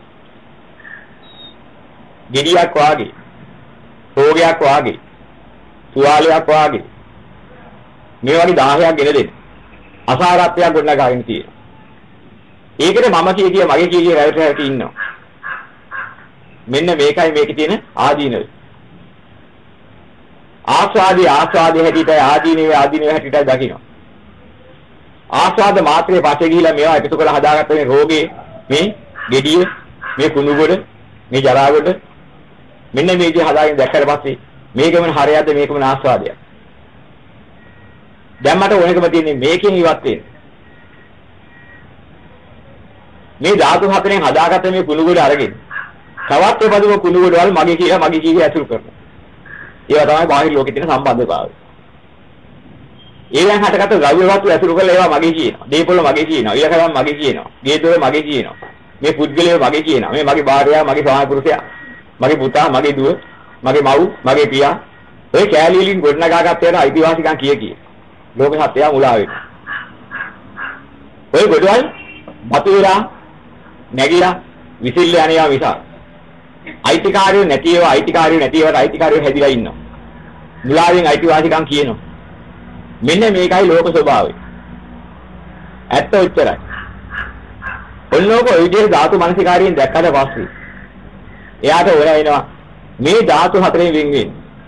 ගෙඩියක් වගේ, රෝගයක් වගේ, තුවාලයක් වගේ මේ වගේ දාහයක් ගෙන දෙන්න. අසාරත්වයක් ගොඩනගාගෙන තියෙනවා. ඒකට මම කිය කිය මගේ කිය කිය රැවටි රැවටි ඉන්නවා. මෙන්න මේකයි මේකේ තියෙන ආදීනව. ආස්වාදී ආස්වාදී හැටියට ආදීනවේ ආදීනවේ හැටියට දකින්න. ආස්වාද මාත්‍රේ පස්සේ ගිහිලා මේවා එකතු කරලා හදාගත්ත මේ රෝගේ, මේ gediය, මේ කුණු ගොඩ, මේ ජරා ගොඩ මෙන්න මේ විදිහ හදාගෙන දැක්කට පස්සේ මේකම හරයක්ද මේකම ආස්වාදයක්. දැන් මට ඕනෙකම තියෙන්නේ මේකෙන් ඉවත් වෙන්න. මේ ධාතු හතරෙන් හදාගත්ත මේ කුණු ගොඩ අරගෙන තවත් ඒ පදුම කුණු ගොඩ වල මගේ කියලා මගේ කීවේ ඇතුළු කරනවා. ඒවා තමයි බාහිර ලෝකෙට තියෙන සම්බන්ධතාවය. ඒවෙන් හටගත්ත ද්‍රව්‍ය වස්තු ඇතුළු කරලා ඒවා මගේ කියනවා. දීපොළ මගේ කියනවා. ඊළඟට මගේ කියනවා. ගේදොර මගේ කියනවා. මේ පුද්ගලයා මගේ කියනවා. මේ මගේ භාර්යාව, මගේ ස්වාමි පුරුෂයා, මගේ පුතා, මගේ දුව, මගේ මව්, මගේ පියා. ඔය කෑලි වලින් ගොඩනගාගත්ත ඒවා අයිතිවාසිකම් කිය කිය. ලෝක සත්‍යය මුලා වෙනවා. ඔය ගොඩවල් බතු වෙලා නැගිලා විසිල්ල යනවා විසා. අයිතිකාරයෝ නැති ඒවා අයිතිකාරයෝ නැති ඒවාට අයිතිකාරයෝ හැදිලා ඉන්නවා. මුලාවෙන් අයිතිවාසිකම් කියනවා. මෙන්න මේකයි ලෝක ස්වභාවය. ඇත්ත උච්චරයි. ඔන්නෝක ඔය විදිහේ ධාතු මනසිකාරියෙන් දැක්කට පස්සේ එයාට ඕන වෙනවා මේ ධාතු හතරෙන් වෙන් වෙන්න.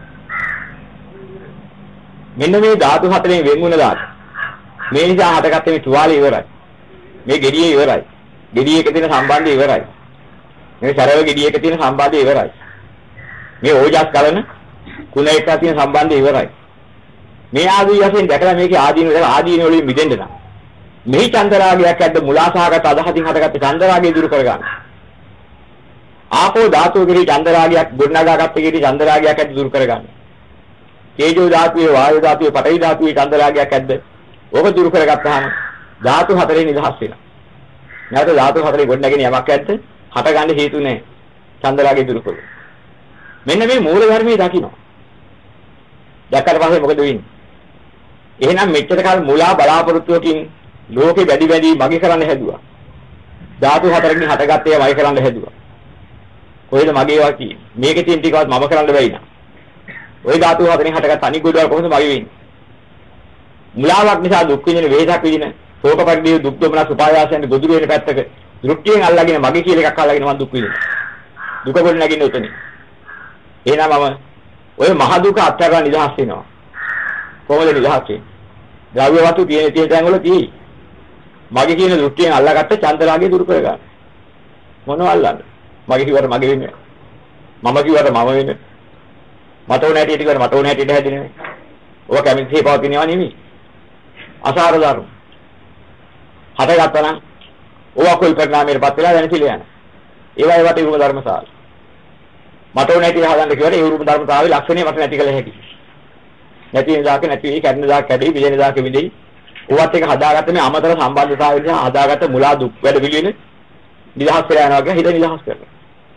මෙන්න මේ ධාතු හතරෙන් වෙන් වුණ ධාතු. මේ නිසා හටගත්ත මේ තුවාලේ ඉවරයි. මේ gediye ඉවරයි. gediye එක තියෙන සම්බන්ධය ඉවරයි. මේ සරව gediye එක තියෙන සම්බන්ධය ඉවරයි. මේ ඕජස් කලන කුණ එක තියෙන සම්බන්ධය ඉවරයි. මේ ආදී වශයෙන් දැකලා මේකේ ආදීන වල ආදීන වලින් මිදෙන්න නම් මෙහි චන්දරාගයක් ඇද්ද මුලාසහගත අදහසින් හටගත්ත චන්දරාගය දුරු කරගන්න. ආපෝ ධාතුව කෙරෙහි චන්දරාගයක් ගොඩනගාගත්ත කෙරෙහි චන්දරාගයක් ඇද්ද දුරු කරගන්න. තේජෝ ධාතුවේ වායු ධාතුවේ පඨවි ධාතුවේ චන්දරාගයක් ඇද්ද ඕක දුරු කරගත්තාම ධාතු හතරේ නිදහස් වෙනවා. නැවත ධාතු හතරේ ගොඩනගෙන යමක් ඇද්ද හටගන්න හේතු නැහැ. චන්දරාගය දුරු කරගන්න. මෙන්න මේ මූල ධර්මයේ දකින්න. දැක්කට පස්සේ මොකද වෙන්නේ? එහෙනම් මෙච්චර කාල මුලා බලාපොරොත්තුවකින් ලෝකේ වැඩි වැඩි මගේ කරන්න හැදුවා. ධාතු හතරකින් හටගත්තේ වයි කරන්න හැදුවා. කොහෙද මගේ වා කියේ? මේකේ තියෙන ටිකවත් මම කරන්න බැයි නා. ওই ධාතු හතරෙන් හටගත් අනික් ගොඩවල් කොහොමද මගේ වෙන්නේ? මුලාවක් නිසා දුක් විඳින වේදක් විඳින ශෝක පරිදේ දුක් දුමන සුපායාසයන් ගොදුරු වෙන පැත්තක දෘෂ්ටියෙන් අල්ලගෙන මගේ කියලා එකක් අල්ලගෙන මම දුක් විඳිනවා. දුක ගොඩ නැගින්න උතනේ. එහෙනම් මම ඔය මහ දුක අත්හැරලා නිදහස් වෙනවා. කොහොමද නිදහස් වෙන්නේ? ද්‍රව්‍ය වස්තු තියෙන තියෙන තැන් වල තියෙයි. මගේ කියන දෘෂ්ටියෙන් අල්ලාගත්ත චන්දරාගය දුරු කරගන්න. මොනව අල්ලන්නේ? මගේ කිව්වට මගේ වෙන්නේ. මම කිව්වට මම වෙන්නේ. මට ඕන හැටියට කිව්වට මට ඕන හැටියට හැදෙන්නේ. ඔය කැමති පවතිනවා නෙමෙයි. අසාර ධර්ම. හටගත්තා නම් ඕවා කොයි පරිණාමයකටපත් වෙලා දැන පිළ යන. ඒවා ඒවට උරුම ධර්මතාවය. මට ඕන හැටියට හදන්න කිව්වට ඒ උරුම ධර්මතාවයේ ලක්ෂණය මට නැති කළ හැකියි. නැති වෙනදාක නැති වෙයි, කැඩෙන දාක කැඩෙයි, බිඳෙන දාක බිඳෙයි. ඕවත් එක හදාගත්ත මේ අමතර සම්බන්ධතාවය නිසා හදාගත්ත මුලා දුක් වැඩ පිළිවෙල නිදහස් වෙලා යනවා කියන හිත නිදහස් කරනවා.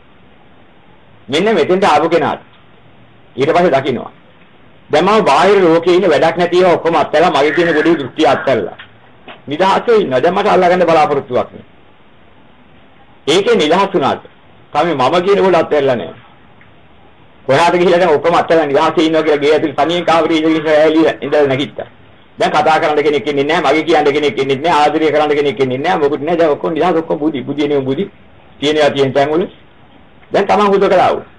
මෙන්න මෙතෙන්ට ආපු කෙනාට ඊට පස්සේ දකින්නවා. දැන් මම බාහිර ලෝකේ ඉන්න වැඩක් නැති ඒවා ඔක්කොම අත්හැරලා මගේ කියන ගොඩේ දෘෂ්ටි අත්හැරලා නිදහසේ ඉන්නවා. දැන් මට අල්ලගන්න බලාපොරොත්තුවක් නෑ. ඒකේ නිදහස් වුණාට තමයි මම කියන කොට අත්හැරලා නෑ. කොහාට ගිහිල්ලා දැන් ඔක්කොම අත්හැරලා නිදහසේ ඉන්නවා කියලා ගේ ඇතුලේ තනියෙන් කාමරේ ඉඳලා ඇලිලා ඉඳලා නැගිට්ටා. දැන් කතා කරන්න කෙනෙක් ඉන්නේ නැහැ, මගේ කියන්න කෙනෙක් ඉන්නේ නැහැ, ආදරය කරන්න කෙනෙක් ඉන්නේ නැහැ, මොකුත් නැහැ. දැන් ඔක්කොම නිදහස් ඔක්කොම බුදි බුදිනේ බුදි තියෙනවා තියෙන තැන් වල. දැන් තමන් හුදකලා ආවෝ.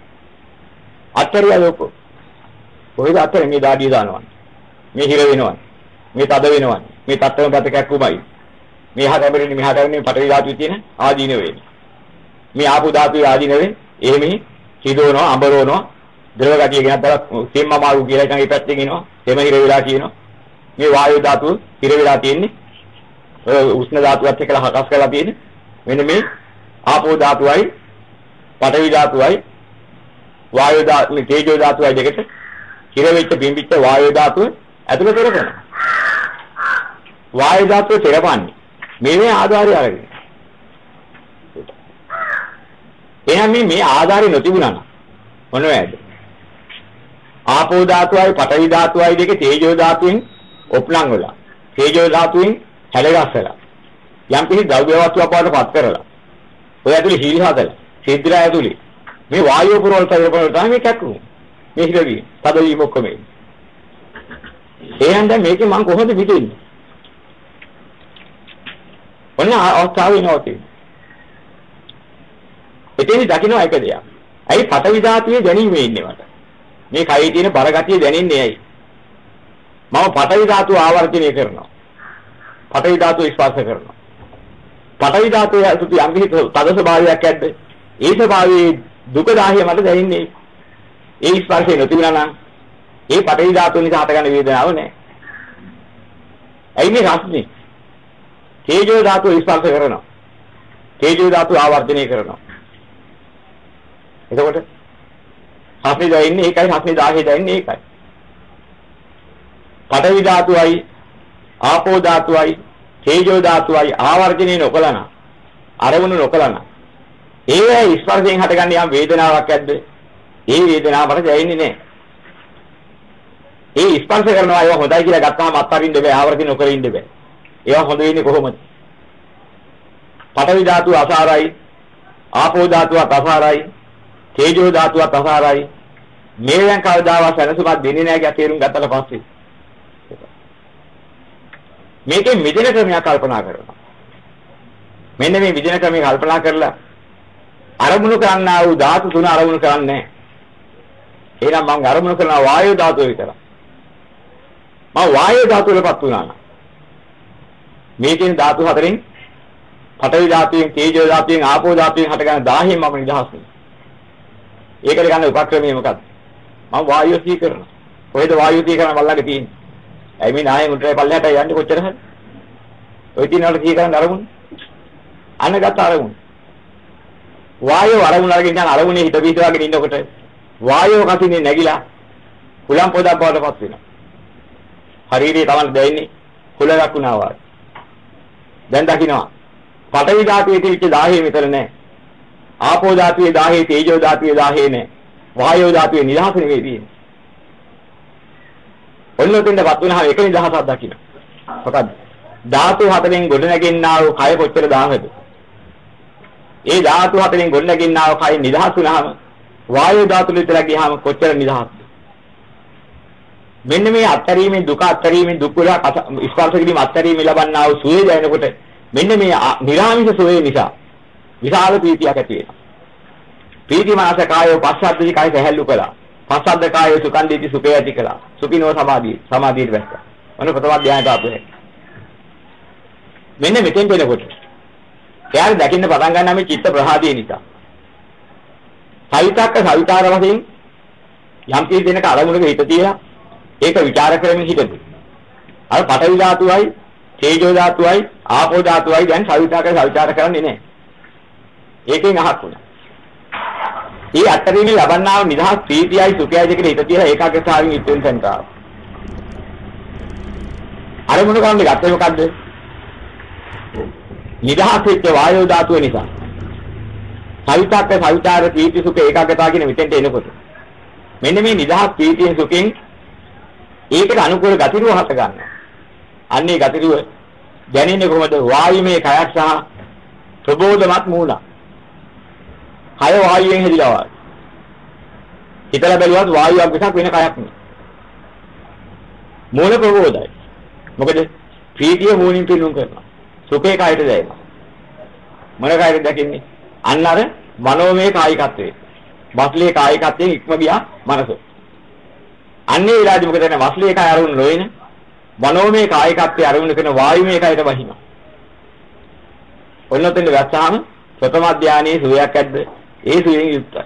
අත්තරියා ලෝකෝ. කොහෙද අත්තර මේ දාඩිය දානවා. මේ හිර වෙනවා. මේ තද වෙනවා. මේ තත්ත්වම බතකක් උමයි. මේ හතරෙන්නේ මෙහාට වෙන්නේ පටවි ධාතුවේ තියෙන ආදීන වෙන්නේ. මේ ආපු ධාතුවේ ආදීන වෙන්නේ එහෙම හිදවනවා, අඹරවනවා, ද්‍රව ගතිය ගෙනත් දාලා තෙම්ම මාරු කියලා එකන් ඒ පැත්තෙන් එනවා. තෙම හිර වෙලා කියනවා. මේ වායු ධාතුව හිර වෙලා තියෙන්නේ. ඔය උෂ්ණ ධාතුවත් එක්කලා හකස් කරලා තියෙන්නේ. මෙන්න මේ ආපෝ ධාතුවයි පඨවි ධාතුවයි වායු ධාතුවයි තේජෝ ධාතුවයි දෙකට කිර වෙච්ච බිම්බිච්ච වායු ධාතුව ඇතුළත කරනවා. වායු ධාතුව තෙරපන්නේ. මේ මේ ආධාරය අරගෙන. එහෙනම් මේ මේ ආධාරය නොතිබුණා නම් මොනවද? ආපෝ ධාතුවයි පඨවි ධාතුවයි දෙකේ තේජෝ ධාතුවෙන් ඔප්ලං වෙලා. තේජෝ ධාතුවෙන් හැලගස්සලා. යම් කිසි ද්‍රව්‍ය වස්තුවක් වඩ පත් කරලා. ඔය ඇතුලේ හීල් හදලා. සිද්දලා ඇතුලේ. මේ වායුව පුරවල තවරපන තමයි මේ කැක්කුම. මේ හිරවි. තදවි මොක්කම මේ. එහෙනම් දැන් මේකේ මම කොහොමද පිටින්නේ? ඔන්න අවස්ථාවේ නෝතේ. එතෙන්දි දකින්න එක දෙයක්. ඇයි පඨවි ධාතුවේ දැනීමේ ඉන්නේ මට? මේ කයේ තියෙන බරගතිය දැනෙන්නේ ඇයි? මම පඨවි ධාතුව ආවර්ජනය කරනවා. පඨවි ධාතුව ස්පර්ශ කරනවා. පඨවි ධාතුවේ අසුති යම් කිසි තද ස්වභාවයක් ඇද්ද? ඒ ස්වභාවයේ දුක දාහිය මට දැනෙන්නේ. ඒ ස්පර්ශය නොතිබුණා නම් ඒ පඨවි ධාතුව නිසා හටගන්න වේදනාව නැහැ. ඇයි මේ රස්නේ? තේජෝ ධාතුව ස්පර්ශ කරනවා. තේජෝ ධාතුව ආවර්ජනය කරනවා. එතකොට රස්නේ දැනෙන්නේ ඒකයි රස්නේ දාහිය දැනෙන්නේ ඒකයි. පඨවි ධාතුවයි ආපෝ ධාතුවයි තේජෝ ධාතුවයි ආවර්ජනය නොකළන අරමුණු නොකළන ඒ ස්පර්ශයෙන් හටගන්න යම් වේදනාවක් ඇද්ද? ඒ වේදනාව මට දැනෙන්නේ නැහැ. ඒ ස්පර්ශ කරනවා ඒවා හොඳයි කියලා ගත්තාම අත්හරින්න බෑ, ආවර්ජනය නොකර ඉන්න බෑ. ඒවා හොඳ වෙන්නේ කොහොමද? පඨවි ධාතුව අසාරයි, ආපෝ ධාතුවත් අසාරයි, තේජෝ ධාතුවත් අසාරයි. මේවෙන් කවදාවත් සැනසුමක් දෙන්නේ නැහැ කියලා තේරුම් ගත්තට පස්සේ මේකේ මිදෙන ක්‍රමයක් කල්පනා කරනවා. මෙන්න මේ මිදෙන ක්‍රමය කල්පනා කරලා අරමුණු කරන්නා වූ ධාතු තුන අරමුණු කරන්නේ නැහැ. එහෙනම් මම අරමුණු කරනවා වායු ධාතුව විතරයි. මම වායු ධාතුවලපත් වුණා නම් මේකෙන් ධාතු හතරෙන් පඨවි ධාතුවෙන් තේජෝ ධාතුවෙන් ආපෝ ධාතුවෙන් හටගන්න දාහයෙන් මම නිදහස් වෙනවා. ඒකට ගන්න උපක්‍රමය මොකක්ද? මම වායුව සී කරනවා. කොහෙද වායුව සී කරන බල්ලගේ තියෙන්නේ? ඇයි මේ නායෙන් උඩට පල්ලෙහාට යන්නේ කොච්චර හරි? ඔය තියනවට සී කරන අරමුණ. අනගත අරමුණ. වායුව අරමුණ අරගෙන යන අරමුණේ හිත පිටවාගෙන ඉන්නකොට වායුව කසිනේ නැగిලා කුලම් පොදක් බවට පත් වෙනවා. ශරීරයේ තමයි දැනෙන්නේ කුලයක් වුණා වගේ. දැන් දකින්නවා පඨවි ධාතුවේ තිබිච්ච දාහේ මෙතන නැහැ. ආපෝ ධාතුවේ දාහේ තේජෝ ධාතුවේ දාහේ නැහැ. වායෝ ධාතුවේ නිදහස නෙවෙයි තියෙන්නේ. ඔන්නෝතෙන්දපත් වෙනවා එක නිදහසක් දකින්න. මොකද්ද? ධාතු හතරෙන් ගොඩ නැගෙන්නා වූ කය කොච්චර දාහද? ඒ ධාතු හතරෙන් ගොඩ නැගෙන්නා වූ කය නිදහස් වුණාම වායෝ ධාතු විතර ගියාම කොච්චර නිදහස්ද? මෙන්න මේ අත්තරීමේ දුක අත්තරීමේ දුක් වල ස්පර්ශ කිරීම අත්තරීමේ ලබන්නා වූ සුවේ දැනෙනකොට මෙන්න මේ නිරාමිෂ සුවේ නිසා විශාල ප්‍රීතියක් ඇති වෙනවා. ප්‍රීති මාස කායෝ පස්සද්දි කාය සැහැල්ලු කළා. පස්සද්ද කායෝ සුඛන්දීති සුඛය ඇති කළා. සුඛිනෝ සමාධිය සමාධියට වැස්සා. මොන ප්‍රථම ධ්‍යානයට ආපුවේ. මෙන්න මෙතෙන් වෙනකොට එයාට දකින්න පටන් ගන්නා මේ චිත්ත ප්‍රහාදීය නිසා. සවිතක්ක සවිතාර වශයෙන් යම් කිසි දෙනක අරමුණක හිත තියලා ඒක ਵਿਚාර කරමින් හිටපු. අර පඨවි ධාතුවයි, තේජෝ ධාතුවයි, ආපෝ ධාතුවයි දැන් සවිතක්ක සවිචාර කරන්නේ නැහැ. ඒකෙන් අහක් වුණා. ඒ අත්තරිනේ ලබන්නා වූ නිදහස් ප්‍රීතියයි සුඛයයි දෙකට හිත තියලා ඒකාග්‍රතාවයෙන් ඉතින් තැන්ටා. අරමුණ ගන්න ගත්තේ මොකද්ද? නිදහස් වෙච්ච වායෝ ධාතුව නිසා. සවිතක්ක සවිචාර ප්‍රීති සුඛ ඒකාග්‍රතාව කියන මෙතෙන්ට එනකොට මෙන්න මේ නිදහස් ප්‍රීතියෙන් සුඛෙන් ඒකට අනුකූල ගතිරුව හට ගන්නවා. අන්නේ ගතිරුව දැනෙන්නේ කොහොමද? වායුමය කයක් සහ ප්‍රබෝධමත් මූණ. කය වායුවෙන් හැදිලා වගේ. හිතලා බැලුවත් වායුවක් විසක් වෙන කයක් නෙවෙයි. මූල ප්‍රබෝධයි. මොකද ප්‍රීතිය මූලින් පිරුම් කරනවා. සුඛේ කයට දැනෙනවා. මොන කයද දකින්නේ? අන්න අර මනෝමය කායිකත්වයේ. වස්ලේ කායිකත්වයෙන් ඉක්ම ගියා මනස. අන්නේ විලාදි මොකද කරන්නේ? වස්ලේ කාය අරුණ නොවන මනෝමය කායිකත්වයේ අරුණ කරන වායුමය කයට වහිනවා. ඔන්නතෙන් වැස්සාම ප්‍රථම ධානයේ සුවයක් ඇද්ද? ඒ සුවයෙන් යුක්තයි.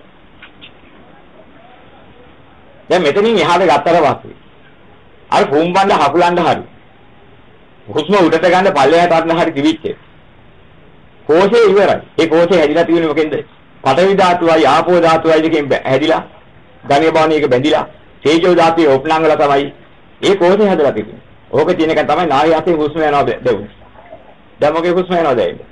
දැන් මෙතනින් එහාට ගත්තට පස්සේ අර පුම්බන්න හකුලන්න හරි හුස්ම උඩට ගන්න පල්ලෙහාට අරන හරි දිවිච්ච කෝෂේ ඉවරයි. ඒ කෝෂේ හැදිලා තියෙන්නේ මොකෙන්ද? පඨවි ධාතුවයි ආපෝ ධාතුවයි දෙකෙන් හැදිලා ධනිය භවණියක බැඳිලා තේජෝ ධාතුවේ උපනංගල තමයි ඒ කෝෂේ හැදලා තිබෙන්නේ. ඕක තියෙන එක තමයි නාහය අතේ හුස්ම යනවා දෙවුනේ. දැන් මොකේ හුස්ම යනවා දැන්?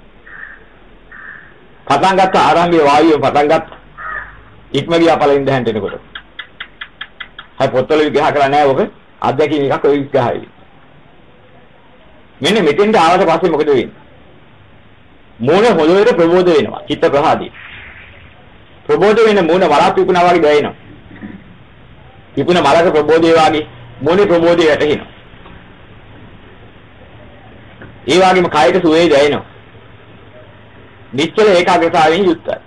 පටන් ගත්ත ආරම්භයේ වායුව පටන් ගත්ත ඉක්ම ගියා පළවෙනි දහනට එනකොට. හයි පොත්වල විග්‍රහ කරලා නැහැ ඔක. අත්දැකීම් එකක් ඔය විග්‍රහයි. මෙන්න මෙතෙන්ට ආවට පස්සේ මොකද වෙන්නේ? මූණ හොළොවේ ප්‍රබෝධ වෙනවා. චිත්ත ප්‍රහාදී. ප්‍රබෝධ වෙන මූණ වරක් පිපුණා වගේ දැනෙනවා. පිපුණ මලක ප්‍රබෝධය වගේ මූණේ ප්‍රබෝධය වැටෙනවා. ඒ වගේම කායික සුවේ දැනෙනවා. නිශ්චල ඒකාග්‍රතාවයෙන් යුක්තයි.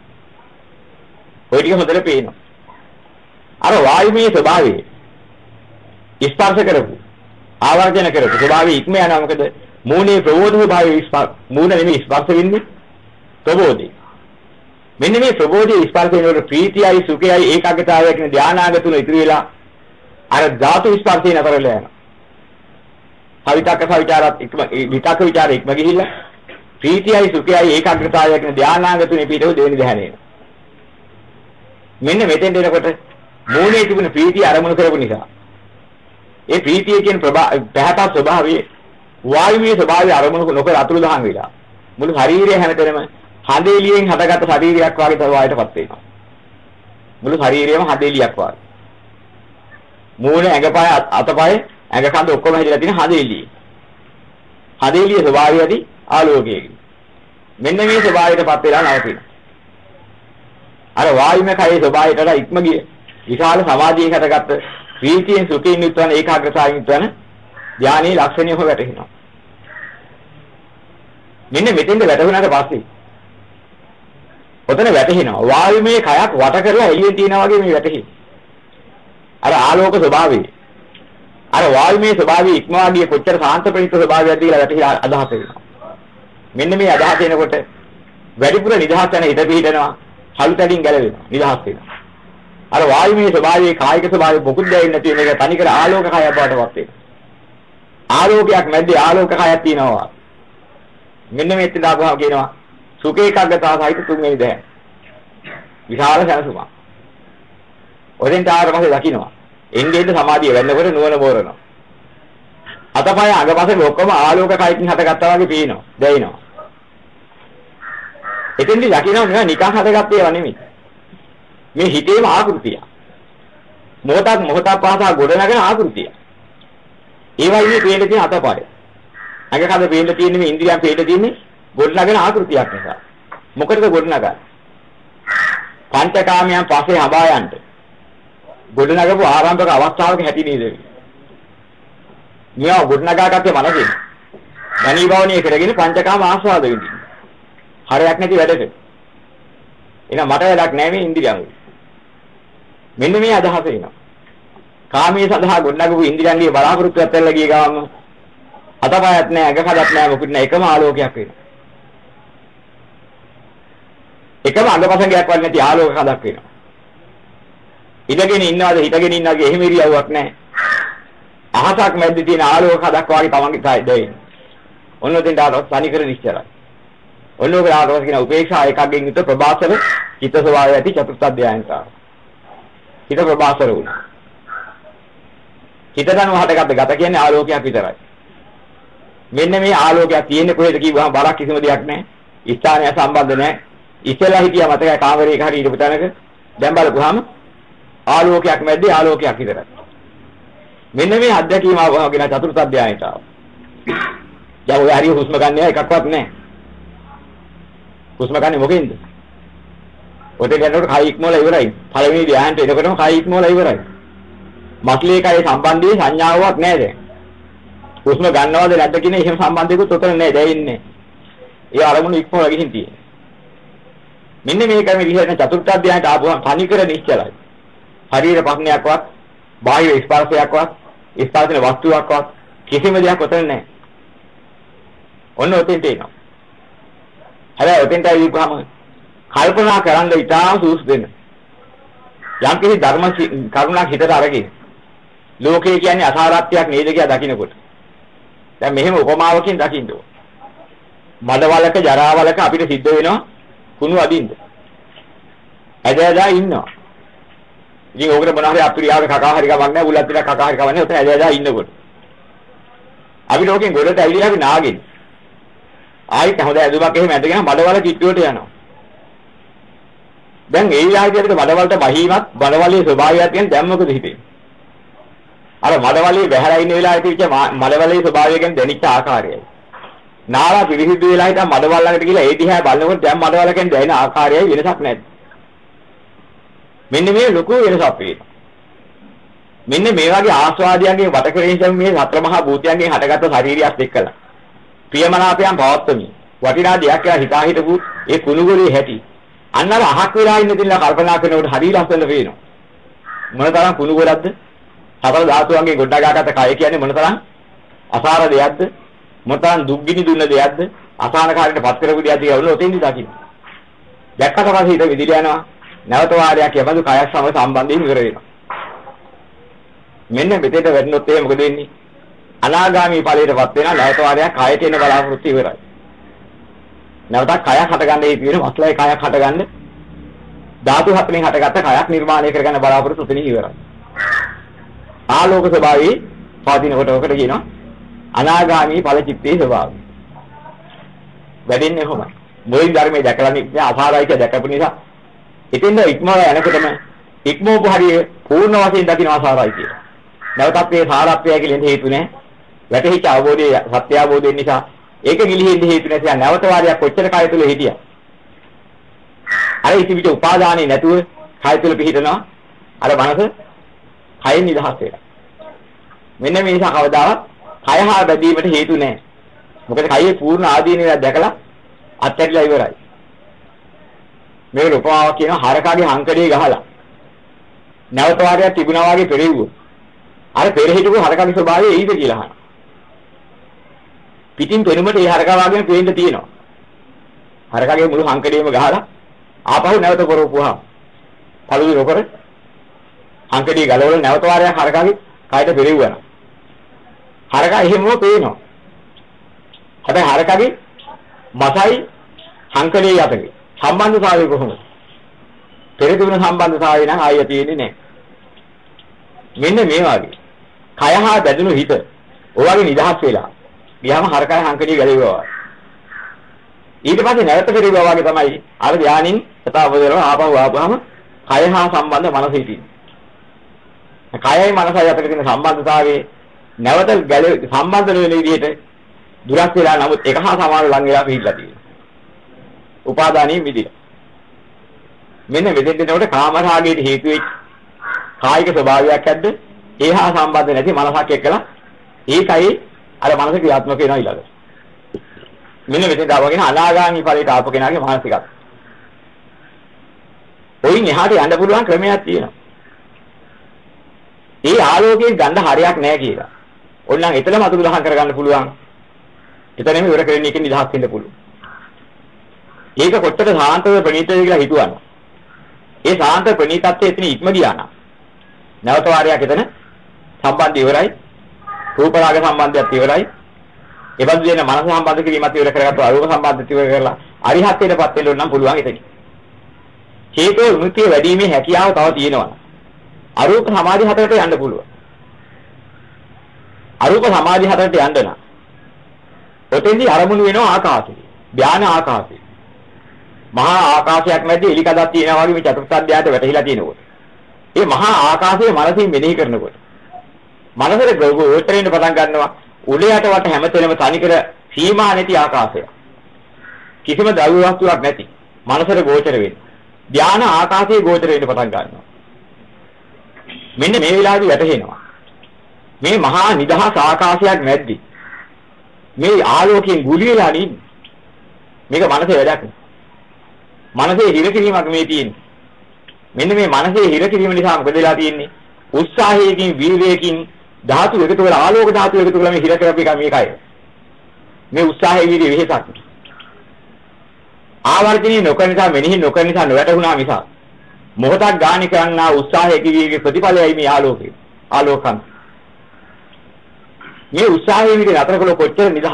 ඔය ටික හොඳට පේනවා. අර වායුමය ස්වභාවය ස්පර්ශ කරපු ආවර්ජන කරපු ස්වභාවය ඉක්ම යනවා. මොකද මූණේ ප්‍රබෝධ ස්වභාවය මූණ නෙමෙයි ස්පර්ශ වෙන්නේ ප්‍රබෝධය. මෙන්න මේ ප්‍රබෝධයේ ස්පර්ශ වෙනකොට ප්‍රීතියයි සුඛයයි ඒකාග්‍රතාවය කියන ධානාගතුන ඉතිරි වෙලා අර ධාතු ස්පර්ශේ නතරලා යනවා. සවිතක්ක සවිචාරات ඉක්ම විතක්ක ਵਿਚාර ඉක්ම ගිහිල්ලා ප්‍රීතියයි සුඛයයි ඒකාග්‍රතාවය කියන ධානාගතුනේ පිටව දෙවෙනි ධානය. මෙන්න මෙතෙන් එනකොට මූණේ තිබුණ ප්‍රීතිය අරමුණු කරපු නිසා ඒ ප්‍රීතිය කියන පැහැපත් ස්වභාවයේ වායුමය ස්වභාවය අරමුණු නොකර අතුරු දහන් වෙලා මුළු ශරීරය හැමතැනම හදේලියෙන් හටගත්ත ශරීරයක් වගේ තවයටපත් වෙනවා. මුළු ශරීරයම හදේලියක් වගේ. මූණ ඇඟපය අතපය ඇඟ කඳ ඔක්කොම හැදිලා තියෙන හදේලිය. හදේලියේ ස්වභාවය ඇති ආලෝකයකින්. මෙන්න මේ ස්වභාවයටපත් වෙලා නවතිනවා. අර වායුමය කයේ ස්වභාවයට ඉක්ම ගිය විශාල සමාධියක හටගත්ත ප්‍රීතියෙන් සුඛයෙන් යුක්තවන ඒකාග්‍රතාවයෙන් යුක්තවන ධානයේ ලක්ෂණයම වැටහෙනවා. මෙන්න මෙතෙන්ද වැටුණාට පස්සේ ඔතන වැටහෙනවා වායුමය කයක් වට කරලා එළියෙන් තියනා වගේ මේ වැටහෙන්නේ. අර ආලෝක ස්වභාවය අර වායුමය ස්වභාවය ඉක්මවා ගිය කොච්චර සාන්ත ප්‍රණීත ස්වභාවයක්ද කියලා වැටහිලා අදහස වෙනවා. මෙන්න මේ අදහස එනකොට වැඩිපුර නිදහස් වෙන හිත පිහිටනවා. හලුතැඩින් ගැලවෙනවා. නිදහස් වෙනවා. අර වායුමය ස්වභාවයේ කායික ස්වභාවය මොකුත් දැනෙන්නේ නැති මේක තනිකර ආලෝක කයක් බවටපත් වෙනවා. ආලෝකයක් මැද්දේ ආලෝක කයක් තියෙනවා. මෙන්න මේත් දාපුවා කියනවා සුඛේකාග්‍රතාව සහිත තුන්වෙනි දැන. විශාල සැනසුමක්. ඔතෙන්ට ආවට පස්සේ දකින්නවා. එන්නේ ඉඳ සමාධිය වෙන්නකොට නුවණ මෝරනවා. අතපය අඟපසේ ඔක්කොම ආලෝක කයකින් හටගත්තා වගේ පේනවා. දැනෙනවා. එතෙන්දි දකින්නවා නෙවෙයි නිකන් හටගත්තේ ඒවා නෙමෙයි. මේ හිතේම ආකෘතිය. මොහොතක් මොහොතක් පාසා ගොඩනගෙන ආකෘතිය. ඒ වගේ පේන්න තියෙන අතපය. අඟ කඳ පේන්න තියෙන්නේ මේ ඉන්ද්‍රියන් පේන්න තියෙන්නේ ගොඩනගෙන ආකෘතියක් නිසා. මොකටද ගොඩනගන්නේ? පංචකාමයන් පස්සේ හඹා යන්න. ගොඩනගපු ආරම්භක අවස්ථාවක හැටි නේද? මෙයා ගොඩනගාගත්තේ මනසෙන්. ධනී භවණිය කරගෙන පංචකාම ආස්වාද වෙන්නේ. හරයක් නැති වැඩක. එහෙනම් මට වැඩක් නැහැ මේ ඉන්ද්‍රියන්. මෙන්න මේ අදහස එනවා. කාමයේ සඳහා ගොඩනගපු ඉන්ද්‍රියන්ගේ බලාපොරොත්තු ඇත්තල්ලා ගිය ගමන් අතපයත් නැහැ, අග කඩක් නැහැ, මොකුත් නැහැ. එකම ආලෝකයක් වෙනවා. එකම අංගපසංගයක් වගේ නැති ආලෝක කඩක් වෙනවා. ඉඳගෙන ඉන්නවද හිටගෙන ඉන්නවද එහෙම ඉරියව්වක් නැහැ. අහසක් මැද්දේ තියෙන ආලෝක කඩක් වගේ තමන්ගේ කය දැනෙන්නේ. ඔන්න ඔතෙන් දාට තනිකර නිශ්චලයි. ඔන්න ඔක ආරෝප කියන උපේක්ෂා එකකින් යුත ප්‍රබාසර චිත්ත ස්වභාවය ඇති චතුර්ථ ධානයට. හිත ප්‍රබාසර වුණා. හිත දනව හටගත්ත ගත කියන්නේ ආලෝකයක් විතරයි. මෙන්න මේ ආලෝකයක් තියෙන්නේ කොහෙද කිව්වහම බරක් කිසිම දෙයක් නැහැ. ස්ථානය සම්බන්ධ නැහැ. ඉස්සෙල්ලා හිටියා මතකයි කාමරයක හරි හිටපු තැනක. දැන් බලපුවාම ආලෝකයක් මැද්දේ ආලෝකයක් විතරයි. මෙන්න මේ අධ්‍යක්ීම වගේ චතුර්ථ ධානයට. දැන් ඔය හරිය හුස්ම ගන්න එකක්වත් නැහැ. හුස්ම ගන්නේ මොකෙන්ද? ඔතේ යනකොට කය ඉක්මවලා ඉවරයි. පළවෙනි ධ්‍යානට එනකොටම කය ඉක්මවලා ඉවරයි. මස්ලේ කය සම්බන්ධයේ සංඥාවක් නැහැ දැන්. හුස්ම ගන්නවද නැද්ද කියන එහෙම සම්බන්ධයකුත් උතන නැහැ දැනෙන්නේ. ඒ අරමුණු ඉක්මවලා ගිහින් තියෙන්නේ. මෙන්න මේක මේ විහෙරණ චතුර්ථ ධ්‍යානට ආපුවම තනිකර නිශ්චලයි. ශරීර පස්නයක්වත්, බාහිර ස්පර්ශයක්වත්, ස්පර්ශන වස්තුවක්වත් කිසිම දෙයක් උතන නැහැ. ඔන්න ඔතෙන්ට එනවා. හැබැයි ඔතෙන්ට ආවම කල්පනා කරන්න ඉතාම සූස් දෙන්න. යම් කිසි ධර්ම කරුණක් හිතට අරගෙන ලෝකේ කියන්නේ අසාරත්වයක් නේද කියලා දකින්නකොට. දැන් මෙහෙම උපමාවකින් දකින්න ඕන. මඩවලක ජරාවලක අපිට සිද්ධ වෙනවා කුණු අදින්න. ඇදලා ඉන්නවා. ඉතින් ඕකට මොනවා හරි අප්‍රියාවට කකා හරි කමක් නැහැ. බුලත් විලා කකා හරි කමක් නැහැ. ඔතන ඇදලා ඉන්නකොට. අපි ලෝකෙන් ගොඩට ඇවිල්ලා අපි නාගෙන. ආයිත් හොඳ ඇදුමක් එහෙම ඇදගෙන මඩවල කිට්ටුවට යනවා. දැන් ඒ විලාසයේදී අපිට මඩවලට බහීමත් මඩවලේ ස්වභාවයක් කියන දැන් මොකද හිතෙන්නේ? අර මඩවලේ බැහැලා ඉන්න වෙලාවේ තිබිච්ච මඩවලේ ස්වභාවය ගැන දැනෙච්ච ආකාරයයි. නාලා පිරිසිදු වෙලා හිටන් මඩවල ළඟට ගිහලා ඒ දිහා බලනකොට දැන් මඩවල ගැන දැනෙන ආකාරයයි වෙනසක් නැහැ. මෙන්න මේ ලොකු වෙනසක් වෙනවා. මෙන්න මේ වගේ ආස්වාදයන්ගේ වටකරේෂන් මේ සතර මහා භූතයන්ගෙන් හටගත්ත ශරීරයත් එක්කලා ප්‍රියමනාපයන් පවත්වමි. වටිනා දෙයක් කියලා හිතා හිටපු ඒ කුණුගොරේ හැටි. අන්නර අහක් වෙලා ඉන්න දිනලා කල්පනා කරනකොට හරිය ලස්සන වෙනවා. මොනතරම් කුණුගොරක්ද? සතර ධාතුන්ගෙන් ගොඩනගාගත්ත කය කියන්නේ මොනතරම් අසාර දෙයක්ද? මොනතරම් දුක්ගිනි දුන්න දෙයක්ද? අසහනකාරීට පත් කරපු දෙයක්ද කියලා ඔන්න ඔතෙන්දි දකින්න. දැක්කට පස්සේ හිත විදිලා යනවා. නැවත වාරයක් යබඳු කයක් සමග සම්බන්ධයෙන් ඉවර වෙනවා. මෙන්න මෙතෙට වැටෙනොත් එහෙම මොකද වෙන්නේ? අනාගාමී ඵලයටපත් වෙනවා. නැවත වාරයක් කයට එන බලාපොරොත්තු ඉවරයි. නැවතත් කයක් හටගන්න හේතු වෙන මස්ලයි කයක් හටගන්න ධාතු හතරෙන් හටගත්ත කයක් නිර්මාණය කරගන්න බලාපොරොත්තු උතනින් ඉවරයි. ආලෝක ස්වභාවී පවතිනකොට ඔකට කියනවා අනාගාමී ඵල චිත්තේ ස්වභාවය. වැඩෙන්නේ කොහොමද? මොයින් ධර්මයේ දැකලා ඉන්නේ අසාරයි කියලා දැකපු නිසා ඉතින් ඉක්මවලා යනකොටම ඉක්මවපු හරිය පූර්ණ වශයෙන් දකින්න අසාරයි කියලා. නැවතත් මේ සාරත්වය කියලා හේතු නැහැ. වැටහිච්ච අවබෝධයේ සත්‍ය අවබෝධයෙන් නිසා ඒක ගිලිහෙන්න හේතු නැතිව නැවත වාරයක් කොච්චර කය තුල හිටියා. අර ඉතිවිට උපාදානෙ නැතුව කය තුල පිහිටනවා. අර මනස කයෙන් නිදහස් වෙනවා. මෙන්න මේ නිසා කවදාවත් කය හා බැඳීමට හේතු නැහැ. මොකද කයේ පූර්ණ ආදීනයක් දැකලා අත්හැරිලා ඉවරයි. මේක උපමාවක් කියන හරකාගේ හංකඩේ ගහලා නැවත වාරයක් තිබුණා වගේ පෙරෙව්වොත් අර පෙර හිටපු හරකාගේ ස්වභාවය එයිද කියලා අහනවා. පිටින් පෙනුමට ඒ හරකා වගේම පේන්න තියෙනවා. හරකාගේ මුළු හංකඩේම ගහලා ආපහු නැවත කරවපුවා. පළුවේ රොකර හංකඩේ ගලවලා නැවත වාරයක් හරකාගේ කයට පෙරෙව්වනවා. හරකා එහෙමම පේනවා. හැබැයි හරකාගේ මසයි හංකඩේ යටගේ සම්බන්ධතාවය කොහොමද? පෙර තිබුණ සම්බන්ධතාවය නම් ආයෙ තියෙන්නේ නැහැ. මෙන්න මේ වගේ කය හා බැඳුණු හිත ඔයගේ නිදහස් වෙලා ගියාම හරකයි හංකඩිය ගැලෙවවා. ඊට පස්සේ නැවත පෙරේවා වගේ තමයි අර ධානයින් සතාවදරව ආපහු ආපහම කය හා සම්බන්ධ මනස හිටින්නේ. කයයි මනසයි අතර තියෙන සම්බන්ධතාවයේ නැවත ගැලෙ සම්බන්ධ වෙන විදිහට දුරස් වෙලා නමුත් එක හා සමාන ලං වෙලා පිළිලා තියෙනවා. උපාදානිය විදිහ. මෙන්න මෙතෙන් දෙනකොට කාමරාගයේ හේතු වෙච්ච කායික ස්වභාවයක් ඇද්ද? ඒ හා සම්බන්ධ නැති මනසක් එක්කලා ඒකයි අර මනස ක්‍රියාත්මක වෙනවා ඊළඟ. මෙන්න මෙතෙන් දාවගෙන අනාගාමී ඵලයට ආපු කෙනාගේ මානසිකත්. ඔයින් එහාට යන්න පුළුවන් ක්‍රමයක් තියෙනවා. ඒ ආලෝකයේ ගඳ හරයක් නැහැ කියලා. ඕනනම් එතනම අතුරුදහන් කරගන්න පුළුවන්. එතනම ඉවර කරගෙන එකෙන් නිදහස් වෙන්න පුළුවන්. ඒක කොච්චර සාන්තව ප්‍රණීතද කියලා හිතුවනම්. ඒ සාන්ත ප්‍රණීතත්වයේ එතන ඉක්ම ගියා නම් නැවත වාරයක් එතන සම්බන්ධය ඉවරයි. රූප රාග සම්බන්ධයත් ඉවරයි. ඒ බඳු දෙන මනස සම්බන්ධ කිරීමත් ඉවර කරගත්තු අරූප සම්බන්ධයත් ඉවර කරලා අරිහත්ත්වයටපත් වෙන්න නම් පුළුවන් එතන. හේතෝ විමුක්තිය වැඩිීමේ හැකියාව තව තියෙනවා. අරූප සමාධි හතරට යන්න පුළුවන්. අරූප සමාධි හතරට යන්න නම් ඔතෙන්දී අරමුණු වෙනවා ආකාශය. ධාන ආකාශය. මහා ආකාශයක් මැද්දේ එලිකඩක් තියෙනවා වගේ මේ චතුර්ථ ධානයට වැටහිලා තියෙනකොට. ඒ මහා ආකාශයේ මනසින් මෙනෙහි කරනකොට මනසට ගොඩේට පටන් ගන්නවා උඩයට වට හැමතැනම තනිකර සීමා නැති ආකාශය. කිසිම ද්‍රව්‍ය වස්තුවක් නැති මනසට ගෝචර වෙන්නේ. ධාන ආකාශයේ ගෝචර වෙන්න පටන් ගන්නවා. මෙන්න මේ වෙලාවේදී වැටහෙනවා. මේ මහා නිදහස් ආකාශයක් මැද්දේ මේ ආලෝකයෙන් ගුලි වෙලා ඉන්නේ. මේක මනසේ වැඩක් නේ. මනසේ හිර කිරීමක් මේ තියෙන්නේ. මෙන්න මේ මනසේ හිර කිරීම නිසා මොකද වෙලා තියෙන්නේ? උත්සාහයකින් වීර්යයකින් ධාතු එකතු වෙලා ආලෝක ධාතු එකතු වෙලා මේ හිර කරපු එක මේකයි. මේ උත්සාහයේ වීර්ය වෙහසක්. ආවර්ජනීය නොකරන නිසා මෙනෙහි නොකරන නිසා නොවැටුණා මිස මොහොතක් ගානේ කරන්නා උත්සාහයේ කිවිගේ ප්‍රතිඵලයයි මේ ආලෝකය. ආලෝකම්. මේ උත්සාහයේ වීර්ය අතර කළ කොච්චර නිදහස්.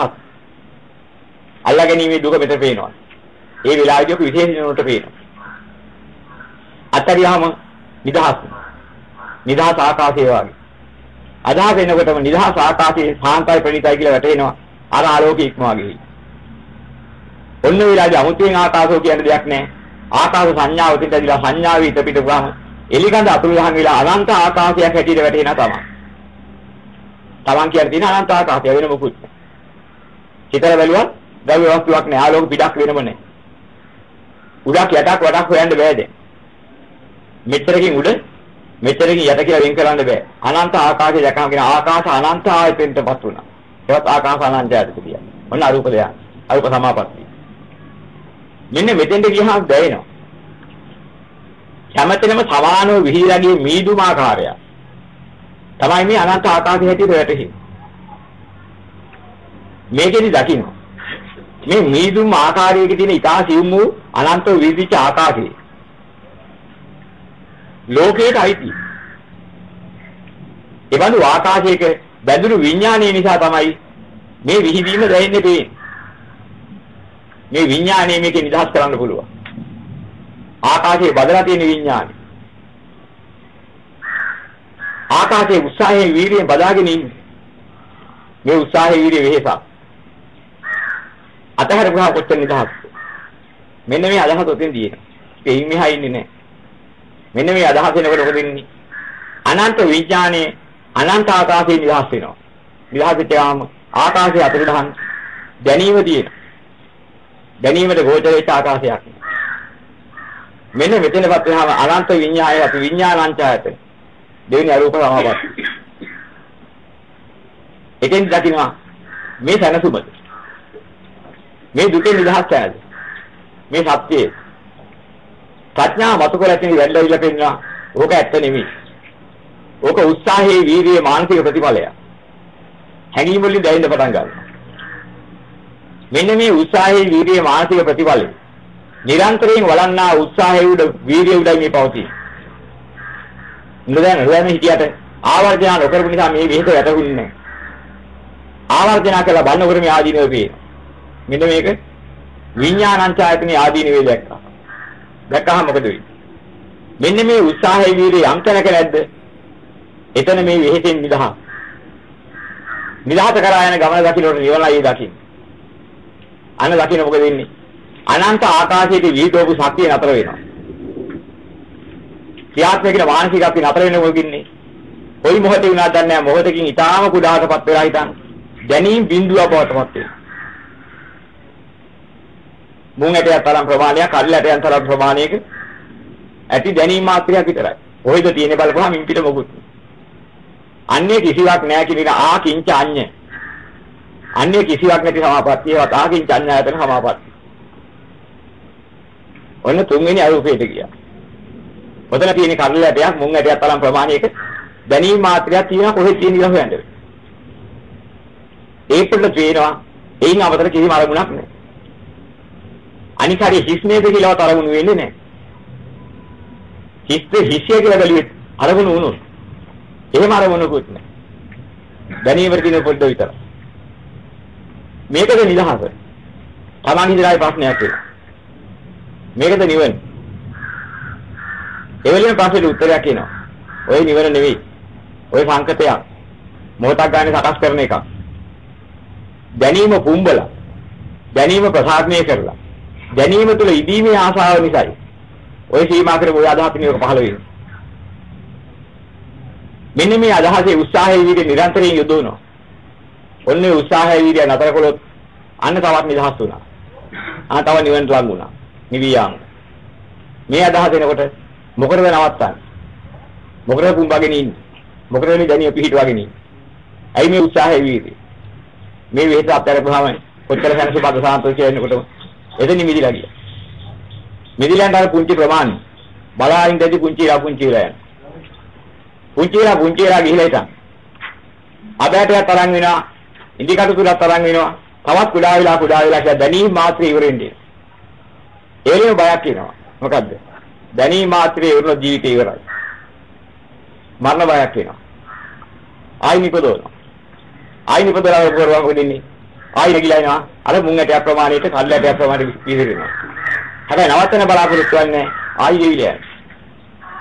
අල්ලාගැනීමේ දුක මෙතන පේනවා. ඒ වෙලාවේදී ඔක විශේෂ දිනුනට පේනවා. අතරියාම නිදහස්. නිදහස් ආකාශය වගේ. අදහස එනකොටම නිදහස් ආකාශයේ සාන්තයි ප්‍රණීතයි කියලා වැටෙනවා. අර ආලෝකය ඉක්මවා ගිහින්. ඔන්න වෙලාවේ අමුතුවෙන් ආකාශෝ කියන දෙයක් නැහැ. ආකාශ සංඥාව තින්දලා සංඥාවේ ඊට පිට ගාම එලිකඳ අතුරුදහන් වෙලා අනන්ත ආකාශයක් හැටියට වැටෙනවා තමයි. තමන් කියන දින අනන්ත ආකාශය වෙන මොකුත් නැහැ. හිතලා බැලුවා ද්‍රව්‍ය වස්තුවක් නැහැ. ආලෝක පිටක් වෙනම නැහැ. උඩක් යටක් වඩක් හොයන්න බෑ දැන්. මෙච්චරකින් උඩ මෙච්චරකින් යට කියලා වෙන් කරන්න බෑ. අනන්ත ආකාශය දැකම කියන ආකාශ අනන්ත ආයතෙන්ටපත් වුණා. ඒවත් ආකාශ අනන්තයද කියන්නේ. ඔන්න අරූප දෙයක්. අරූප සමාපatti. මෙන්න මෙතෙන්ට ගියහම දැනෙනවා. හැමතැනම සමානව විහිරගේ මීදුම ආකාරය. තමයි මේ අනන්ත ආකාශය හැටියට වැටෙන්නේ. මේකෙදි දකින්න. මේ මීදුම ආකාරයක තියෙන ඊටා සියුම් වූ අනන්ත විවිධ ආකාශය. ලෝකයට අයිති. ඒ බඳු ආකාශයක බැඳුණු විඥානය නිසා තමයි මේ විහිදීම දැනෙන්නේ පේන්නේ. මේ විඥානය මේකේ නිදහස් කරන්න පුළුවන්. ආකාශයේ බදලා තියෙන විඥානය. ආකාශයේ උත්සාහයේ වීර්යයෙන් බදාගෙන ඉන්නේ. මේ උත්සාහයේ වීර්ය වෙහසක්. අතහැර ගහ කොච්චර නිදහස්. මෙන්න මේ අදහස ඔතෙන් දිනන. ඒයින් මෙහා ඉන්නේ නැහැ. මෙන්න මේ අදහස එනකොට මොකද වෙන්නේ? අනන්ත විඥානයේ අනන්ත ආකාශයේ නිදහස් වෙනවා. නිදහස් වෙච්චාම ආකාශයේ අතුරුදහන් දැනීම තියෙනවා. දැනීමට ගෝචර වෙච්ච ආකාශයක්. මෙන්න මෙතනපත් වෙනම අනන්ත විඤ්ඤාණය අපි විඤ්ඤාණංචායත. දෙවෙනි අරූප සමාපatti. එකෙන් දකින්නවා මේ සනසුමද. මේ දුකෙන් නිදහස් වෙනද. මේ සත්‍යය. ප්‍රඥා මත කර ඇතිනි වැල්ලවිලා පෙන්නවා. ඕක ඇත්ත නෙමෙයි. ඕක උත්සාහයේ වීර්යයේ මානසික ප්‍රතිඵලය. හැඟීම් වලින් දැනෙන්න පටන් ගන්නවා. මෙන්න මේ උත්සාහයේ වීර්යයේ මානසික ප්‍රතිඵලය. නිරන්තරයෙන් වළන්නා උත්සාහයේ උඩ වීර්යය උඩයි මේ පවතී. නේද? නේද හිටියට ආවර්ජන නොකරපු නිසා මේ විහෙත වැටුන්නේ නැහැ. ආවර්ජන කළා බලනකොට මේ ආදීනව පේනවා. මෙන්න මේක විඥානංචායතනේ ආදීනවේ දැක්කා. දැක්කහම මොකද වෙන්නේ? මෙන්න මේ උත්සාහයේ වීර්යය යම් තැනක නැද්ද? එතන මේ විහෙතෙන් නිදහස්. නිදහස කරා යන ගමන දකින්නට නිවනයි දකින්න. අන්න දකින්න මොකද වෙන්නේ? අනන්ත ආකාශයේ විහිදවපු ශක්තිය නතර වෙනවා. ක්‍රියාත්මක මානසික අපි නතර වෙන මොකකින්නේ? කොයි මොහොතේ වුණාද දන්නේ නැහැ. මොහොතකින් ඊටාම කුඩාටපත් වෙලා හිටන් දැනීම් බිඳුව බවටපත් වෙනවා. මුං ඇටයක් තරම් ප්‍රමාණයක්, කල්ල ඇටයක් තරම් ප්‍රමාණයක ඇති දැනීම් මාත්‍රයක් විතරයි. කොහෙද තියෙන්නේ බලපුවාම ඉන් පිට මොකුත්. අන්නේ කිසිවක් නැහැ කියන ආ කිංච අඤ්ඤ. අන්නේ කිසිවක් නැති සමාපත්තියවත් ආ කිංච අඤ්ඤායතන සමාපත්තිය. ඔන්න තුන්වෙනි අරූපයට ගියා. ඔතන තියෙන කල්ල ඇටයක් මුං ඇටයක් තරම් ප්‍රමාණයක දැනීම් මාත්‍රයක් තියෙනවා කොහෙද තියෙන කියලා හොයන්න. ඒකට තේනවා එයින් අවතර කිසිම අරමුණක් නැහැ. අනික හරි හිස් නේද කියලාවත් අරමුණු වෙන්නේ නැහැ. හිස්ද හිස්ය කියලා බැලුවෙත් අරමුණු වුණොත් එහෙම අරමුණකුත් නැහැ. දැනීමට තියෙන පොඩ්ඩ විතර. මේකද නිදහස. තමන් ඉදිරියේ ප්‍රශ්නයක් වෙනවා. මේකද නිවන. එවලින් පස්සේ උත්තරයක් එනවා. ඔය නිවන නෙවෙයි. ඔය සංකතයක්. මොහොතක් ගන්න සකස් කරන එකක්. දැනීම පුම්බලා. දැනීම ප්‍රසාදනය කරලා. දැනීම තුළ ඉදීමේ ආශාව නිසායි. ඔය සීමා කරපු ඔය අදහස නියක පහළ වෙනවා. මෙන්න මේ අදහසේ උත්සාහයේ විදිහට නිරන්තරයෙන් යොදවනවා. ඔන්නේ උත්සාහයේ විදිහට නතර කළොත් අන්න තවත් නිදහස් වුණා. ආ තව නිවනට ලඟ වුණා. නිවියාම. මේ අදහස එනකොට මොකටද නවත්තන්නේ? මොකටද පුම්බගෙන ඉන්නේ? මොකටද මේ දැනිය පිහිටවගෙන ඉන්නේ? ඇයි මේ උත්සාහයේ විදිහට? මේ වේත අත්හැරපුවාම කොච්චර සැනසීමක්ද සාන්තෝෂය එනකොට එතන මිදිලා ගියා. මිදිලාන්ට අර පුංචි ප්‍රමාණය බලාගෙන දැදි පුංචි ලා පුංචි ලා යන. පුංචි ලා පුංචි ලා ගිහිලා ඉතින් අබෑටයක් තරන් වෙනවා, ඉදිකටු තුලක් තරන් වෙනවා, තවත් කුඩා වෙලා කුඩා වෙලා කියලා දැනීම මාත්‍රේ ඉවරෙන්නේ. ඒලෙම බයක් එනවා. මොකද්ද? දැනීම මාත්‍රේ ඉවරන ජීවිතේ ඉවරයි. මරණ බයක් එනවා. ආයි නිපදවනවා. ආයි නිපදවලා කරවම වෙන්නේ. ආයි නැගිලා එනවා. අර මුං ඇටයක් ප්‍රමාණයට කල්ල ඇටයක් ප්‍රමාණයට විහිදෙනවා. හැබැයි නවත්තන බලාපොරොත්තු වෙන්නේ ආයි ගෙවිලා යනවා.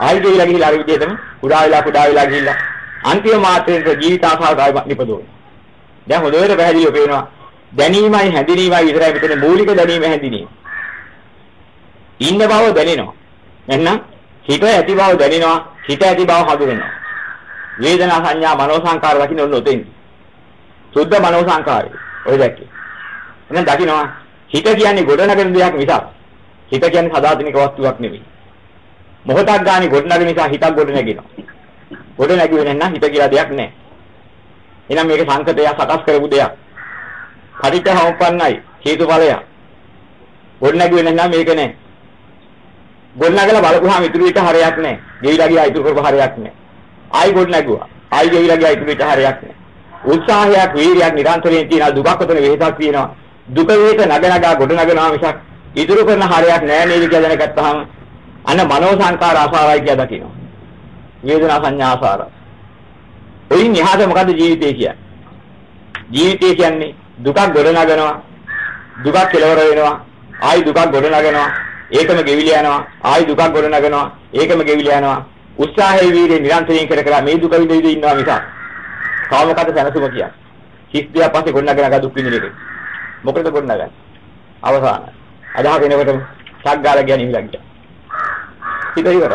ආයි ගෙවිලා ගිහිලා අර විදිහටම කුඩා වෙලා කුඩා වෙලා ගිහිල්ලා අන්තිම මාත්‍රයේ ජීවිත ආසාවයි නිපදවන. දැන් හොඳට පැහැදිලිව පේනවා දැනීමයි හැඳිනීමයි විතරයි මෙතන මූලික දැනීම හැඳිනීම. ඉන්න බව දැනෙනවා. එහෙනම් හිත ඇති බව දැනෙනවා, හිත ඇති බව හඳුනනවා. වේදනා සංඥා මනෝ සංකාර දකින්න ඕන ඔතෙන්. සුද්ධ මනෝ සංකාරය. ඔය දැක්කේ. එහෙනම් දකින්නවා හිත කියන්නේ ගොඩනගෙන දෙයක් මිසක් හිත කියන්නේ සදාතනික වස්තුවක් නෙවෙයි. මොහොතක් ගානේ ගොඩනගෙන නිසා හිතක් ගොඩ නැගෙනවා. ගොඩ නැගුවේ නැත්නම් හිත කියලා දෙයක් නැහැ. එහෙනම් මේක සංකතය සකස් කරපු දෙයක්. පටිච්ච සමුප්පන්නයි හේතුඵලය. ගොඩ නැගුවේ නැත්නම් මේක නැහැ. ගොඩ නැගලා බලපුවාම ඉතුරු විට හරයක් නැහැ. ගෙවිලා ගියා ඉතුරු කරපු හරයක් නැහැ. ආයි ගොඩ නැගුවා. ආයි ගෙවිලා ගියා ඉතුරු විට හරයක් නැහැ. උත්සාහයක් වීරියක් නිරන්තරයෙන් තියෙනවා දුකක් උතන වෙහසක් තියෙනවා. දුක වේත නගනගා ගොඩ නගනවා මිසක් ඉතුරු කරන හරයක් නැහැ නේද කියලා දැනගත්තාම අන්න මනෝ සංකාර ආසාරයි කියලා දකිනවා. වේදනා සංඥා ආසාර. ඔයින් එහාට මොකද්ද ජීවිතය කියන්නේ? ජීවිතය කියන්නේ දුකක් ගොඩ නගනවා. දුකක් කෙලවර වෙනවා. ආයි දුකක් ගොඩ නගනවා. ඒකම ගෙවිලා යනවා. ආයි දුකක් ගොඩ නගනවා. ඒකම ගෙවිලා යනවා. උත්සාහයේ වීර්ය නිරන්තරයෙන් කර කර මේ දුක විඳ විඳ ඉන්නවා මිසක් තාම මොකද සැනසුම කියන්නේ? හිස්දියා පස්සේ ගොඩ නගන දුක් විඳින එක. මොකටද ගොඩ නගන්නේ? අවසාන. අදහස් එනකොටම ශක් ගාලා ගියා නිවිලා ගියා. හිත ඉවරයි.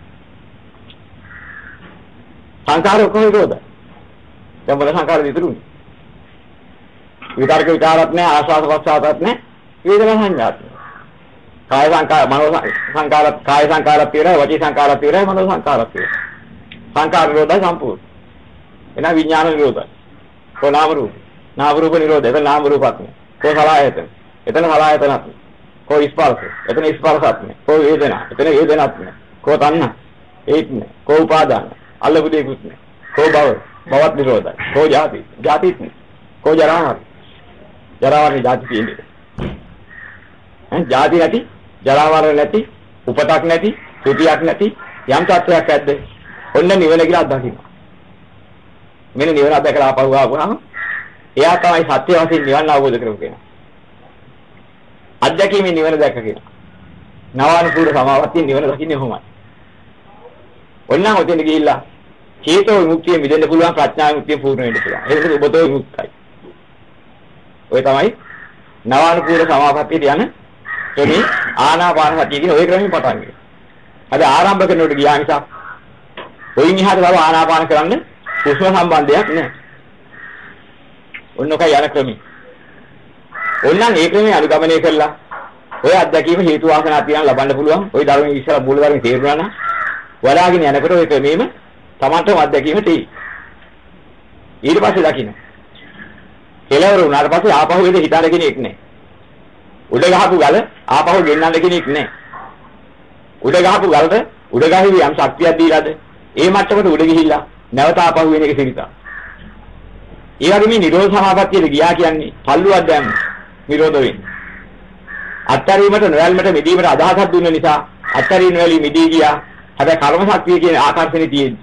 සංකාර කොහේද? දැන් මොන සංකාරද ඉතුරුනේ? විතර්ක විචාරත් නැහැ, ආස්වාද පස්සාවත් නැහැ, වේදනා සංඥාත් නැහැ. කාය සංකාර, මනෝ සංකාරත්, කාය සංකාරත් තියෙනවා, වචී සංකාරත් තියෙනවා, මනෝ සංකාරත් තියෙනවා. සංකාර නිරෝධය සම්පූර්ණ. එනවා විඥාන නිරෝධය. කො නාම රූප. නාම රූප නිරෝධය. එතන නාම රූපත් නැහැ. කො සලආයතන. එතන සලආයතනත් නැහැ. කො ස්පර්ශ. එතන ස්පර්ශත් නැහැ. කො වේදනා. එතන වේදනත් නැහැ. කො තණ්හා. ඒත් නැහැ. කො උපාදාන. අල්ලපු දෙයක්වත් නැහැ. කො භව. භවත් නිරෝධය. කො ජාති. ජාතිත් නැහැ. කො ජරා. ජරාවරේ ජාති කියන්නේ. ඈ ජාති නැති, ජරාවර නැති, උපතක් නැති, සුතියක් නැති යම් තත්වයක් ඇද්ද? ඔන්න නිවන කියලා අත්දකින්න. මෙන්න නිවන අත්දකලා ආපහු ආවම එයා තමයි සත්‍ය වශයෙන් නිවන අවබෝධ කරගන්න කෙනා. අත්දැකීමේ නිවන දැක කෙනා. නවානුපූර සමාවත්තිය නිවන දකින්නේ කොහොමද? ඔන්න හොතෙන් ගිහිල්ලා චේතෝ විමුක්තිය මිදෙන්න පුළුවන්, ප්‍රඥා විමුක්තිය පූර්ණ වෙන්න පුළුවන්. ඒක ඔබතෝ විමුක්තයි. ඔය තමයි නවානුපූර සමාපත්තියට යන එනේ ආනාපාන සතිය කියන ඔය ක්‍රමෙන් පටන් ගන්නේ. අද ආරම්භ කරනකොට ගියා නිසා ඔයින් එහාට තව ආනාපාන කරන්න කුෂ්ම සම්බන්ධයක් නැහැ. ඔන්නෝකයි යන ක්‍රමي. ඔන්නම් ඒ ක්‍රමයේ අනුගමනය කළා ඔය අත්දැකීම හේතු වාසනා තියන ලබන්න පුළුවන්. ඔය ධර්මයේ ඉස්සර මූල ධර්මයේ තේරුණා නම් වඩාගෙන යනකොට ඔය ක්‍රමෙම තමන්ටම අත්දැකීම තියෙයි. ඊට පස්සේ දකින්න. කෙලවර වුණාට පස්සේ ආපහු එද හිතාර කෙනෙක් නැහැ. උඩ ගහපු ගල ආපහු ගෙන්නන්න කෙනෙක් නැහැ. උඩ ගහපු ගලට උඩ ගහවි යම් ශක්තියක් දීලාද ඒ මට්ටමට උඩ ගිහිල්ලා නැවත ආපහු වෙන එක සිරිතා. ඒ වගේ මේ නිරෝධ සමාපත්තියට ගියා කියන්නේ පල්ලුවක් දැම්ම නිරෝධ වෙන්නේ. අත්තරීමට නොයල්මට මිදීමට අදහසක් දුන්න නිසා අත්තරීන වල මිදී ගියා. හැබැයි කර්ම ශක්තිය කියන ආකර්ෂණේ තියෙන්නේ.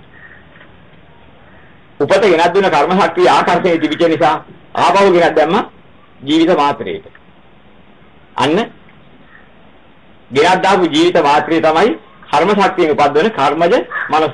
උපත ගෙනත් දුන්න කර්ම ශක්තිය ආකර්ෂණේ තිබිච්ච නිසා ආපහු ගෙනත් දැම්ම ජීවිත මාත්‍රයට. අන්න ගෙනත් දාපු ජීවිත මාත්‍රය තමයි කර්ම ශක්තියෙන් උපද්දවන කර්මජ මනස.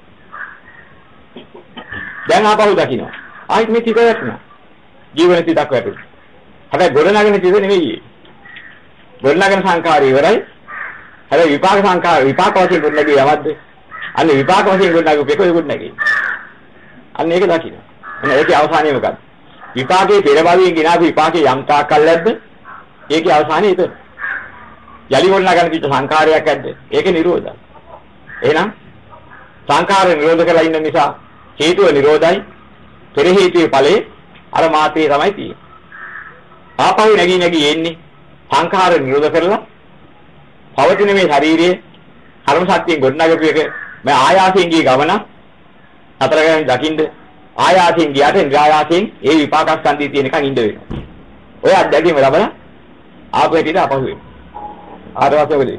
දැන් ආපහු දකින්න. ආයිත් මේ තිත වැටෙනවා. ජීවන තිතක් වැටෙනවා. හැබැයි ගොඩනගෙන තිත නෙවෙයි. ගොඩනගෙන සංකාරය ඉවරයි. හැබැයි විපාක සංකාර විපාක වශයෙන් ගොඩනගිය යවද්ද? අන්න විපාක වශයෙන් ගොඩනගු පෙකෝ ගොඩනගියි. අන්න ඒක දකින්න. එන ඒකේ අවසානය මොකක්ද? විපාකයේ පෙර භවයෙන් ගෙනාවු විපාකේ යම් තාක්කල් නැද්ද? ඒකේ අවසානය ඒක. යලි ගොඩනගන කිච්ච සංකාරයක් ඇද්ද? ඒකේ නිරෝධය. එහෙනම් සංකාරය නිරෝධ කරලා ඉන්න නිසා හේතුව නිරෝධයි. පෙර හේතුවේ ඵලයේ අර මාත්‍රේ තමයි තියෙන්නේ. ආපහු නැගී නැගී එන්නේ සංඛාර නිරෝධ කරලා පවතින මේ ශරීරයේ කර්ම ශක්තියෙන් ගොඩනගපු එක මම ආයාසයෙන් ගිය ගමන අතර ගමන් දකින්න ආයාසයෙන් ගියාට නිරායාසයෙන් ඒ විපාක ස්කන්ධය තියෙනකන් ඉඳ වෙනවා. ඔය අත්දැකීම ලැබලා ආපහු හිටියට ආපහු වෙනවා. ආරවාසවලදී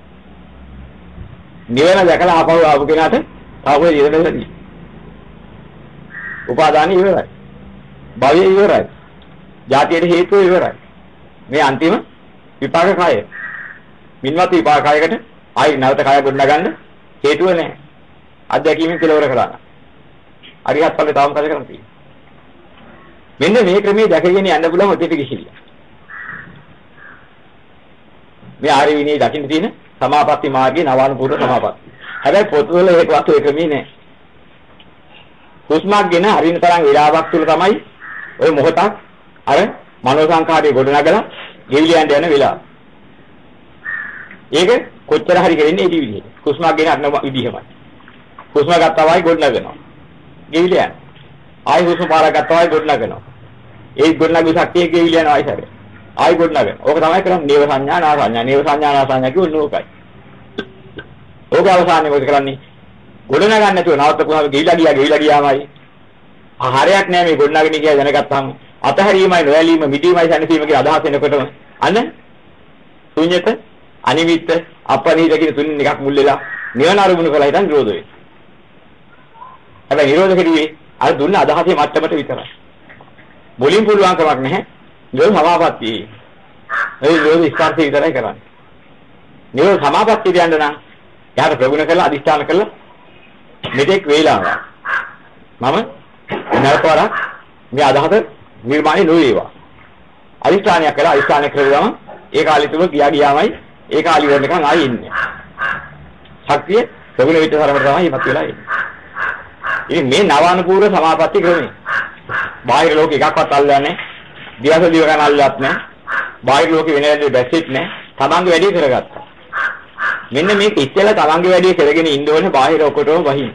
නිවන දැකලා ආපහු ආපු කෙනාට ආපහු ඉරදෙන්නේ. උපාදානිය ඉවරයි. භවය ඉවරයි. ජාතියේ හේතුව ඉවරයි. මේ අන්තිම විපාක කය. මින්වත් විපාක කයකට ආයි නැවත කය ගොඩනගන්න හේතුව නැහැ. අධ්‍යක්ීමෙන් කෙලවර කරා. අරිහත් ඵලේ තාම කද කරන්නේ. මෙන්න මේ ක්‍රමයේ දැකගෙන යන්න පුළුවන් ඔතේට කිසිලිය. මේ ආර්ය විනී දකින්න තියෙන සමාපatti මාර්ගයේ නවානුපූර්ව සමාපatti. හැබැයි පොතවල ඒකවත් ඒ ක්‍රමී නෑ. හුස්මක් ගෙන හරින තරම් විලාවක් තුල තමයි ওই මොහොතක් අර මනෝ සංඛාරයේ ගොඩනගලා ගෙවිලියන්ට යන වෙලාව. ඒක කොච්චර හරි කරන්නේ ඒ විදිහට. හුස්මක් ගෙන අන්න විදිහමයි. හුස්ම ගත්තා වයි ගොඩනගනවා. ගෙවිලියන්. ආයි හුස්ම පාරක් ගත්තා වයි ගොඩනගනවා. ඒ ගොඩනගු ශක්තිය ගෙවිලියන් ආයි සැරේ. ආයි ගොඩනගන. ඕක තමයි කරන්නේ නේව සංඥා නා සංඥා. නේව සංඥා නා සංඥා කියන්නේ ඕකයි. ඕක අවසානයේ මොකද කරන්නේ? ගොඩනගන්න නැතුව නවත්තපුවාම ගිහිලා ගියා ගිහිලා ගියාමයි. ආහාරයක් නැහැ මේ ගොඩනගන්නේ කියලා දැනගත්තාම අතහැරීමයි නොයැලීම මිදීමයි සැනසීම කියලා අදහස් එනකොටම අන්න ශුන්‍යත අනිමිත්ත අපනිහිත කියන තුنين එකක් මුල් වෙලා නිවන අරමුණු කරලා හිටන් නිරෝධ වෙයි. හැබැයි නිරෝධ කෙරුවේ අර දුන්න අදහසේ මට්ටමට විතරයි. මුලින් පුළුවන් කමක් නැහැ. නිරෝධ සමාපatti. ඒ නිරෝධ ස්පර්ශය විතරයි කරන්නේ. නිරෝධ සමාපatti කියන්න නම් යාට ප්‍රගුණ කරලා අදිස්ථාන කරලා මෙතෙක් වේලාවක් මම නැවතවරක් මේ අදහස නිර්මාණය නොවේවා. අදිස්ථානයක් කරලා අදිස්ථානයක් කරගම ඒ කාලය තුල ගියා ගියාමයි ඒ කාලි වරණකම් ආයෙ ඉන්නේ. ශක්තිය ප්‍රගුණ විතර තරමට තමයි ඉපත් වෙලා ඉන්නේ. ඉතින් මේ නවානුපූර්ව සමාපatti ක්‍රමය බාහිර ලෝක එකක්වත් අල්ලන්නේ නැහැ. දිවස දිව ගන්න අල්ලත් නැහැ. බාහිර ලෝකෙ වෙන වැඩි බැස්සෙත් නැහැ. තමන්ගේ වැඩේ කරගත්තා. මෙන්න මේක ඉස්සෙල්ලා තමන්ගේ වැඩේ කරගෙන ඉන්න ඕනේ බාහිර ඔකොටම වහින්න.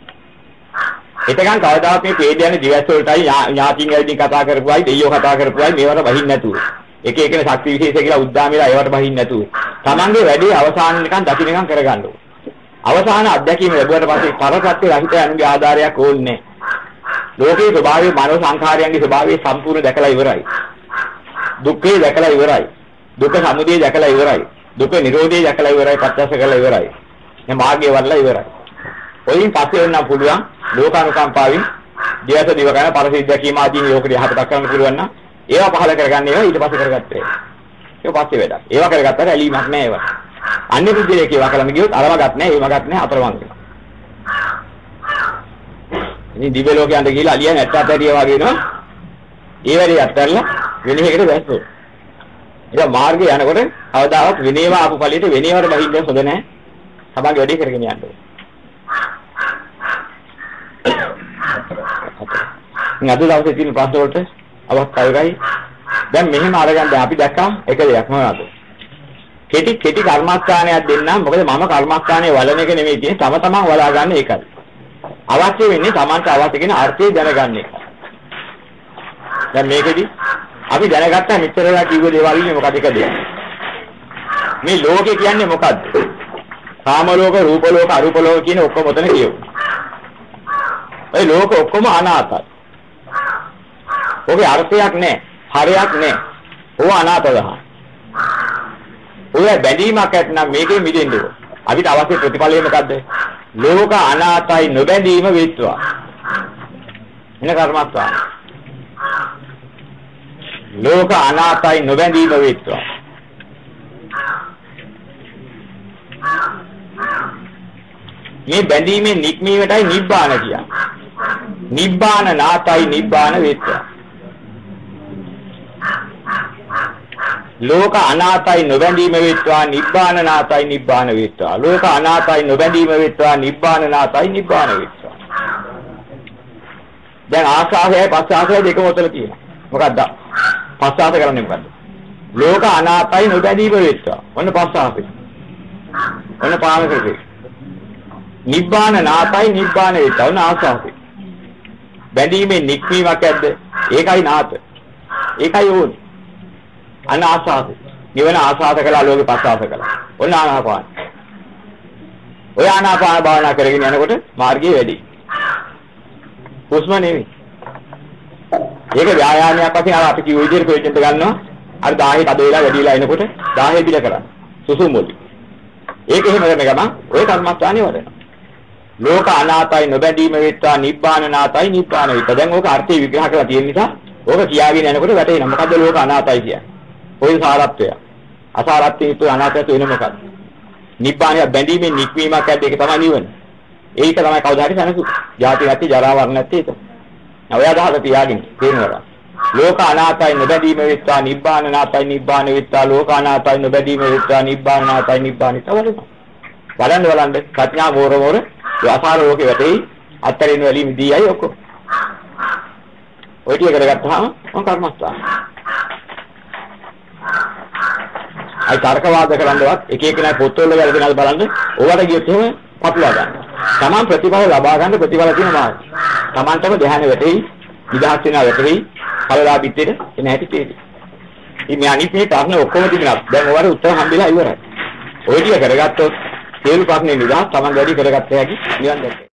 එතකන් කවදාවත් මේ පේඩ යන දිවස් වලටයි ඥාතින් ඇවිදින් කතා කරපුවායි දෙයියෝ කතා කරපුවායි මේවට වහින්න නැතුව. එක එකන ශක්ති විශේෂ කියලා උද්දාමෙලා ඒවට වහින්න නැතුව. තමන්ගේ වැඩේ අවසාන නිකන් දකින්නකම් කරගන්න ඕනේ. අවසාන අත්දැකීම ලැබුවට පස්සේ පරසත්‍ය රහිත යනුගේ ආධාරයක් ඕනේ නැහැ. ලෝකේ ස්වභාවය මනෝ සංඛාරයන්ගේ ස්වභාවය සම්පූර්ණ දැකලා ඉවරයි. දුක්ඛේ දැකලා ඉවරයි. දුක්ඛ සමුදය දැකලා ඉවරයි. දුක්ඛ නිරෝධය දැකලා ඉවරයි. පත්‍යස කරලා ඉවරයි. මේ මාර්ගය වඩලා ඉවරයි. ඔයින් පස්සේ වෙන්න පුළුවන් ලෝකානුකම්පාවෙන් දියස දිව ගන්න පරිසිද්ධ දැකීම ආදී ලෝකෙට යහපතක් කරන්න පුළුවන් නම් ඒවා පහල කරගන්න ඒවා ඊට පස්සේ කරගත්තේ. ඒක පස්සේ වැඩක්. ඒවා කරගත්තාට ඇලීමක් නැහැ ඒවා. අන්‍ය බුද්ධිලේ කියවා කලම ගියොත් අරව ගන්න නැහැ, ඒව ගන්න නැහැ අතරමං වෙනවා. ඉතින් දිව්‍ය ලෝකයන්ට ගිහිල්ලා අලියන් ඇත්ත ඇතිය වගේ නෝ ඒ වැඩේ අත්හැරලා වෙන එකකට වැස්සෝ. ඒක මාර්ගේ යනකොට කවදාවත් විනේවා ආපු ඵලයට විනේවට බහින්න හොඳ නැහැ. තමන්ගේ වැඩේ කරගෙන යන්න ඕනේ. අද දවසේ තියෙන ප්‍රශ්න වලට අවස්ථාවයි. දැන් මෙහෙම අරගන්න අපි දැක්කා එක දෙයක් මොනවද? කෙටි කෙටි කර්මස්ථානයක් දෙන්නම්. මොකද මම කර්මස්ථානයේ වලන එක නෙමෙයි තියෙන්නේ. තම තමන් වලා ගන්න එකයි. අවශ්‍ය වෙන්නේ තමන්ට අවශ්‍ය කියන අර්ථය දැනගන්න එක. දැන් මේකෙදි අපි දැනගත්තා මෙච්චරලා කිව්ව දේවල් ඉන්නේ මොකද එකද? මේ ලෝකේ කියන්නේ මොකද්ද? කාම ලෝක, රූප ලෝක, අරූප ලෝක කියන ඔක්කොම ඔතන කියමු. ඒ ලෝක ඔක්කොම අනාතයි. ඔගේ අර්ථයක් නැහැ, හරයක් නැහැ. ඕව අනාත දහ. ඔය බැඳීමක් ඇත්නම් මේකේ මිදෙන්න ඕන. අපිට අවශ්‍ය ප්‍රතිඵලය මොකද්ද? ලෝක අනාතයි නොබැඳීම වෙත්වා. එන කර්මස්ථාන. ලෝක අනාතයි නොබැඳීම වෙත්වා. මේ බැඳීමේ නික්මීමටයි නිබ්බාන කියන්නේ. නිබ්බාන නාතයි නිබ්බාන වෙත්වා. ලෝක අනාතයි නොබැඳීම වෙත්වා නිබ්බාන නාතයි නිබ්බාන වෙත්වා. ලෝක අනාතයි නොබැඳීම වෙත්වා නිබ්බාන නාතයි නිබ්බාන වෙත්වා. දැන් ආස්වාදයයි පස්වාදයයි දෙකම උතල තියෙනවා. මොකක්ද? පස්වාද කරන්නේ මොකද්ද? ලෝක අනාතයි නොබැඳීම වෙත්වා. ඔන්න පස්වාදේ. ඔන්න පාන කරේ. නිබ්බාන නාතයි නිබ්බාන වෙත්වා. ඔන්න ආස්වාදේ. බැඳීමේ නික්මීමක් ඇද්ද? ඒකයි නාත. ඒකයි ඕනේ. අනාසාද නිවන ආසාද කළා ලෝකේ පස්සාස කළා. ඔන්න ආනාපාන. ඔය ආනාපාන භාවනා කරගෙන යනකොට මාර්ගය වැඩි. හුස්ම නෙවෙයි. ඒක ව්‍යායාමයක් වශයෙන් අර අපි කිව්ව විදිහට ප්‍රයෝජනට ගන්නවා. අර දාහේ තද වෙලා වැඩි වෙලා එනකොට දාහේ බිල කරා. සුසුම් මොලි. ඒක එහෙම කරන ගමන් ඔය කර්මස්ථානේ වඩනවා. ලෝක අනාතයි නොබැඳීම වෙත්වා නිබ්බාන නාතයි නිබ්බාන වෙත්වා. දැන් ඕක අර්ථය විග්‍රහ කරලා තියෙන නිසා ඕක කියාගෙන යනකොට වැටෙනවා. මොකද්ද ලෝක අනාතයි කියන්නේ? ඔය සාරත්වය. අසාරත්වයේ තු අනාත්‍යය වෙන මොකක්ද? නිබ්බානය බැඳීමෙන් නික්වීමක් ඇද්ද ඒක තමයි නිවන. ඒක තමයි කවදා හරි සනසු. ජාති නැති ජරා වර්ණ නැති ඒක. ඔය අදහස තියාගෙන තේරෙනවා. ලෝක අනාතයි නොබැඳීම වෙත්තා නිබ්බාන නාතයි නිබ්බාන වෙත්තා ලෝක අනාතයි නොබැඳීම වෙත්තා නිබ්බාන නාතයි නිබ්බාන තවලු. බලන්න බලන්න ප්‍රඥා මෝර මෝර ව්‍යාපාර ලෝකේ වැටෙයි අත්තරින් වලි මිදීයි ඔක්කොම. ඔය ටික කරගත්තාම මොන කර්මස්ථාන. අයි තර්ක වාද කරන්නවත් එක එක නයි පොත්වල වැරදිනාද බලන්න. ඕවට ගියොත් එහෙම පටලවා ගන්න. Taman ප්‍රතිඵල ලබා ගන්න ප්‍රතිඵල තියෙන මාර්ගය. Tamanටම ධ්‍යාන වැටෙයි, නිදහස් වෙනවා වැටෙයි, කලලා පිටේට එන හැටි තේරෙයි. ඉතින් මේ අනිත් මේ ප්‍රශ්න ඔක්කොම තිබුණා. දැන් ඔයාලට උත්තර හම්බෙලා ඉවරයි. ඔය ටික කරගත්තොත් සියලු ප්‍රශ්නේ නිදහස් Taman වැඩි කරගත්ත හැකි නිවන් දැක්කේ.